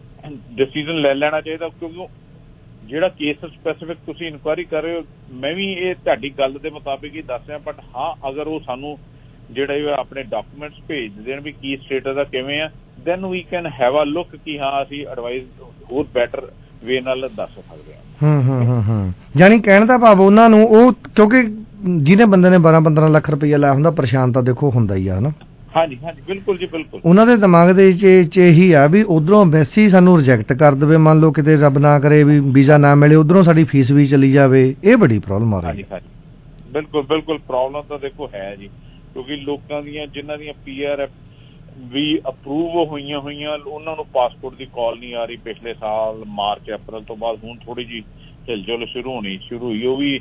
Speaker 19: Decision ਲੈ ਲੈਣਾ ਚਾਹੀਦਾ, ਕਿਉਂਕਿ ਜਿਹੜਾ ਕੇਸ ਸਪੈਸੀਫਿਕ ਤੁਸੀਂ ਇਨਕੁਆਇਰੀ ਕਰ ਰਹੇ ਹੋ, ਮੈਂ ਵੀ ਇਹ ਤੁਹਾਡੀ ਗੱਲ ਦੇ ਮੁਤਾਬਿਕ ਹੀ ਦੱਸ ਰਿਹਾ। ਬਟ ਹਾਂ ਅਗਰ ਉਹ ਸਾਨੂੰ ਜਿਹੜੇ ਆਪਣੇ ਡਾਕੂਮੈਂਟਸ ਭੇਜ ਦੇਣ ਵੀ ਕੀ ਸਟੇਟਸ ਆ ਕਿਵੇਂ ਆ, then we can have a look ਕਿ ਹਾਂ ਅਸੀਂ ਐਡਵਾਈਸ ਹੋਰ ਬੈਟਰ ਵੇ ਨਾਲ ਦੱਸ ਸਕਦੇ ਹਾਂ।
Speaker 11: ਜਾਨੀ ਕਹਿਣ ਦਾ ਭਾਵ ਉਹਨਾਂ ਨੂੰ ਉਹ, ਕਿਉਂਕਿ ਜਿਹਨੇ ਬੰਦੇ ਨੇ 12-15 ਲੱਖ ਰੁਪਈਆ ਲਾਇਆ ਹੁੰਦਾ ਪਰੇਸ਼ਾਨ ਤਾਂ ਦੇਖੋ ਹੁੰਦਾ ਹੀ ਆ ਹਨਾ।
Speaker 19: ਹਾਂਜੀ ਬਿਲਕੁਲ ਜੀ ਬਿਲਕੁਲ। ਉਹਨਾਂ
Speaker 11: ਦੇ ਦਿਮਾਗ ਦੇ ਚ ਇਹੀ ਆ ਵੀ ਉਧਰੋਂ ਐਮਬੈਸੀ ਸਾਨੂੰ ਰਿਜੈਕਟ ਕਰ ਦੇਵੇ, ਮੰਨ ਲਓ ਕਿਤੇ ਰੱਬ ਨਾ ਕਰੇ ਵੀ ਵੀਜ਼ਾ ਨਾ ਮਿਲੇ, ਉਧਰੋਂ ਸਾਡੀ ਫੀਸ ਵੀ ਚਲੀ ਜਾਵੇ, ਇਹ ਬੜੀ ਪ੍ਰੋਬਲਮ ਆ ਰਹੀ ਹੈ।
Speaker 19: ਬਿਲਕੁਲ ਪ੍ਰੋਬਲਮ ਤਾਂ ਦੇਖੋ ਹੈ ਜੀ, ਕਿਉਂਕਿ ਲੋਕਾਂ ਦੀਆਂ ਜਿਨ੍ਹਾਂ ਦੀਆਂ PR ਵੀ ਅਪਰੂਵ ਹੋਈਆਂ ਉਹਨਾਂ ਨੂੰ ਪਾਸਪੋਰਟ ਦੀ ਕਾਲ ਨਹੀਂ ਆ ਰਹੀ। ਪਿਛਲੇ ਸਾਲ ਮਾਰਚ ਅਪ੍ਰੈਲ ਤੋਂ ਬਾਅਦ ਹੁਣ ਥੋੜੀ ਜਿਹੀ ਹਿਲਜੁਲ ਸ਼ੁਰੂ ਹੋਈ, ਉਹ ਵੀ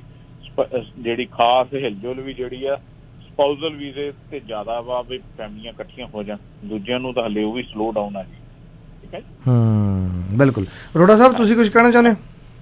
Speaker 19: ਜਿਹੜੀ ਖਾਸ ਹਿਲਜੁਲ ਵੀ ਜਿਹੜੀ ਆ ਸਪਾਊਜ਼ਲ ਵੀਜ਼ੇ ਤੇ ਜ਼ਿਆਦਾ ਵਾ ਵੀ ਫੈਮਲੀਆਂ ਇਕੱਠੀਆਂ ਹੋ ਜਾਣ, ਦੂਜਿਆਂ ਨੂੰ ਤਾਂ ਹਲੇ ਉਹ ਵੀ ਸਲੋ ਡਾਊਨ ਆ ਜੀ। ਠੀਕ ਹੈ
Speaker 11: ਬਿਲਕੁਲ। ਅਰੋੜਾ ਸਾਹਿਬ ਤੁਸੀਂ ਕੁਝ ਕਹਿਣਾ ਚਾਹੁੰਦੇ ਹੋ?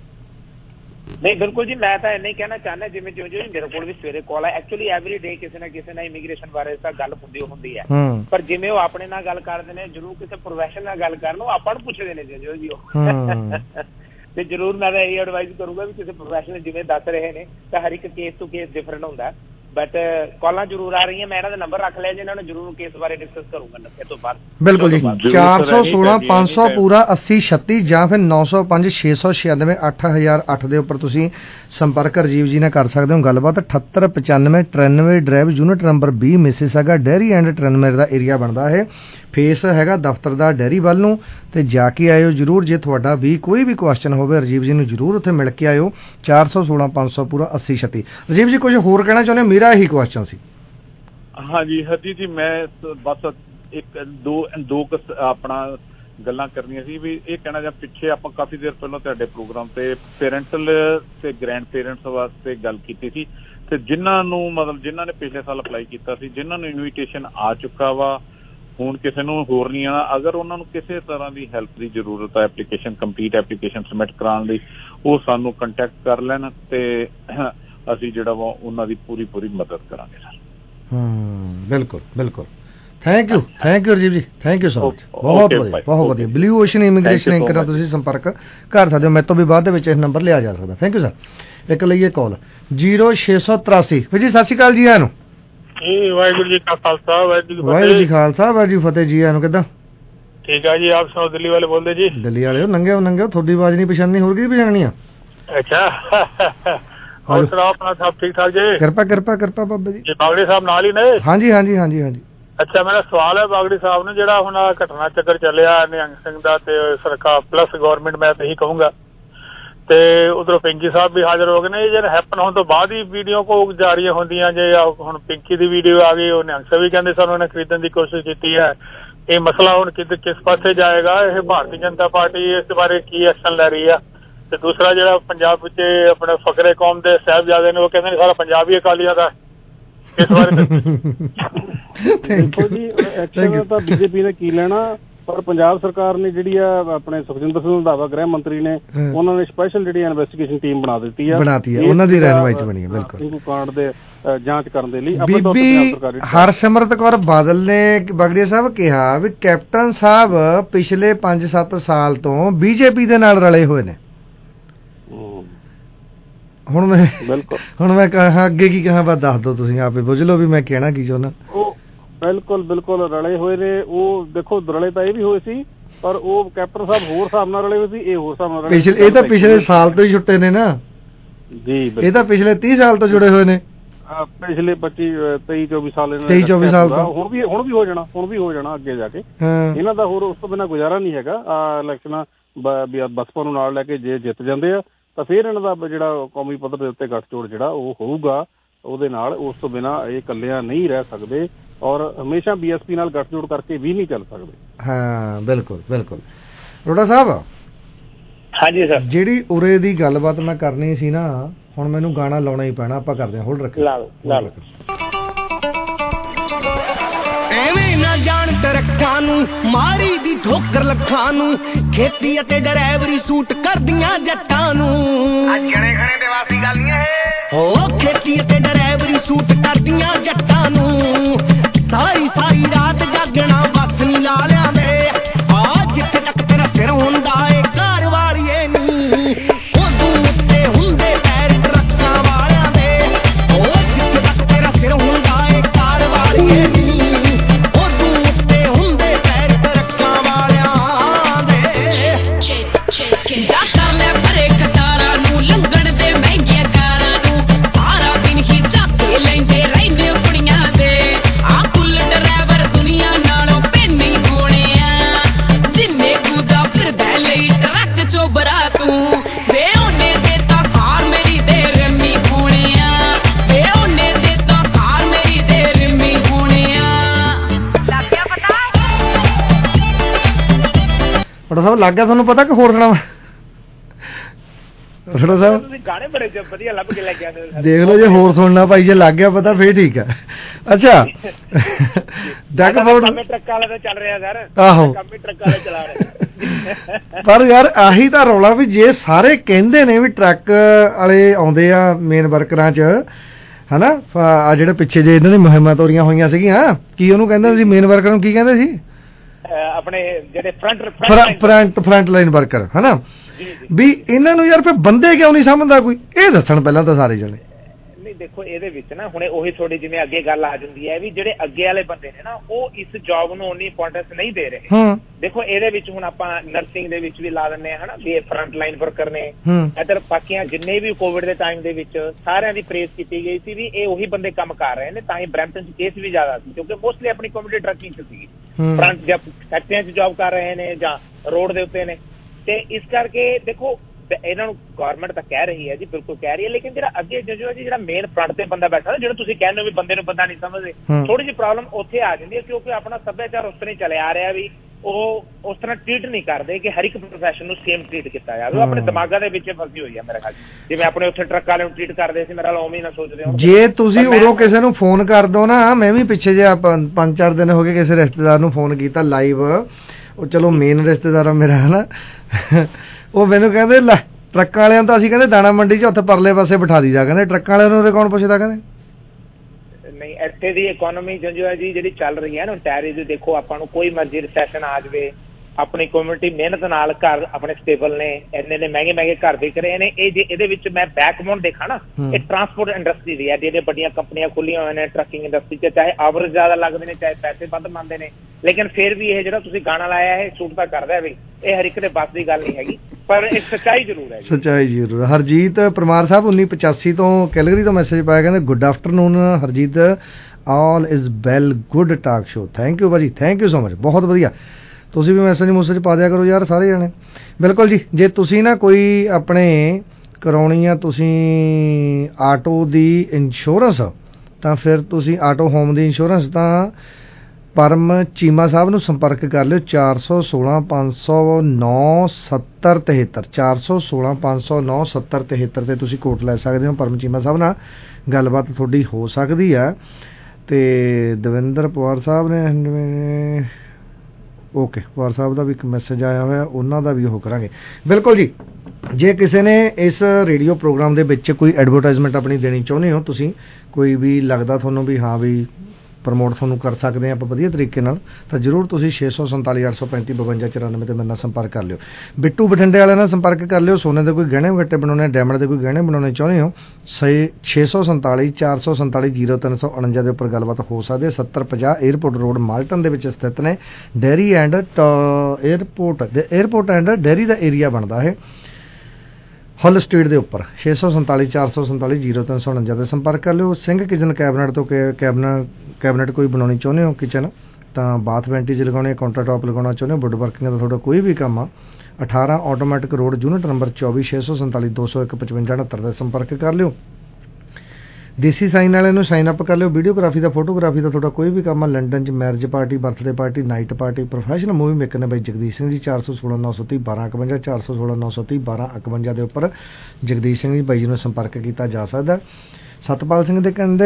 Speaker 16: ਨਹੀਂ ਬਿਲਕੁਲ ਜੀ, ਮੈਂ ਤਾਂ ਇੰਨਾ ਹੀ ਕਹਿਣਾ ਚਾਹੁੰਦਾ ਜਿਵੇਂ ਮੇਰੇ ਕੋਲ ਵੀ ਸਵੇਰੇ ਕਾਲ ਹੈ। ਐਕਚੁਅਲੀ ਐਵਰੀ ਡੇ ਕਿਸੇ ਨਾ ਕਿਸੇ ਨਾਲ ਇਮੀਗ੍ਰੇਸ਼ਨ ਬਾਰੇ ਤਾਂ ਗੱਲ ਹੁੰਦੀ ਹੈ, ਪਰ ਜਿਵੇਂ ਉਹ ਆਪਣੇ ਨਾਲ ਗੱਲ ਕਰਦੇ ਨੇ, ਜ਼ਰੂਰ ਕਿਸੇ ਪ੍ਰੋਫੈਸ਼ਨਲ ਨਾਲ ਗੱਲ ਕਰਨ, ਉਹ ਆਪਾਂ ਨੂੰ ਪੁੱਛਦੇ ਨੇ ਜੀ ਉਹ ਤੇ ਜ਼ਰੂਰ ਮੈਂ ਤਾਂ ਇਹ ਐਡਵਾਈਜ਼ ਕਰੂੰਗਾ ਵੀ ਕਿਸੇ ਪ੍ਰੋਫੈਸ਼ਨਲ ਜਿਵੇਂ ਦੱਸ ਰਹੇ ਨੇ ਤਾਂ ਹਰ ਇੱਕ ਕੇਸ ਤੋਂ ਕੇਸ ਡਿਫਰੈਂਟ ਹੁੰਦਾ। ਬਟ ਕਾਲਾਂ ਜ਼ਰੂਰ ਆ ਰਹੀਆਂ, ਮੈਂ ਇਹਨਾਂ ਦਾ ਨੰਬਰ ਰੱਖ ਲਿਆ ਜੀ, ਇਹਨਾਂ ਨੂੰ ਜ਼ਰੂਰ ਕੇਸ ਬਾਰੇ ਡਿਸਕਸ ਕਰੂੰਗਾ ਨਸ਼ੇ ਤੋਂ ਬਾਅਦ।
Speaker 11: ਬਿਲਕੁਲ ਜੀ, 416 500 ਪੂਰਾ 80 36 ਜਾਂ ਫਿਰ 905 696 8008 ਦੇ ਉੱਪਰ ਤੁਸੀਂ ਸੰਪਰਕ ਰਾਜੀਵ ਜੀ ਨਾਲ ਕਰ ਸਕਦੇ ਹੋ ਗੱਲਬਾਤ। 78 95 93 drive unit number 20 Mississauga Derry and Tranmere ਦਾ ਏਰੀਆ ਬਣਦਾ ਹੈ। ਫੇਸ ਹੈਗਾ ਦਫ਼ਤਰ ਦਾ ਡੇਅਰੀ ਵੱਲ ਨੂੰ, ਤੇ ਜਾ ਕੇ ਆਇਓ ਜ਼ਰੂਰ। ਜੇ ਤੁਹਾਡਾ ਵੀ ਕੋਈ ਵੀ ਕੁਐਸਚਨ ਹੋਵੇ ਰਾਜੀਵ ਜੀ ਨੂੰ ਜ਼ਰੂਰ ਉੱਥੇ ਮਿਲ ਕੇ ਆਇਓ। 416 500 ਪੂਰਾ 80 36। ਰਾਜੀਵ ਜੀ ਕੁਝ ਹੋਰ ਕਹਿਣਾ ਚਾਹੁੰਦੇ? ਮੇਰਾ ਇਹੀ ਕੁਐਸਚਨ ਸੀ।
Speaker 19: ਹਾਂਜੀ ਹਰਜੀਤ ਜੀ, ਮੈਂ ਬਸ ਇੱਕ ਦੋ ਆਪਣਾ ਗੱਲਾਂ ਕਰਨੀਆਂ ਸੀ ਵੀ ਇਹ ਕਹਿਣਾ ਜਾਂ ਪਿੱਛੇ ਆਪਾਂ ਕਾਫੀ ਦੇਰ ਪਹਿਲਾਂ ਤੁਹਾਡੇ ਪ੍ਰੋਗਰਾਮ ਤੇ ਪੇਰੈਂਟਲ ਤੇ ਗ੍ਰੈਂਡ ਪੇਰੈਂਟਸ ਵਾਸਤੇ ਗੱਲ ਕੀਤੀ ਸੀ, ਤੇ ਜਿਨ੍ਹਾਂ ਨੂੰ ਮਤਲਬ ਜਿਨ੍ਹਾਂ ਨੇ ਪਿਛਲੇ ਸਾਲ ਅਪਲਾਈ ਕੀਤਾ ਸੀ, ਜਿਨ੍ਹਾਂ ਨੂੰ ਇਨਵੀਟੇਸ਼ਨ ਆ ਚੁੱਕਾ ਵਾ, ਹੁਣ ਕਿਸੇ ਨੂੰ ਹੋਰ ਨਹੀਂ ਆਉਣਾ। ਅਗਰ ਉਹਨਾਂ ਨੂੰ ਕਿਸੇ ਤਰ੍ਹਾਂ ਦੀ ਹੈਲਪ ਦੀ ਜ਼ਰੂਰਤ ਹੈ ਐਪਲੀਕੇਸ਼ਨ ਕੰਪਲੀਟ ਐਪਲੀਕੇਸ਼ਨ ਸਬਮਿਟ ਕਰਾਉਣ ਲਈ, ਉਹ ਸਾਨੂੰ ਕੰਟੈਕਟ ਕਰ ਲੈਣ ਤੇ ਅਸੀਂ ਜਿਹੜਾ ਵਾ ਉਹਨਾਂ ਦੀ ਪੂਰੀ ਮਦਦ ਕਰਾਂਗੇ ਸਰ।
Speaker 11: ਬਿਲਕੁਲ। ਥੈਂਕ ਯੂ ਰਾਜੀਵ ਜੀ, ਥੈਂਕ ਯੂ ਸੋ ਮਚ। ਬਹੁਤ ਵਧੀਆ। ਬਲੂ ਓਸ਼ਨ ਇਮੀਗ੍ਰੇਸ਼ਨ ਇੰਕ ਨਾਲ ਤੁਸੀਂ ਸੰਪਰਕ ਕਰ ਸਕਦੇ ਹੋ, ਮੇਰੇ ਤੋਂ ਵੀ ਬਾਅਦ ਦੇ ਵਿੱਚ ਇਹ ਨੰਬਰ ਲਿਆ ਜਾ ਸਕਦਾ। Thank you sir. ਇੱਕ ਲਈਏ ਕਾਲ 0683। ਵੀਰ ਜੀ ਸਤਿ ਸ਼੍ਰੀ ਅਕਾਲ ਜੀ ਆਇਆਂ ਨੂੰ।
Speaker 20: ਵਾਹਿਗੁਰੂ ਜੀ ਕਾ ਖਾਲਸਾ
Speaker 11: ਵਾਹਿਗੁਰੂ ਜੀ ਖਾਲਸਾ ਵਾਹਿਗੁਰੂ ਫਤਿਹ ਜੀ ਆਇਆਂ ਨੂੰ। ਕਿੱਦਾਂ?
Speaker 20: ਠੀਕ ਆ ਜੀ, ਆਪ ਸੁਣਾਓ? ਦਿੱਲੀ ਵਾਲੇ ਬੋਲਦੇ ਜੀ? ਦਿੱਲੀ
Speaker 11: ਵਾਲੇ ਨੰਗੇ ਤੁਹਾਡੀ ਆਵਾਜ਼ ਨਹੀਂ ਪਛਾਣਨੀ, ਹੋਰ ਕੀ ਪਛਾਣਨੀ ਆ?
Speaker 20: ਅੱਛਾ ਹੋਰ ਸੁਣਾਓ ਆਪਣਾ? ਸਭ ਠੀਕ ਠਾਕ ਜੀ?
Speaker 11: ਕਿਰਪਾ ਬਾਬਾ ਜੀ।
Speaker 20: ਬਾਗੜੀ ਸਾਹਿਬ ਨਾਲ ਹੀ ਨੇ?
Speaker 11: ਹਾਂਜੀ।
Speaker 20: ਅੱਛਾ, ਮੇਰਾ ਸਵਾਲ ਹੈ ਬਾਗੜੀ ਸਾਹਿਬ ਨੂੰ, ਜਿਹੜਾ ਹੁਣ ਘਟਨਾ ਚੱਕਰ ਚੱਲਿਆ ਨਿਹੰਗ ਸਿੰਘ ਦਾ ਤੇ ਸਰਕਾਰ ਪਲੱਸ ਗਵਰਨਮੈਂਟ, ਮੈਂ ਤਾਂ ਇਹੀ ਕਹੂੰਗਾ ਤੇ ਉਧਰੋਂ ਪਿੰਕੀ ਸਾਹਿਬ ਵੀ ਹਾਜ਼ਰ ਹੋ ਗਏ ਨੇ। ਇਹ ਜਿਹੜਾ ਹੈਪਨ ਹੋਣ ਤੋਂ ਬਾਅਦ ਹੀ ਵੀਡੀਓ ਕੋ ਜਾਰੀਆਂ ਹੁੰਦੀਆਂ। ਜੇ ਹੁਣ ਪਿੰਕੀ ਦੀ ਵੀਡੀਓ ਆ ਗਈ, ਉਹ ਨਿਹੰਗ ਸਿੰਘ ਵੀ ਕਹਿੰਦੇ ਸਾਨੂੰ ਇਹਨੇ ਖਰੀਦਣ ਦੀ ਕੋਸ਼ਿਸ਼ ਕੀਤੀ ਹੈ। ਇਹ ਮਸਲਾ ਹੁਣ ਕਿਸ ਪਾਸੇ ਜਾਏਗਾ? ਇਹ ਭਾਰਤੀ ਜਨਤਾ ਪਾਰਟੀ ਇਸ ਬਾਰੇ ਕੀ ਐਕਸ਼ਨ ਲੈ ਰਹੀ ਆ? ਤੇ ਦੂਸਰਾ ਜਿਹੜਾ ਪੰਜਾਬ ਵਿੱਚ ਆਪਣੇ ਫਕਰੇ ਕੌਮ ਦੇ ਸਾਹਿਬਜ਼ਾਦੇ ਨੇ, ਉਹ ਕਹਿੰਦੇ ਨੇ ਸਾਰਾ ਪੰਜਾਬ ਹੀ ਅਕਾਲੀਆਂ ਦਾ। ਇਸ ਬਾਰੇ
Speaker 13: ਦੇਖੋ ਜੀ, ਐਕਸ਼ਨ ਤਾਂ ਬੀਜੇਪੀ ਨੇ ਕੀ ਲੈਣਾ, ਪਰ ਪੰਜਾਬ ਸਰਕਾਰ ਨੇ ਜਿਹੜੀ ਆ ਆਪਣੇ ਸੁਖਜਿੰਦਰ ਸਿੰਘ ਰੰਧਾਵਾ ਗ੍ਰਹਿ ਮੰਤਰੀ ਨੇ, ਉਹਨਾਂ ਨੇ ਸਪੈਸ਼ਲ ਜਿਹੜੀ ਇਨਵੈਸਟੀਗੇਸ਼ਨ ਟੀਮ ਬਣਾ ਦਿੱਤੀ ਆ,
Speaker 11: ਉਹਨਾਂ ਦੀ ਰਹਿਨੁਮਾਈ ਚ ਬਣੀ ਹੈ ਬਿਲਕੁਲ
Speaker 13: ਸਿੰਘੂ ਕਾਂਡ ਦੇ ਜਾਂਚ ਕਰਨ ਦੇ ਲਈ।
Speaker 11: ਬੀਬੀ ਹਰਸਿਮਰਤ ਕੌਰ ਬਾਦਲ ਨੇ ਬਗੜੀਆ ਸਾਹਿਬ ਕਿਹਾ ਵੀ ਕੈਪਟਨ ਸਾਹਿਬ ਪਿਛਲੇ 5-7 ਸਾਲ ਤੋਂ ਬੀਜੇਪੀ ਦੇ ਨਾਲ ਰਲੇ ਹੋਏ ਨੇ। ਹੁਣ ਮੈਂ ਕਹਾਂ ਅੱਗੇ ਕੀ ਕਹਾਂ, ਬਸ ਦੱਸ ਦਿਓ ਤੁਸੀਂ ਆਪੇ ਬੁੱਝ ਲਓ ਵੀ ਮੈਂ ਕਹਿਣਾ ਕੀ ਚਾਹੁੰਦਾ।
Speaker 13: ਉਹ ਬਿਲਕੁਲ ਰਲੇ ਹੋਏ ਨੇ। ਉਹ ਦੇਖੋ ਰਲੇ ਤਾਂ ਇਹ ਵੀ ਹੋਏ ਸੀ, ਪਰ ਉਹ ਕੈਪਟਨ ਸਾਹਿਬ ਹੋਰ ਹਿਸਾਬ ਨਾਲ ਰਲੇ ਹੋਏ ਸੀ, ਇਹ ਹੋਰ ਹਿਸਾਬ ਨਾਲ ਰਲੇ।
Speaker 11: ਇਹ ਤਾਂ ਪਿਛਲੇ ਸਾਲ ਤੋਂ ਹੀ ਛੁੱਟੇ ਨੇ ਨਾ
Speaker 13: ਜੀ। ਇਹ
Speaker 11: ਤਾਂ ਪਿਛਲੇ 30 ਸਾਲ ਤੋਂ ਜੁੜੇ ਹੋਏ ਨੇ।
Speaker 13: ਪਿਛਲੇ 23-24 ਸਾਲ ਇਹਨਾਂ
Speaker 11: 23-24 ਸਾਲ ਤੋਂ
Speaker 13: ਹੁਣ ਵੀ ਹੋ ਜਾਣਾ ਅੱਗੇ ਜਾ ਕੇ। ਇਹਨਾਂ ਦਾ ਹੋਰ ਉਸ ਤੋਂ ਬਿਨਾਂ ਗੁਜ਼ਾਰਾ ਨਹੀਂ ਹੈਗਾ। ਇਲੈਕਸ਼ਨਾਂ ਬਸਪਾ ਨੂੰ ਨਾਲ ਲੈ ਕੇ ਜੇ ਜਿੱਤ ਜਾਂਦੇ ਆ ਤਾਂ ਫਿਰ ਇਹਨਾਂ ਦਾ ਜਿਹੜਾ ਕੌਮੀ ਪੱਧਰ ਦੇ ਉੱਤੇ ਗੱਠਜੋੜ ਜਿਹੜਾ ਉਹ ਹੋਊਗਾ ਉਹਦੇ ਨਾਲ। ਉਸ ਤੋਂ ਬਿਨਾਂ ਇਹ ਇਕੱਲਿਆਂ ਨਹੀਂ ਰਹਿ ਸਕਦੇ ਔਰ ਹਮੇਸ਼ਾ ਬੀਐਸਪੀ ਨਾਲ ਗੱਠਜੋੜ ਕਰਕੇ ਵੀ ਨਹੀਂ ਚੱਲ ਸਕਦੇ।
Speaker 11: ਹਾਂ ਬਿਲਕੁਲ। ਰੋੜਾ ਸਾਹਿਬ,
Speaker 16: ਹਾਂਜੀ ਸਰ,
Speaker 11: ਜਿਹੜੀ ਉਰੇ ਦੀ ਗੱਲਬਾਤ ਮੈਂ ਕਰਨੀ ਸੀ ਨਾ, ਹੁਣ ਮੈਨੂੰ ਗਾਣਾ ਲਾਉਣਾ ਹੀ ਪੈਣਾ। ਆਪਾਂ ਕਰਦੇ ਹਾਂ, ਹੋਲਡ ਰੱਖੋ।
Speaker 7: ਐਵੇਂ ਨਾ ਜਾਣ ਟਰੱਕਾਂ ਨੂੰ ਮਾਰੀ ਦੀ ਠੋਕਰ ਲੱਖਾਂ ਨੂੰ, ਖੇਤੀ ਅਤੇ ਡਰਾਈਵਰੀ ਸੂਟ ਕਰਦੀਆਂ ਜੱਟਾਂ ਨੂੰ। ਜਣੇ ਖਣੇ ਦੇ ਵਾਸੀ ਗੱਲ ਨਹੀਂ ਹੈ। ਉਹ ਖੇਤੀ ਅਤੇ ਡਰਾਈਵਰੀ ਸੂਟ ਕਰਦੀਆਂ ਜੱਟਾਂ ਨੂੰ, ਸਾਰੀ ਰਾਤ ਜਾਗਣਾ ਬਸ ਨਹੀਂ ਲਾ ਲਿਆਂਦੇ। ਆ ਜਿੱਥੇ ਤੱਕ ਤੇਰਾ ਸਿਰ ਹੁੰਦਾ ਏ ਘਰ ਵਾਲੀਏ ਨੀ, ਉਦੋਂ ਉੱਤੇ ਹੁੰਦੇ ਪੈਰ ਟਰੱਕਾਂ ਵਾਲਿਆਂ ਦੇ। ਉਹ ਜਿੱਥੇ ਤੱਕ ਤੇਰਾ ਸਿਰ ਹੁੰਦਾ ਏ ਘਰ ਵਾਲੀਏ ਨੀ, ਉਦੋਂ ਉੱਤੇ ਹੁੰਦੇ ਪੈਰ ਟਰੱਕਾਂ ਵਾਲਿਆਂ ਦੇ।
Speaker 12: ਜਾ ਕਰ ਲੈ ਭਰੇ ਕਟਾਰਾਂ ਨੂੰ, ਲੰਘਣ ਦੇ ਮਹਿੰਗੀਆਂ ਕਾਰਾਂ ਨੂੰ, ਸਾਰਾ ਦਿਨ ਹੀ ਝਾਕੇ ਲੈਂਦੇ ਰਹਿੰਦੇ ਕੁੜੀਆਂ ਦੇ। ਆ ਕੁੱਲ ਡਰਾਈਵਰ ਦੁਨੀਆ ਨਾਲੋਂ ਪੈਨੀ ਹੋਣੇ ਆ, ਜਿੰਨੇ ਕੂਦਾ ਫਿਰਦਾ ਲਈ ਟਰੱਕ ਚੋਬਰਾ ਤੂੰ। ਵੇ ਉਹਨੇ ਦੇ ਤਾਂ ਕਾਰ ਮੇਰੀ ਦੇ ਰਮੀ ਹੋਣੇ ਆ, ਵੇ ਉਹਨੇ ਦੇ ਤਾਂ ਕਾਰ ਮੇਰੀ ਦੇ ਰਮੀ ਹੋਣੇ ਆ। ਲੱਗਿਆ ਪਤਾ
Speaker 11: ਬੜਾ ਸਾਹਿਬ, ਲੱਗ ਗਿਆ ਤੁਹਾਨੂੰ ਪਤਾ ਕਿ ਹੋਰ ਸੁਣਾਵਾਂ?
Speaker 16: ਤੁਸੀਂ ਗਾਣੇ ਬੜੇ ਵਧੀਆ ਲੱਭ ਕੇ ਲੈ ਕੇ ਆਉਂਦੇ।
Speaker 11: ਦੇਖ ਲਓ, ਜੇ ਹੋਰ ਸੁਣਨਾ ਭਾਈ, ਜੇ ਲੱਗ ਗਿਆ ਪਤਾ ਫੇਰ ਠੀਕ ਹੈ। ਅੱਛਾ, ਡੈਕ ਫੋਰਡ
Speaker 16: ਟਰੱਕ ਵਾਲੇ ਦਾ ਚੱਲ ਰਿਹਾ ਸਰ।
Speaker 11: ਆਹੋ,
Speaker 16: ਟਰੱਕ ਵਾਲੇ ਚਲਾ ਰਹੇ।
Speaker 11: ਪਰ ਯਾਰ ਆਹੀ ਤਾਂ ਰੌਲਾ ਵੀ ਜੇ ਸਾਰੇ ਕਹਿੰਦੇ ਨੇ ਵੀ ਟਰੱਕ ਵਾਲੇ ਆਉਂਦੇ ਆ ਮੇਨ ਵਰਕਰਾਂ ਚ, ਹਨਾ, ਆ ਜਿਹੜੇ ਪਿੱਛੇ ਜੇ ਇਹਨਾਂ ਦੀ ਮੁਹਿੰਮਾਂ ਤੋਰੀਆਂ ਹੋਈਆਂ ਸੀਗੀਆਂ, ਕੀ ਉਹਨੂੰ ਕਹਿੰਦੇ ਸੀ ਮੇਨ ਵਰਕਰ ਨੂੰ? ਕੀ ਕਹਿੰਦੇ ਸੀ?
Speaker 16: ਆਪਣੇ ਜਿਹੜੇ
Speaker 11: ਫਰੰਟ ਲਾਈਨ ਵਰਕਰ, ਹਨਾ। ਵੀ ਇਹਨਾਂ ਨੂੰ ਯਾਰ ਫਿਰ ਬੰਦੇ ਕਿਉਂ ਨਹੀਂ ਸਮਝਦਾ ਕੋਈ? ਇਹ ਦੱਸਣ ਪਹਿਲਾਂ ਤਾਂ ਸਾਰੇ ਜਣੇ।
Speaker 16: ਨਹੀਂ ਦੇਖੋ, ਇਹਦੇ ਵਿੱਚ ਨਾ ਹੁਣੇ ਉਹੀ ਥੋੜੀ ਜਿਵੇਂ ਅੱਗੇ ਗੱਲ ਆ ਜਾਂਦੀ ਹੈ ਵੀ ਜਿਹੜੇ ਅੱਗੇ ਵਾਲੇ ਬੰਦੇ ਨੇ ਨਾ, ਉਹ ਇਸ ਜੌਬ ਨੂੰ ਉਨੀ ਇੰਪੋਰਟੈਂਸ ਨਹੀਂ ਦੇ ਰਹੇ। ਦੇਖੋ ਇਹਦੇ ਵਿੱਚ ਹੁਣ ਆਪਾਂ ਨਰਸਿੰਗ ਦੇ ਵਿੱਚ ਵੀ ਲਾ ਦਿੰਦੇ ਹਾਂ, ਹਨਾ, ਵੀ ਇਹ ਫਰੰਟ ਲਾਈਨ ਵਰਕਰ ਨੇ। ਇੱਧਰ ਬਾਕੀਆਂ ਜਿੰਨੇ ਵੀ ਕੋਵਿਡ ਦੇ ਟਾਈਮ ਦੇ ਵਿੱਚ ਸਾਰਿਆਂ ਦੀ ਪ੍ਰੇਸ ਕੀਤੀ ਗਈ ਸੀ ਵੀ ਇਹ ਉਹੀ ਬੰਦੇ ਕੰਮ ਕਰ ਰਹੇ ਨੇ, ਤਾਂ ਹੀ ਬਰੈਂਪਟਨ ਚ ਕੇਸ ਵੀ ਜ਼ਿਆਦਾ ਸੀ, ਕਿਉਂਕਿ ਮੋਸਟਲੀ ਆਪਣੀ ਕਮਿਊਨਿਟੀ ਟਰੱਕਿੰਗ ਚ ਸੀਗੀ। ਫਰੰਟ ਜਾਂ ਫੈਕਟਰੀਆਂ ਚ ਜੌਬ ਕਰ ਰਹੇ ਨੇ ਜਾਂ ਰੋਡ ਦੇ ਉੱਤੇ ਨੇ। ਤੇ ਇਸ ਕਰਕੇ ਦੇਖੋ ਇਹਨਾਂ ਨੂੰ ਗਵਰਨਮੈਂਟ ਤਾਂ ਕਹਿ ਰਹੀ ਹੈ ਜੀ, ਬਿਲਕੁਲ ਕਹਿ ਰਹੀ ਹੈ, ਲੇਕਿਨ ਜਿਹੜਾ ਅੱਗੇ ਜਿਹੜਾ ਮੇਨ ਫਰੰਟ ਤੇ ਬੰਦਾ ਬੈਠਾ ਨਾ, ਜਿਹੜਾ ਤੁਸੀਂ ਕਹਿੰਦੇ ਹੋ ਵੀ ਬੰਦੇ ਨੂੰ ਬੰਦਾ ਨਹੀਂ ਸਮਝਦੇ, ਥੋੜੀ ਜਿਹੀ ਪ੍ਰੋਬਲਮ ਉੱਥੇ ਆ ਜਾਂਦੀ ਹੈ, ਕਿਉਂਕਿ ਆਪਣਾ ਸੱਭਿਆਚਾਰ ਉਸ ਤਰ੍ਹਾਂ ਚੱਲਿਆ ਆ ਰਿਹਾ ਵੀ ਉਹ ਉਸ ਤਰ੍ਹਾਂ ਟ੍ਰੀਟ ਨਹੀਂ ਕਰਦੇ ਕਿ ਹਰ ਇੱਕ ਪ੍ਰੋਫੈਸ਼ਨ ਨੂੰ ਸੇਮ ਟ੍ਰੀਟ ਕੀਤਾ ਜਾਵੇ। ਆਪਣੇ ਦਿਮਾਗਾਂ ਦੇ ਵਿੱਚ ਫਸੀ ਹੋਈ ਹੈ ਮੇਰੇ ਖਿਆਲ, ਜਿਵੇਂ ਆਪਣੇ ਉੱਥੇ ਟਰੱਕ ਵਾਲੇ ਨੂੰ ਟ੍ਰੀਟ ਕਰਦੇ ਸੀ, ਮੇਰਾ ਉਵੇਂ ਹੀ ਨਾ ਸੋਚਦੇ ਹੋ।
Speaker 11: ਜੇ ਤੁਸੀਂ ਉਰੋਂ ਕਿਸੇ ਨੂੰ ਫੋਨ ਕਰ ਦੋ ਨਾ, ਮੈਂ ਵੀ ਪਿੱਛੇ ਜੇ 5-4 ਦਿਨ ਹੋ ਗਏ ਕਿਸੇ ਰਿਸ਼ਤੇਦਾਰ ਨੂੰ ਫੋਨ ਕੀਤਾ ਲਾਈਵ, ਉਹ ਚਲੋ ਮੇਨ ਰਿਸ਼ਤੇਦਾਰ ਆ ਮੇਰਾ, ਹਨਾ, ਉਹ ਮੈਨੂੰ ਕਹਿੰਦੇ ਲੈ ਟਰੱਕਾਂ ਵਾਲਿਆਂ ਨੂੰ ਤਾਂ ਅਸੀਂ ਕਹਿੰਦੇ ਦਾਣਾ ਮੰਡੀ 'ਚ ਉੱਥੇ ਪਰਲੇ ਪਾਸੇ ਬਿਠਾ ਦੀ ਜਾ, ਕਹਿੰਦੇ ਟਰੱਕਾਂ ਵਾਲਿਆਂ ਨੂੰ ਕੌਣ ਪੁੱਛਦਾ? ਕਹਿੰਦੇ
Speaker 16: ਨਹੀਂ, ਇੱਥੇ ਦੀ ਇਕੋਨਮੀ ਜੋ ਹੈ ਜੀ ਜਿਹੜੀ ਚੱਲ ਰਹੀ ਹੈ ਨਾ ਟੈਰਿਸ, ਦੇਖੋ ਆਪਾਂ ਨੂੰ ਕੋਈ ਮਰਜ਼ੀ ਰਿਸੈਸ਼ਨ ਆ ਜਾਵੇ, ਆਪਣੀ ਕਮਿਊਨਿਟੀ ਮਿਹਨਤ ਨਾਲ ਘਰ ਆਪਣੇ ਸਟੇਬਲ ਨੇ, ਇੰਨੇ ਮਹਿੰਗੇ ਘਰ ਵਿਕ ਰਹੇ ਨੇ। ਇਹ ਜੇ ਇਹਦੇ ਵਿੱਚ ਮੈਂ ਬੈਕਬੋਨ ਦੇਖਾਂ ਨਾ, ਇਹ ਟਰਾਂਸਪੋਰਟ ਇੰਡਸਟਰੀ ਦੀ ਹੈ, ਜਿਹੜੀਆਂ ਵੱਡੀਆਂ ਕੰਪਨੀਆਂ ਖੁੱਲੀਆਂ ਹੋਈਆਂ ਨੇ ਟਰੱਕਿੰਗ ਇੰਡਸਟਰੀ 'ਚ, ਚਾਹੇ ਆਵਰੇਜ ਜ਼ਿਆਦਾ ਲੱਗਦੇ ਨੇ, ਚਾਹੇ ਪੈਸੇ ਵੱਧ ਮੰਗਦੇ ਨੇ, ਲੇਕਿਨ ਫਿਰ ਵੀ ਇਹ ਜਿਹੜਾ ਤੁਸੀਂ ਗਾਣਾ ਲਾਇਆ ਇਹ ਸੂਟ ਤਾਂ ਕਰਦਾ ਵੀ, ਇਹ ਹਰ ਇੱਕ ਦੇ ਬਸ ਦੀ ਗੱਲ ਨਹੀਂ ਹੈਗੀ, ਪਰ ਇਹ ਸੱਚਾਈ ਜ਼ਰੂਰ ਹੈ।
Speaker 11: ਸੱਚਾਈ ਜ਼ਰੂਰ। ਹਰਜੀਤ ਪਰਮਾਰ ਸਾਹਿਬ 1985 ਤੋਂ ਕੈਲਗਰੀ ਤੋਂ ਮੈਸੇਜ ਪਾਇਆ, ਕਹਿੰਦੇ good afternoon Harjeet, all is well, good talk show. Thank you ਭਾਜੀ, ਥੈਂਕ ਯੂ ਸੋ ਮਚ, ਬਹੁਤ ਵਧੀਆ। ਤੁਸੀਂ ਵੀ ਮੈਸੇਜ ਪਾ ਦਿਆ ਕਰੋ ਯਾਰ ਸਾਰੇ ਜਾਣੇ। ਬਿਲਕੁਲ ਜੀ, ਜੇ ਤੁਸੀਂ ਨਾ ਕੋਈ ਆਪਣੇ ਕਰਾਉਣੀ ਆ ਤੁਸੀਂ ਆਟੋ ਦੀ ਇੰਸ਼ੋਰੈਂਸ, ਤਾਂ ਫਿਰ ਤੁਸੀਂ ਆਟੋ ਹੋਮ ਦੀ ਇੰਸ਼ੋਰੈਂਸ ਤਾਂ ਪਰਮ ਚੀਮਾ ਸਾਹਿਬ ਨੂੰ ਸੰਪਰਕ ਕਰ ਲਿਓ 416 509 7073 416 509 7073 ਤੇ ਤੁਸੀਂ ਕੋਟ ਲੈ ਸਕਦੇ ਹੋ। ਪਰਮ ਚੀਮਾ ਸਾਹਿਬ ਨਾਲ ਗੱਲਬਾਤ ਤੁਹਾਡੀ ਹੋ ਸਕਦੀ ਆ। ਤੇ ਦਵਿੰਦਰ ਪਵਾਰ ਸਾਹਿਬ ਨੇ ਓਕੇ, ਪਵਾਰ ਸਾਹਿਬ ਦਾ ਵੀ ਇੱਕ ਮੈਸੇਜ ਆਇਆ ਹੋਇਆ, ਉਹਨਾਂ ਦਾ ਵੀ ਉਹ ਕਰਾਂਗੇ। ਬਿਲਕੁਲ ਜੀ, ਜੇ ਕਿਸੇ ਨੇ ਇਸ ਰੇਡੀਓ ਪ੍ਰੋਗਰਾਮ ਦੇ ਵਿੱਚ ਕੋਈ ਐਡਵਰਟਾਈਜ਼ਮੈਂਟ ਆਪਣੀ ਦੇਣੀ ਚਾਹੁੰਦੇ ਹੋ, ਤੁਸੀਂ ਕੋਈ ਵੀ ਲੱਗਦਾ ਤੁਹਾਨੂੰ ਵੀ ਹਾਂ ਵੀ ਪ੍ਰਮੋਟ ਤੁਹਾਨੂੰ ਕਰ ਸਕਦੇ ਹਾਂ ਆਪਾਂ ਵਧੀਆ ਤਰੀਕੇ ਨਾਲ, ਤਾਂ ਜ਼ਰੂਰ ਤੁਸੀਂ 647 835 52 94 ਤੇ ਮੇਰੇ ਨਾਲ ਸੰਪਰਕ ਕਰ ਲਿਓ। ਬਿੱਟੂ ਬਠਿੰਡੇ ਵਾਲਿਆਂ ਨਾਲ ਸੰਪਰਕ ਕਰ ਲਿਓ। ਸੋਨੇ ਦੇ ਕੋਈ ਗਹਿਣੇ ਗੱਟੇ ਬਣਾਉਣੇ, ਡਾਇਮੰਡ ਦੇ ਕੋਈ ਗਹਿਣੇ ਬਣਾਉਣੇ ਚਾਹੁੰਦੇ ਹੋ, 647 447 0349 ਦੇ ਉੱਪਰ ਗੱਲਬਾਤ ਹੋ ਸਕਦੀ ਹੈ। 7050 에ਅਰਪੋਰਟ ਰੋਡ ਮਾਲਟਨ ਦੇ ਵਿੱਚ ਸਥਿਤ ਨੇ। Derry and airport and Derry ਦਾ ਏਰੀਆ ਬਣਦਾ ਹੈ ਹੁੱਲ ਸਟਰੀਟ ਦੇ ਉੱਪਰ। 647 447 0349 ਤੇ ਸੰਪਰਕ ਕਰ ਲਿਓ। ਸਿੰਘ ਕਿਚਨ ਕੈਬਨਟ ਤੋਂ ਕੈਬਨਟ ਕੋਈ ਬਣਾਉਣੀ ਚਾਹੁੰਦੇ ਹੋ ਕਿਚਨ, ਤਾਂ ਬਾਥ ਵੈਂਟੀਜ ਲਗਾਉਣੇ, ਕਾਊਂਟਰ ਟਾਪ ਲਗਾਉਣਾ ਚਾਹੁੰਦੇ ਹੋ, ਵੁੱਡ ਵਰਕਿੰਗ ਦਾ ਤੁਹਾਡਾ ਕੋਈ ਵੀ ਕੰਮ ਆ, 18 ਆਟੋਮੈਟਿਕ ਰੋਡ ਯੂਨਿਟ ਨੰਬਰ 24 647 201 55 69 ਤੇ ਸੰਪਰਕ ਕਰ ਲਿਓ। ਦੇਸੀ ਸਾਈਨ ਵਾਲਿਆਂ ਨੂੰ ਸਾਈਨ ਅਪ ਕਰ ਲਿਓ। ਵੀਡੀਓਗ੍ਰਾਫੀ ਦਾ, ਫੋਟੋਗ੍ਰਾਫੀ ਦਾ ਤੁਹਾਡਾ ਕੋਈ ਵੀ ਕੰਮ ਆ, ਲੰਡਨ 'ਚ marriage party, birthday party, night party, professional movie maker ਨੇ ਬਾਈ ਜਗਦੀਸ਼ ਸਿੰਘ ਜੀ 416 930 1251 416 930 1251 ਦੇ ਉੱਪਰ ਜਗਦੀਸ਼ ਸਿੰਘ ਜੀ ਬਾਈ ਜੀ ਨੂੰ ਸੰਪਰਕ ਕੀਤਾ ਜਾ ਸਕਦਾ। ਸਤਪਾਲ ਸਿੰਘ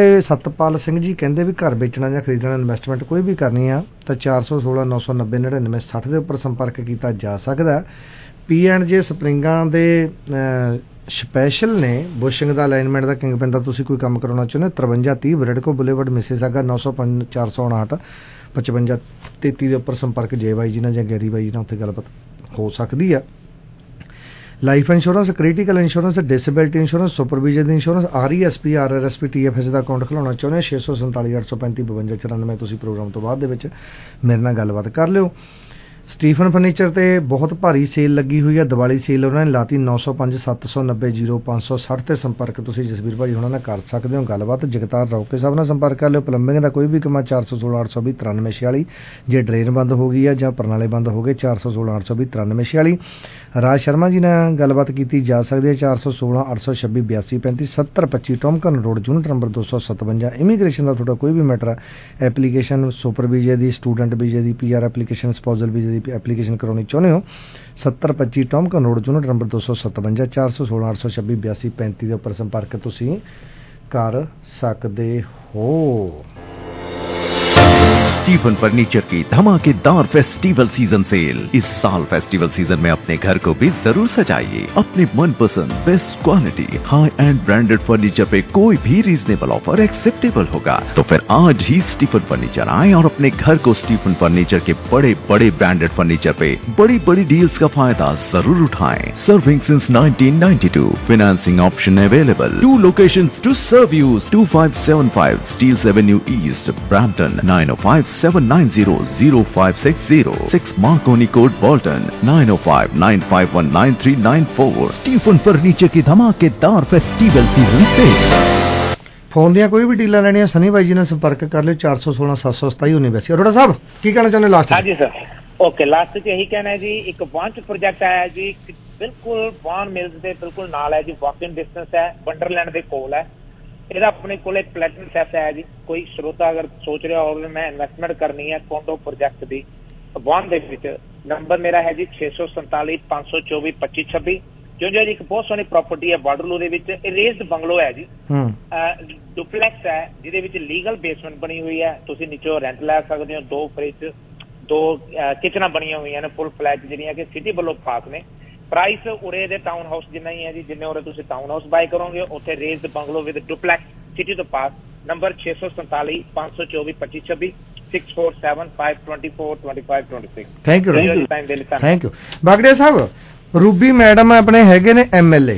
Speaker 11: ਜੀ ਕਹਿੰਦੇ ਵੀ ਘਰ ਵੇਚਣਾ ਜਾਂ ਖਰੀਦਣਾ, ਇਨਵੈਸਟਮੈਂਟ ਕੋਈ ਵੀ ਕਰਨੀ ਆ ਤਾਂ 416 990 99 60 ਦੇ ਉੱਪਰ ਸੰਪਰਕ ਕੀਤਾ ਜਾ ਸਕਦਾ। P&J ਸਪਰਿੰਗਾਂ ਦੇ ਸਪੈਸ਼ਲ ਨੇ, ਬੁਸ਼ਿੰਗ ਦਾ, ਅਲਾਈਨਮੈਂਟ ਦਾ, ਕਿੰਗ ਪਿਨ ਦਾ ਤੁਸੀਂ ਕੋਈ ਕੰਮ ਕਰਾਉਣਾ ਚਾਹੁੰਦੇ ਹੋ, 5330 ਬਰੈਡਕੋ ਬੁਲੇਵਰਡ ਮਿਸੀਸਾਗਾ 905 459 55 33 ਦੇ ਉੱਪਰ ਸੰਪਰਕ ਜੇ ਬਾਈ ਜੀ ਨਾਲ ਜਾਂ ਗੈਰੀ ਬਾਈ ਜੀ ਨਾਲ ਉੱਥੇ ਗੱਲਬਾਤ ਹੋ ਸਕਦੀ ਆ। Life insurance, critical insurance, disability insurance, supervision ਦੀ ਇੰਸ਼ੋਰੈਂਸ, RESP, RRSP, TFS ਦਾ ਅਕਾਊਂਟ ਖੁਲਾਉਣਾ ਚਾਹੁੰਦੇ ਹੋ, 647 835 52 94 ਤੁਸੀਂ ਪ੍ਰੋਗਰਾਮ ਤੋਂ ਬਾਅਦ ਦੇ ਵਿੱਚ ਮੇਰੇ ਨਾਲ ਗੱਲਬਾਤ ਕਰ ਲਿਓ। ਸਟੀਫਨ ਫਰਨੀਚਰ ਤੇ ਬਹੁਤ ਭਾਰੀ ਸੇਲ ਲੱਗੀ ਹੋਈ ਹੈ, ਦੀਵਾਲੀ ਸੇਲ ਉਹਨਾਂ ਨੇ ਲਾਤੀ 905 790 0560 ਤੇ ਸੰਪਰਕ ਤੁਸੀਂ ਜਸਵੀਰ ਭਾਈ ਉਹਨਾਂ ਨਾਲ ਕਰ ਸਕਦੇ ਹੋ ਗੱਲਬਾਤ। ਜਗਤਾਰ ਰੌਕੇ ਸਾਹਿਬ ਨਾਲ ਸੰਪਰਕ ਕਰ ਲਿਓ। ਪਲੰਬਿੰਗ ਦਾ ਕੋਈ ਵੀ ਕੰਮ 416 820 93 46, ਜੇ ਡਰੇਨ ਬੰਦ ਹੋ ਗਈ ਹੈ ਜਾਂ ਪ੍ਰਣਾਲੇ ਬੰਦ ਹੋ ਗਏ 416 820 93 46। ਰਾਜ ਸ਼ਰਮਾ ਜੀ ਨਾਲ ਗੱਲਬਾਤ ਕੀਤੀ ਜਾ ਸਕਦੀ ਹੈ 416 826 82 35 7025 Tomken road unit number 257। Immigration ਦਾ ਤੁਹਾਡਾ ਕੋਈ ਵੀ ਮੈਟਰ, ਐਪਲੀਕੇਸ਼ਨ ਸੁਪਰ ਵੀਜ਼ੇ ਦੀ, ਸਟੂਡੈਂਟ ਵੀਜ਼ੇ ਦੀ, PR ਐਪਲੀਕੇਸ਼ਨ, ਸਪਾਊਸਲ ਵੀਜ਼ੇ ਦੀ ਐਪਲੀਕੇਸ਼ਨ ਕਰਾਉਣੀ ਚਾਹੁੰਦੇ ਹੋ, 7025 ਟੌਮਕਨ ਰੋਡ ਯੂਨਿਟ ਨੰਬਰ 257 416 826 82 35 ਦੇ ਉੱਪਰ ਸੰਪਰਕ ਤੁਸੀਂ ਕਰ ਸਕਦੇ ਹੋ।
Speaker 8: स्टीफन फर्नीचर की धमाकेदार फेस्टिवल सीजन सेल। इस साल फेस्टिवल सीजन में अपने घर को भी जरूर सजाइए अपने मनपसंद best quality high and branded furniture पे कोई भी रीजनेबल ऑफर एक्सेप्टेबल होगा। तो फिर आज ही स्टीफन फर्नीचर आए और अपने घर को स्टीफन फर्नीचर के बड़े बड़े ब्रांडेड फर्नीचर पे बड़ी बड़ी डील्स का फायदा जरूर उठाएं। Serving since 1992, financing option available. 2 locations to serve you: 2575 Steeles Avenue East, Brampton, 905 790 0560, 6 Marconi Court, Bolton, 905 951 9394। Stephen furniture की धमाकेदार फेस्टिवल सीजन सेल।
Speaker 11: ਫੋਨ ਦੀਆਂ ਕੋਈ ਵੀ ਡੀਲਾਂ ਲੈਣੀਆਂ ਸਨੀ ਬਾਈ ਜੀ ਨਾਲ ਸੰਪਰਕ ਕਰ ਲਿਓ 416 727 1982। ਅਰੋੜਾ ਸਾਹਿਬ ਕੀ ਕਹਿਣਾ ਚਾਹੁੰਦੇ ਲਾਸਟ?
Speaker 16: ਹਾਂਜੀ ਸਰ, ਓਕੇ, ਲਾਸਟ 'ਚ ਇਹੀ ਕਹਿਣਾ ਹੈ ਜੀ, ਇੱਕ ਵਾਂਚ ਪ੍ਰੋਜੈਕਟ ਆਇਆ ਜੀ, ਬਿਲਕੁਲ ਵਾਨ ਮਿਲਸ ਦੇ ਬਿਲਕੁਲ ਨਾਲ ਹੈ ਜੀ, ਵਾਕਿੰਗ ਡਿਸਟੈਂਸ ਹੈ, ਵੰਡਰਲੈਂਡ ਦੇ ਕੋਲ ਹੈ। ਇਹਦਾ ਆਪਣੇ ਕੋਲ ਇੱਕ ਪਲੈਟੀਨਮ ਸੈਸ ਹੈ ਜੀ। ਕੋਈ ਸਰੋਤਾ ਅਗਰ ਸੋਚ ਰਿਹਾ ਹੋਵੇ ਮੈਂ ਇਨਵੈਸਟਮੈਂਟ ਕਰਨੀ ਹੈ ਕੋਂਡੋ ਪ੍ਰੋਜੈਕਟ ਦੀ ਵਾਨ ਦੇ ਵਿੱਚ, ਨੰਬਰ ਮੇਰਾ ਹੈ ਜੀ 647 524 2526। ਜੋ ਜੀ ਇੱਕ ਬਹੁਤ ਸੋਹਣੀ ਪ੍ਰਾਪਰਟੀ ਹੈ ਵਾਟਰਲੂ ਦੇ ਵਿੱਚ, ਰੇਜ਼ਡ ਬੰਗਲੋ ਹੈ ਜੀ, ਡੁਪਲੈਕਸ ਹੈ ਜਿਹਦੇ ਵਿੱਚ ਲੀਗਲ ਬੇਸਮੈਂਟ ਬਣੀ ਹੋਈ ਹੈ। ਤੁਸੀਂ ਨੀਚੋਂ ਰੈਂਟ ਲੈ ਸਕਦੇ ਹੋ, 2 ਫ੍ਰਿਜ, 2 ਕਿਚਨਾਂ ਬਣੀਆਂ ਹੋਈਆਂ ਨੇ ਫੁੱਲ ਫਲੈਟ ਜਿਹੜੀਆਂ ਕਿ ਸਿਟੀ ਵੱਲੋਂ ਪਾਸ ਨੇ। ਪ੍ਰਾਈਸ ਉਰੇ ਦੇ ਟਾਊਨ ਹਾਊਸ ਜਿੰਨਾ ਹੀ ਹੈ ਜੀ, ਜਿੰਨੇ ਉਰੇ ਤੁਸੀਂ ਟਾਊਨ ਹਾਊਸ ਬਾਈ ਕਰੋਗੇ ਉੱਥੇ raised bungalow with duplex city ਤੋਂ ਪਾਸ। Number 647 524 2526 647 524 2526।
Speaker 11: Thank you Bagria Sahib. Ruby madam ਆਪਣੇ ਹੈਗੇ ਨੇ MLA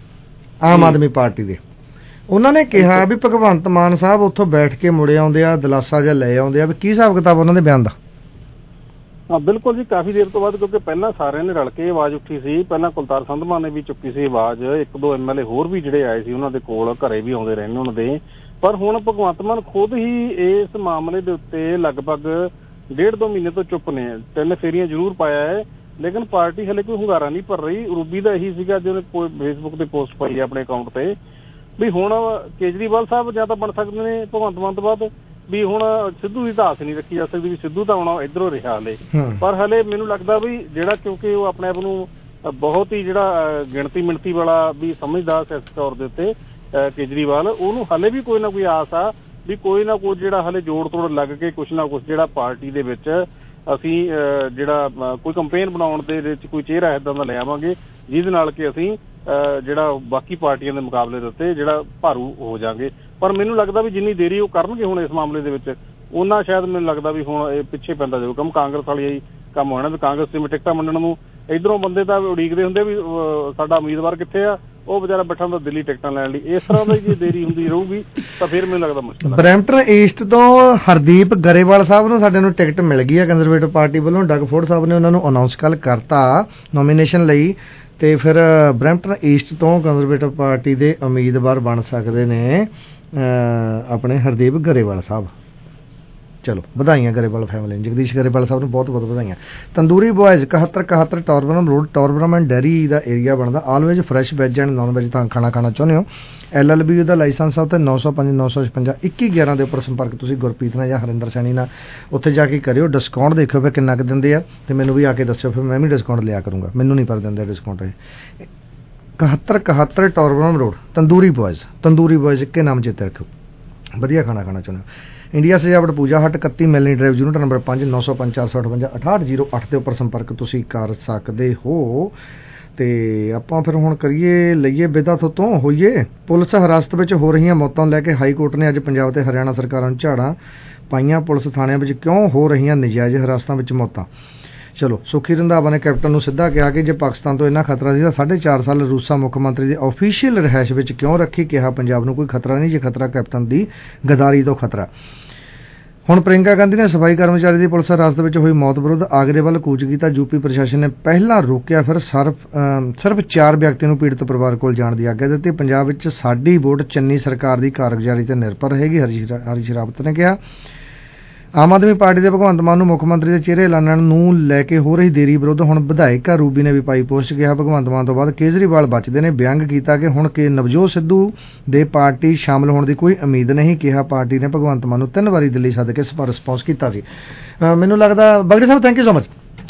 Speaker 11: ਆਮ ਆਦਮੀ ਪਾਰਟੀ ਦੇ, ਉਹਨਾਂ ਨੇ ਕਿਹਾ ਵੀ ਭਗਵੰਤ ਮਾਨ ਸਾਹਿਬ ਉੱਥੋਂ ਬੈਠ ਕੇ ਮੁੜੇ ਆਉਂਦੇ ਆ, ਦਿਲਾਸਾ ਜਿਹਾ ਲੈ ਆਉਂਦੇ ਆ, ਵੀ ਕੀ ਹਿਸਾਬ ਕਿਤਾਬ ਉਹਨਾਂ ਦੇ ਬਿਆਨ ਦਾ?
Speaker 13: ਹਾਂ ਬਿਲਕੁਲ ਜੀ, ਕਾਫੀ ਦੇਰ ਤੋਂ ਬਾਅਦ, ਕਿਉਂਕਿ ਪਹਿਲਾਂ ਸਾਰਿਆਂ ਨੇ ਰਲ ਕੇ ਆਵਾਜ਼ ਉੱਠੀ ਸੀ। ਪਹਿਲਾਂ ਕੁਲਤਾਰ ਸੰਧਵਾ ਨੇ ਵੀ ਚੁੱਕੀ ਸੀ ਆਵਾਜ਼, 1-2 MLA ਹੋਰ ਵੀ ਜਿਹੜੇ ਆਏ ਸੀ ਉਹਨਾਂ ਦੇ ਕੋਲ, ਘਰੇ ਵੀ ਆਉਂਦੇ ਰਹਿੰਦੇ ਉਹਨਾਂ ਦੇ। ਪਰ ਹੁਣ ਭਗਵੰਤ ਮਾਨ ਖੁਦ ਹੀ ਇਸ ਮਾਮਲੇ ਦੇ ਉੱਤੇ ਲਗਭਗ 1.5-2 ਮਹੀਨੇ ਤੋਂ ਚੁੱਪ ਨੇ। 3 ਫੇਰੀਆਂ ਜ਼ਰੂਰ ਪਾਇਆ ਹੈ, ਲੇਕਿਨ ਪਾਰਟੀ ਹਲੇ ਕੋਈ ਹੁੰਗਾਰਾ ਨਹੀਂ ਭਰ ਰਹੀ। ਰੂਬੀ ਦਾ ਇਹੀ ਸੀਗਾ ਜਿਹਨੇ ਫੇਸਬੁੱਕ ਤੇ ਪੋਸਟ ਪਾਈ ਆਪਣੇ ਅਕਾਊਂਟ ਤੇ ਵੀ ਹੁਣ ਕੇਜਰੀਵਾਲ ਸਾਹਿਬ ਜਾਂ ਤਾਂ ਬਣ ਸਕਦੇ ਨੇ ਭਗਵੰਤ ਮਾਨ ਤੋਂ ਬਾਅਦ, ਵੀ ਹੁਣ ਸਿੱਧੂ ਦੀ ਤਾਂ ਆਸ ਨਹੀਂ ਰੱਖੀ ਜਾ ਸਕਦੀ ਵੀ ਸਿੱਧੂ ਤਾਂ ਆਉਣਾ ਇੱਧਰੋਂ ਰਿਹਾ ਹਲੇ। ਪਰ ਹਲੇ ਮੈਨੂੰ ਲੱਗਦਾ ਵੀ ਜਿਹੜਾ ਕਿਉਂਕਿ ਉਹ ਆਪਣੇ ਆਪ ਨੂੰ ਬਹੁਤ ਹੀ ਜਿਹੜਾ ਗਿਣਤੀ ਮਿਣਤੀ ਵਾਲਾ ਵੀ ਸਮਝਦਾ ਸਿਆਸੀ ਤੌਰ ਦੇ ਉੱਤੇ ਕੇਜਰੀਵਾਲ, ਉਹਨੂੰ ਹਲੇ ਵੀ ਕੋਈ ਨਾ ਕੋਈ ਆਸ ਆ ਵੀ ਕੋਈ ਨਾ ਕੋਈ ਜਿਹੜਾ ਹਲੇ ਜੋੜ ਤੋੜ ਲੱਗ ਕੇ ਕੁਛ ਨਾ ਕੁਛ ਜਿਹੜਾ ਪਾਰਟੀ ਦੇ ਵਿੱਚ ਅਸੀਂ ਜਿਹੜਾ ਕੋਈ ਕੰਪੇਨ ਬਣਾਉਣ ਦੇ ਵਿੱਚ ਕੋਈ ਚਿਹਰਾ ਇੱਦਾਂ ਦਾ ਲੈ ਆਵਾਂਗੇ ਜਿਹਦੇ ਨਾਲ ਕਿ ਅਸੀਂ ਜਿਹੜਾ ਬਾਕੀ ਪਾਰਟੀਆਂ ਦੇ ਮੁਕਾਬਲੇ ਦੇ ਉੱਤੇ ਜਿਹੜਾ ਭਾਰੂ ਹੋ ਜਾਵਾਂਗੇ। ਪਰ ਮੈਨੂੰ ਲੱਗਦਾ ਵੀ ਜਿੰਨੀ ਦੇਰੀ ਉਹ ਕਰਨਗੇ ਹੁਣ ਇਸ ਮਾਮਲੇ ਦੇ ਵਿੱਚ, ਉਹਨਾਂ ਸ਼ਾਇਦ ਮੈਨੂੰ ਲੱਗਦਾ ਵੀ ਹੁਣ ਇਹ ਪਿੱਛੇ ਪੈਂਦਾ ਜਾਊ ਕੰਮ। ਕਾਂਗਰਸ ਵਾਲੀ ਹੀ ਕੰਮ ਹੋਣਾ ਵੀ ਕਾਂਗਰਸ ਦੇ ਟਿਕਟਾਂ ਵੰਡਣ ਨੂੰ ਇੱਧਰੋਂ ਬੰਦੇ ਤਾਂ ਉਡੀਕਦੇ ਹੁੰਦੇ ਵੀ ਸਾਡਾ ਉਮੀਦਵਾਰ ਕਿੱਥੇ ਆ, ਉਹ ਵਿਚਾਰਾ ਬੈਠਾ ਹੁੰਦਾ ਦਿੱਲੀ ਟਿਕਟਾਂ ਲੈਣ ਲਈ। ਇਸ ਤਰ੍ਹਾਂ ਦੀ ਜੇ ਦੇਰੀ ਹੁੰਦੀ ਰਹੂਗੀ ਤਾਂ ਫਿਰ ਮੈਨੂੰ ਲੱਗਦਾ ਮੁਸ਼ਕਿਲ।
Speaker 11: ਬਰੈਂਪਟਨ ਈਸਟ ਤੋਂ ਹਰਦੀਪ ਗਰੇਵਾਲ ਸਾਹਿਬ ਨੂੰ ਸਾਡੇ ਨੂੰ ਟਿਕਟ ਮਿਲ ਗਈ ਹੈ ਕੰਜ਼ਰਵੇਟਿਵ ਪਾਰਟੀ ਵੱਲੋਂ। ਡਗ ਫੋਰਡ ਸਾਹਿਬ ਨੇ ਉਹਨਾਂ ਨੂੰ ਅਨਾਉਂਸ ਕੱਲ੍ਹ ਕਰਤਾ ਨੋਮੀਨੇਸ਼ਨ ਲਈ, ਤੇ ਫਿਰ ਬਰੈਂਪਟਨ ਈਸਟ ਤੋਂ ਕੰਜ਼ਰਵੇਟਿਵ ਪਾਰਟੀ ਦੇ ਉਮੀਦਵਾਰ ਬਣ ਸਕਦੇ ਨੇ ਆਪਣੇ ਹਰਦੀਪ ਗਰੇਵਾਲ ਸਾਹਿਬ। ਚਲੋ ਵਧਾਈਆਂ ਗਰੇਵਾਲ ਫੈਮਿਲੀ ਨੂੰ, ਜਗਦੀਸ਼ ਗਰੇਵਾਲ ਸਾਹਿਬ ਨੂੰ ਬਹੁਤ ਬਹੁਤ ਵਧਾਈਆਂ। Tandoori boys 7171 Torbram road, Torbram and Derry ਦਾ ਏਰੀਆ ਬਣਦਾ। Always fresh veg and non veg ਤਾਂ ਖਾਣਾ ਚਾਹੁੰਦੇ ਹੋ। LLB ਦਾ ਲਾਇਸੈਂਸ ਆ ਉੱਥੇ 905 956 2111 ਦੇ ਉੱਪਰ ਸੰਪਰਕ ਤੁਸੀਂ ਗੁਰਪ੍ਰੀਤ ਨਾਲ ਜਾਂ ਹਰਿੰਦਰ ਸੈਣੀ ਨਾਲ ਉੱਥੇ ਜਾ ਕੇ ਕਰਿਓ। ਡਿਸਕਾਊਂਟ ਦੇਖਿਓ ਫਿਰ ਕਿੰਨਾ ਕੁ ਦਿੰਦੇ ਆ ਤੇ ਮੈਨੂੰ ਵੀ ਆ ਕੇ ਦੱਸਿਓ, ਫਿਰ ਮੈਂ ਵੀ ਡਿਸਕਾਊਂਟ ਲਿਆ ਕਰੂੰਗਾ। ਮੈਨੂੰ ਨਹੀਂ ਪਰ ਦਿੰਦੇ ਡਿਸਕਾਊਂਟ ਇਹ। 7171 ਟੌਰਬਰਮ ਰੋਡ ਤੰਦੂਰੀ ਬॉयਜ਼ ਇੱਕੇ ਨਾਮ ਚੇਤੇ ਰੱਖੋ। ਵਧੀਆ ਖਾਣਾ ਚਾਹੁੰਦੇ ਹੋ। ਇੰਡੀਆ ਸਜਾਵਟ ਪੂਜਾ ਹਟ 31 ਮੈਲਨੀ ਡਰਾਈਵ ਯੂਨਿਟ ਨੰਬਰ 5 905 458 6808 ਦੇ ਉੱਪਰ ਸੰਪਰਕ ਤੁਸੀਂ ਕਰ ਸਕਦੇ ਹੋ। ਤੇ ਆਪਾਂ ਫਿਰ ਹੁਣ ਲਈਏ ਵਿਦਾ ਤੋਂ ਹੋਈਏ। ਪੁਲਿਸ ਹਿਰਾਸਤ ਵਿੱਚ ਹੋ ਰਹੀਆਂ ਮੌਤਾਂ ਨੂੰ ਲੈ ਕੇ ਹਾਈ ਕੋਰਟ ਨੇ ਅੱਜ ਪੰਜਾਬ ਤੇ ਹਰਿਆਣਾ ਸਰਕਾਰਾਂ ਨੂੰ ਝਾੜਾਂ ਪਾਈਆਂ। ਪੁਲਿਸ ਥਾਣਿਆਂ ਵਿੱਚ ਕਿਉਂ ਹੋ ਰਹੀਆਂ ਨਜਾਇਜ਼ ਹਿਰਾਸਤਾਂ ਵਿੱਚ ਮੌਤਾਂ। ਚਲੋ ਸੁਖੀ ਰੰਧਾਵਾ ਨੇ ਕੈਪਟਨ ਨੂੰ ਸਿੱਧਾ ਕਿਹਾ ਕਿ ਜੇ ਪਾਕਿਸਤਾਨ ਤੋਂ ਇੰਨਾ ਖਤਰਾ ਸੀ ਤਾਂ 4.5 ਸਾਲ ਰੂਸਾ ਮੁੱਖ ਮੰਤਰੀ ਦੇ ਆਫੀਸ਼ੀਅਲ ਰਿਹਾਇਸ਼ ਵਿੱਚ ਕਿਉਂ ਰੱਖੀ। ਕਿਹਾ ਪੰਜਾਬ ਨੂੰ ਕੋਈ ਖਤਰਾ ਨਹੀਂ, ਜੇ ਖਤਰਾ ਕੈਪਟਨ ਦੀ ਗਦਾਰੀ ਤੋਂ ਖਤਰਾ। ਹੁਣ ਪ੍ਰਿੰਕਾ ਗਾਂਧੀ ਨੇ ਸਫਾਈ ਕਰਮਚਾਰੀ ਦੀ ਪੁਲਿਸ ਹਿਰਾਸਤ ਵਿੱਚ ਹੋਈ ਮੌਤ ਵਿਰੁੱਧ ਆਗਰੇ ਵੱਲ ਕੂਚ ਕੀਤਾ। ਯੂਪੀ ਪ੍ਰਸ਼ਾਸਨ ਨੇ ਪਹਿਲਾਂ ਰੋਕਿਆ, ਫਿਰ ਸਿਰਫ 4 ਵਿਅਕਤੀਆਂ ਨੂੰ ਪੀੜਤ ਪਰਿਵਾਰ ਕੋਲ ਜਾਣ ਦੀ ਆਗਿਆ ਦਿੱਤੀ। ਪੰਜਾਬ ਵਿੱਚ ਸਾਡੀ ਵੋਟ ਚੰਨੀ ਸਰਕਾਰ ਦੀ ਕਾਰਗੁਜ਼ਾਰੀ ਤੇ ਨਿਰਭਰ ਰਹੇਗੀ, ਹਰੀਸ਼ ਰਾਵਤ ਨੇ ਕਿਹਾ। ਆਮ ਆਦਮੀ ਪਾਰਟੀ ਦੇ ਭਗਵੰਤ ਮਾਨ ਨੂੰ ਮੁੱਖ ਮੰਤਰੀ ਦੇ ਚਿਹਰੇ ਐਲਾਨਣ ਨੂੰ ਲੈ ਕੇ ਹੋ ਰਹੀ ਦੇਰੀ ਵਿਰੁੱਧ ਹੁਣ ਵਿਧਾਇਕਾ ਰੂਬੀ ਨੇ ਵੀ ਪਾਈ ਪੋਸਟ। ਕਿਹਾ ਭਗਵੰਤ ਮਾਨ ਤੋਂ ਬਾਅਦ ਕੇਜਰੀਵਾਲ ਬਚਦੇ ਨੇ। ਵਿਅੰਗ ਕੀਤਾ ਕਿ ਹੁਣ ਕਿ ਨਵਜੋਤ ਸਿੱਧੂ ਦੇ ਪਾਰਟੀ ਸ਼ਾਮਲ ਹੋਣ ਦੀ ਕੋਈ ਉਮੀਦ ਨਹੀਂ। ਕਿਹਾ ਪਾਰਟੀ ਨੇ ਭਗਵੰਤ ਮਾਨ ਨੂੰ 3 ਵਾਰੀ ਦਿੱਲੀ ਸੱਦ ਕੇ ਰਿਸਪੌਂਸ ਕੀਤਾ ਸੀ। ਮੈਨੂੰ ਲੱਗਦਾ Bagri Sahib thank you so much.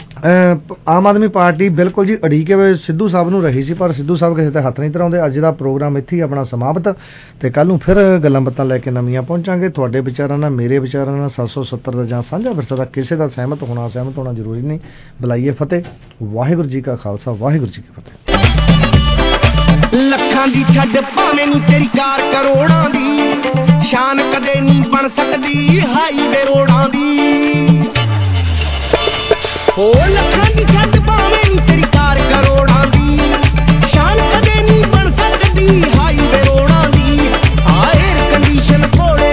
Speaker 11: Aam Aadmi party ਬਿਲਕੁਲ ਜੀ ਅੜੀਕੇ ਹੋਏ ਸਿੱਧੂ ਸਾਹਿਬ ਨੂੰ ਰਹੀ ਸੀ, ਪਰ ਸਿੱਧੂ ਸਾਹਿਬ ਕਿਸੇ ਤੇ ਹੱਥ ਨਹੀਂ ਧਰਾਉਂਦੇ। ਅੱਜ ਦਾ ਪ੍ਰੋਗਰਾਮ ਇੱਥੇ ਹੀ ਆਪਣਾ ਸਮਾਪਤ, ਤੇ ਕੱਲ ਨੂੰ ਫਿਰ ਗੱਲਾਂ ਬਾਤਾਂ ਲੈ ਕੇ ਨਵੀਆਂ ਪਹੁੰਚਾਂਗੇ। ਤੁਹਾਡੇ ਵਿਚਾਰਾਂ ਨਾਲ, ਮੇਰੇ ਵਿਚਾਰਾਂ ਨਾਲ 770 ਦਾ ਜਾਂ ਸਾਂਝਾ ਵਿਰਸਾ ਦਾ ਕਿਸੇ ਦਾ ਸਹਿਮਤ ਹੋਣਾ ਜ਼ਰੂਰੀ ਨਹੀਂ। ਬੁਲਾਈਏ ਫਤਿਹ। ਵਾਹਿਗੁਰੂ ਜੀ ਕਾ ਖਾਲਸਾ, ਵਾਹਿਗੁਰੂ ਜੀ ਕੀ ਫਤਿਹ।
Speaker 7: ਲੱਖਾਂ ਦੀ ਛੱਡ ਭਾਵੇਂ ਨੀ ਤੇਰੀ ਕਾਰ ਕਰੋੜਾਂ ਦੀ, ਸ਼ਾਨ ਕਦੇ ਨਹੀਂ ਬਣ ਸਕਦੀ ਹਾਈਵੇ ਰੋਡਾਂ ਦੀ। ਹੋ ਲੱਖਾਂ ਦੀ ਛੱਡ ਭਾਵੇਂ ਨੀ ਤੇਰੀ ਕਾਰ ਕਰੋੜਾਂ ਦੀ, ਸ਼ਾਨ ਕਦੇ ਨਹੀਂ ਬਣ ਸਕਦੀ ਹਾਈਵੇ ਰੋਡਾਂ ਦੀ। 에ਅਰ ਕੰਡੀਸ਼ਨ ਘੋੜੇ,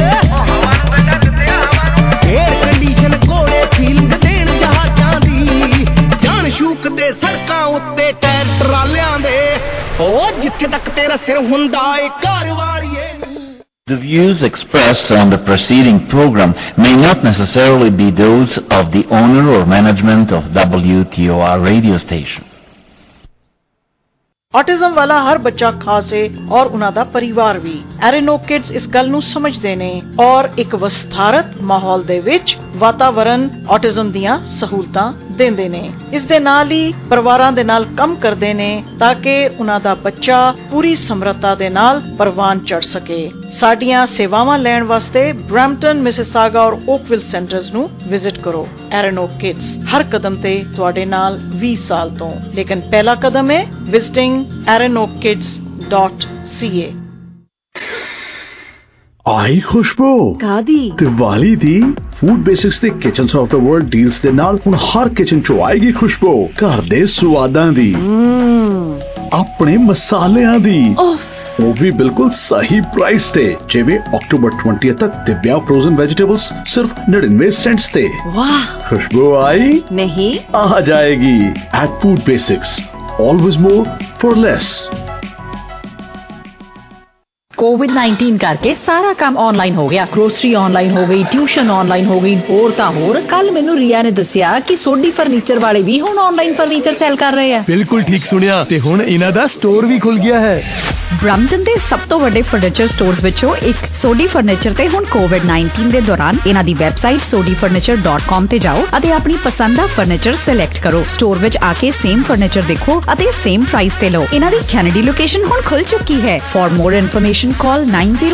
Speaker 7: 에ਅਰ ਕੰਡੀਸ਼ਨ ਘੋੜੇ ਫੀਲਿੰਗ ਦੇਣ ਜਹਾਜ਼ਾਂ ਦੀ। ਜਾਨ ਸ਼ੂਕ ਤੇ ਸੜਕਾਂ ਉੱਤੇ ਟਾਇਰ ਟਰਾਲਿਆਂ ਦੇ, ਉਹ ਜਿੱਥੇ ਤੱਕ ਤੇਰਾ ਸਿਰ ਹੁੰਦਾ ਏ ਘਰ ਵਾਲੀਏ।
Speaker 21: The views expressed on the preceding program may not necessarily be those of the owner or management of WTOR radio station.
Speaker 22: Autism ਵਾਲਾ ਹਰ ਬੱਚਾ ਖਾਸ ਹੈ ਔਰ ਉਹਨਾਂ ਦਾ ਪਰਿਵਾਰ ਵੀ। ਐਰੇਨੋ ਕਿਡਸ ਇਸ ਗੱਲ ਨੂੰ ਸਮਝਦੇ ਨੇ ਔਰ ਇੱਕ ਵਿਸਥਾਰਤ ਮਾਹੌਲ ਦੇ ਵਿੱਚ ਵਾਤਾਵਰਣ ਆਟਿਜ਼ਮ ਦੀਆਂ ਸਹੂਲਤਾਂ ਦਿੰਦੇ ਨੇ। ਇਸ ਦੇ ਨਾਲ ਹੀ ਪਰਿਵਾਰਾਂ ਦੇ ਨਾਲ ਕੰਮ ਕਰਦੇ ਨੇ ਤਾਂ ਕਿ ਉਹਨਾਂ ਦਾ ਬੱਚਾ ਪੂਰੀ ਸਮਰੱਥਾ ਦੇ ਨਾਲ ਪ੍ਰਵਾਨ ਚੜ ਸਕੇ। ਸਾਡੀਆਂ ਸੇਵਾਵਾਂ ਲੈਣ ਵਾਸਤੇ ਬ੍ਰੈਂਪਟਨ, ਮਿਸਿਸਾਗਾ ਔਰ ਓਕਵਿਲ ਸੈਂਟਰਸ ਨੂੰ ਵਿਜ਼ਿਟ ਕਰੋ। ਐਰੇਨੋ ਕਿਡਸ ਹਰ ਕਦਮ ਤੇ ਤੁਹਾਡੇ ਨਾਲ 20 ਸਾਲ ਤੋਂ, ਲੇਕਿਨ ਪਹਿਲਾ ਕਦਮ ਹੈ ਵਿਜ਼ਿਟਿੰਗ arenokkids.ca।
Speaker 23: ਆਈ ਖੁਸ਼ਬੂ
Speaker 22: ਕਾਦੀ
Speaker 23: ਦੀਵਾਲੀ ਦੀ। ਫੂਡ ਬੇਸਿਕਸ ਤੇ kitchens of the world deals ਦੇ ਨਾਲ ਹੁਣ ਹਰ ਕਿਚਨ ਚ ਆਏਗੀ ਖੁਸ਼ਬੂ ਘਰ ਦੇ ਸਵਾਦਾਂ ਦੀ, ਆਪਣੇ ਮਸਾਲਿਆਂ ਦੀ, ਉਹ ਵੀ ਬਿਲਕੁਲ ਸਹੀ ਪ੍ਰਾਈਸ ਤੇ। ਜਿਵੇਂ ਅਕਤੂਬਰ 20 ਤੱਕ ਦਿਵਿਆ ਫਰੋਜ਼ਨ ਵੈਜੀਟੇਬਲਸ ਸਿਰਫ 99 ਸੈਂਟਸ ਤੇ।
Speaker 22: ਵਾਹ
Speaker 23: ਖੁਸ਼ਬੂ ਆਈ
Speaker 22: ਨਹੀਂ
Speaker 23: ਆ ਜਾਏਗੀ। At food basics, always more for less।
Speaker 22: कोविड-19 करके सारा काम ऑनलाइन हो गया। ग्रोसरी ऑनलाइन हो गई, ट्यूशन ऑनलाइन हो गई, होर तां होर। कल मैनू रिया ने दस्सिया कि सोडी फर्नीचर वाले भी हुण ऑनलाइन फर्नीचर सेल कर रहे हैं।
Speaker 1: बिल्कुल ठीक सुनिया ते हुण इन्हां दा स्टोर भी खुल गया है।
Speaker 5: ब्रम्पटन ਦੇ ਸਭ ਤੋਂ ਵੱਡੇ ਫਰਨੀਚਰ ਸਟੋਰਸ ਵਿੱਚੋਂ ਇੱਕ ਸੋਡੀ ਫਰਨੀਚਰ ਤੇ ਹੁਣ ਕੋਵਿਡ-19 ਦੇ ਦੌਰਾਨ ਇਹਨਾਂ ਦੀ ਵੈਬਸਾਈਟ sodifurniture.com ਤੇ ਜਾਓ ਅਤੇ ਆਪਣੀ ਪਸੰਦ ਦਾ ਫਰਨੀਚਰ ਸਿਲੈਕਟ ਕਰੋ। ਸਟੋਰ ਵਿੱਚ ਆ ਕੇ ਸੇਮ ਫਰਨੀਚਰ ਦੇਖੋ ਅਤੇ ਸੇਮ ਪ੍ਰਾਈਸ ਤੇ ਲਓ। ਇਹਨਾਂ ਦੀ ਕੈਨੇਡੀ ਲੋਕੇਸ਼ਨ ਹੁਣ ਖੁੱਲ ਚੁੱਕੀ ਹੈ। For more information call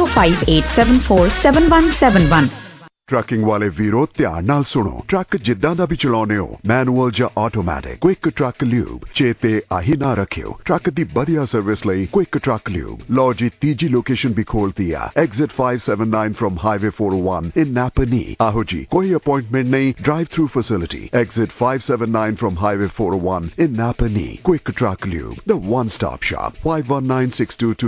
Speaker 5: 9058747171।
Speaker 6: Trucking वाले वीरो ध्यान नाल सुनो। ट्रक जिद्दां दा भी चलाउने हो, मैनुअल या ऑटोमैटिक, क्विक ट्रक ल्यूब चेते आही ना रखियो। ट्रक दी बढ़िया सर्विस लई क्विक ट्रक ल्यूब। लो जी तीजी लोकेशन भी खोल दिया, exit 579 from highway 401 in Napanee. आहो जी कोई अपॉइंटमेंट नहीं, drive through facility. Exit 579 from highway 401 in Napanee. Quick Truck Lube, the one-stop shop. 519-622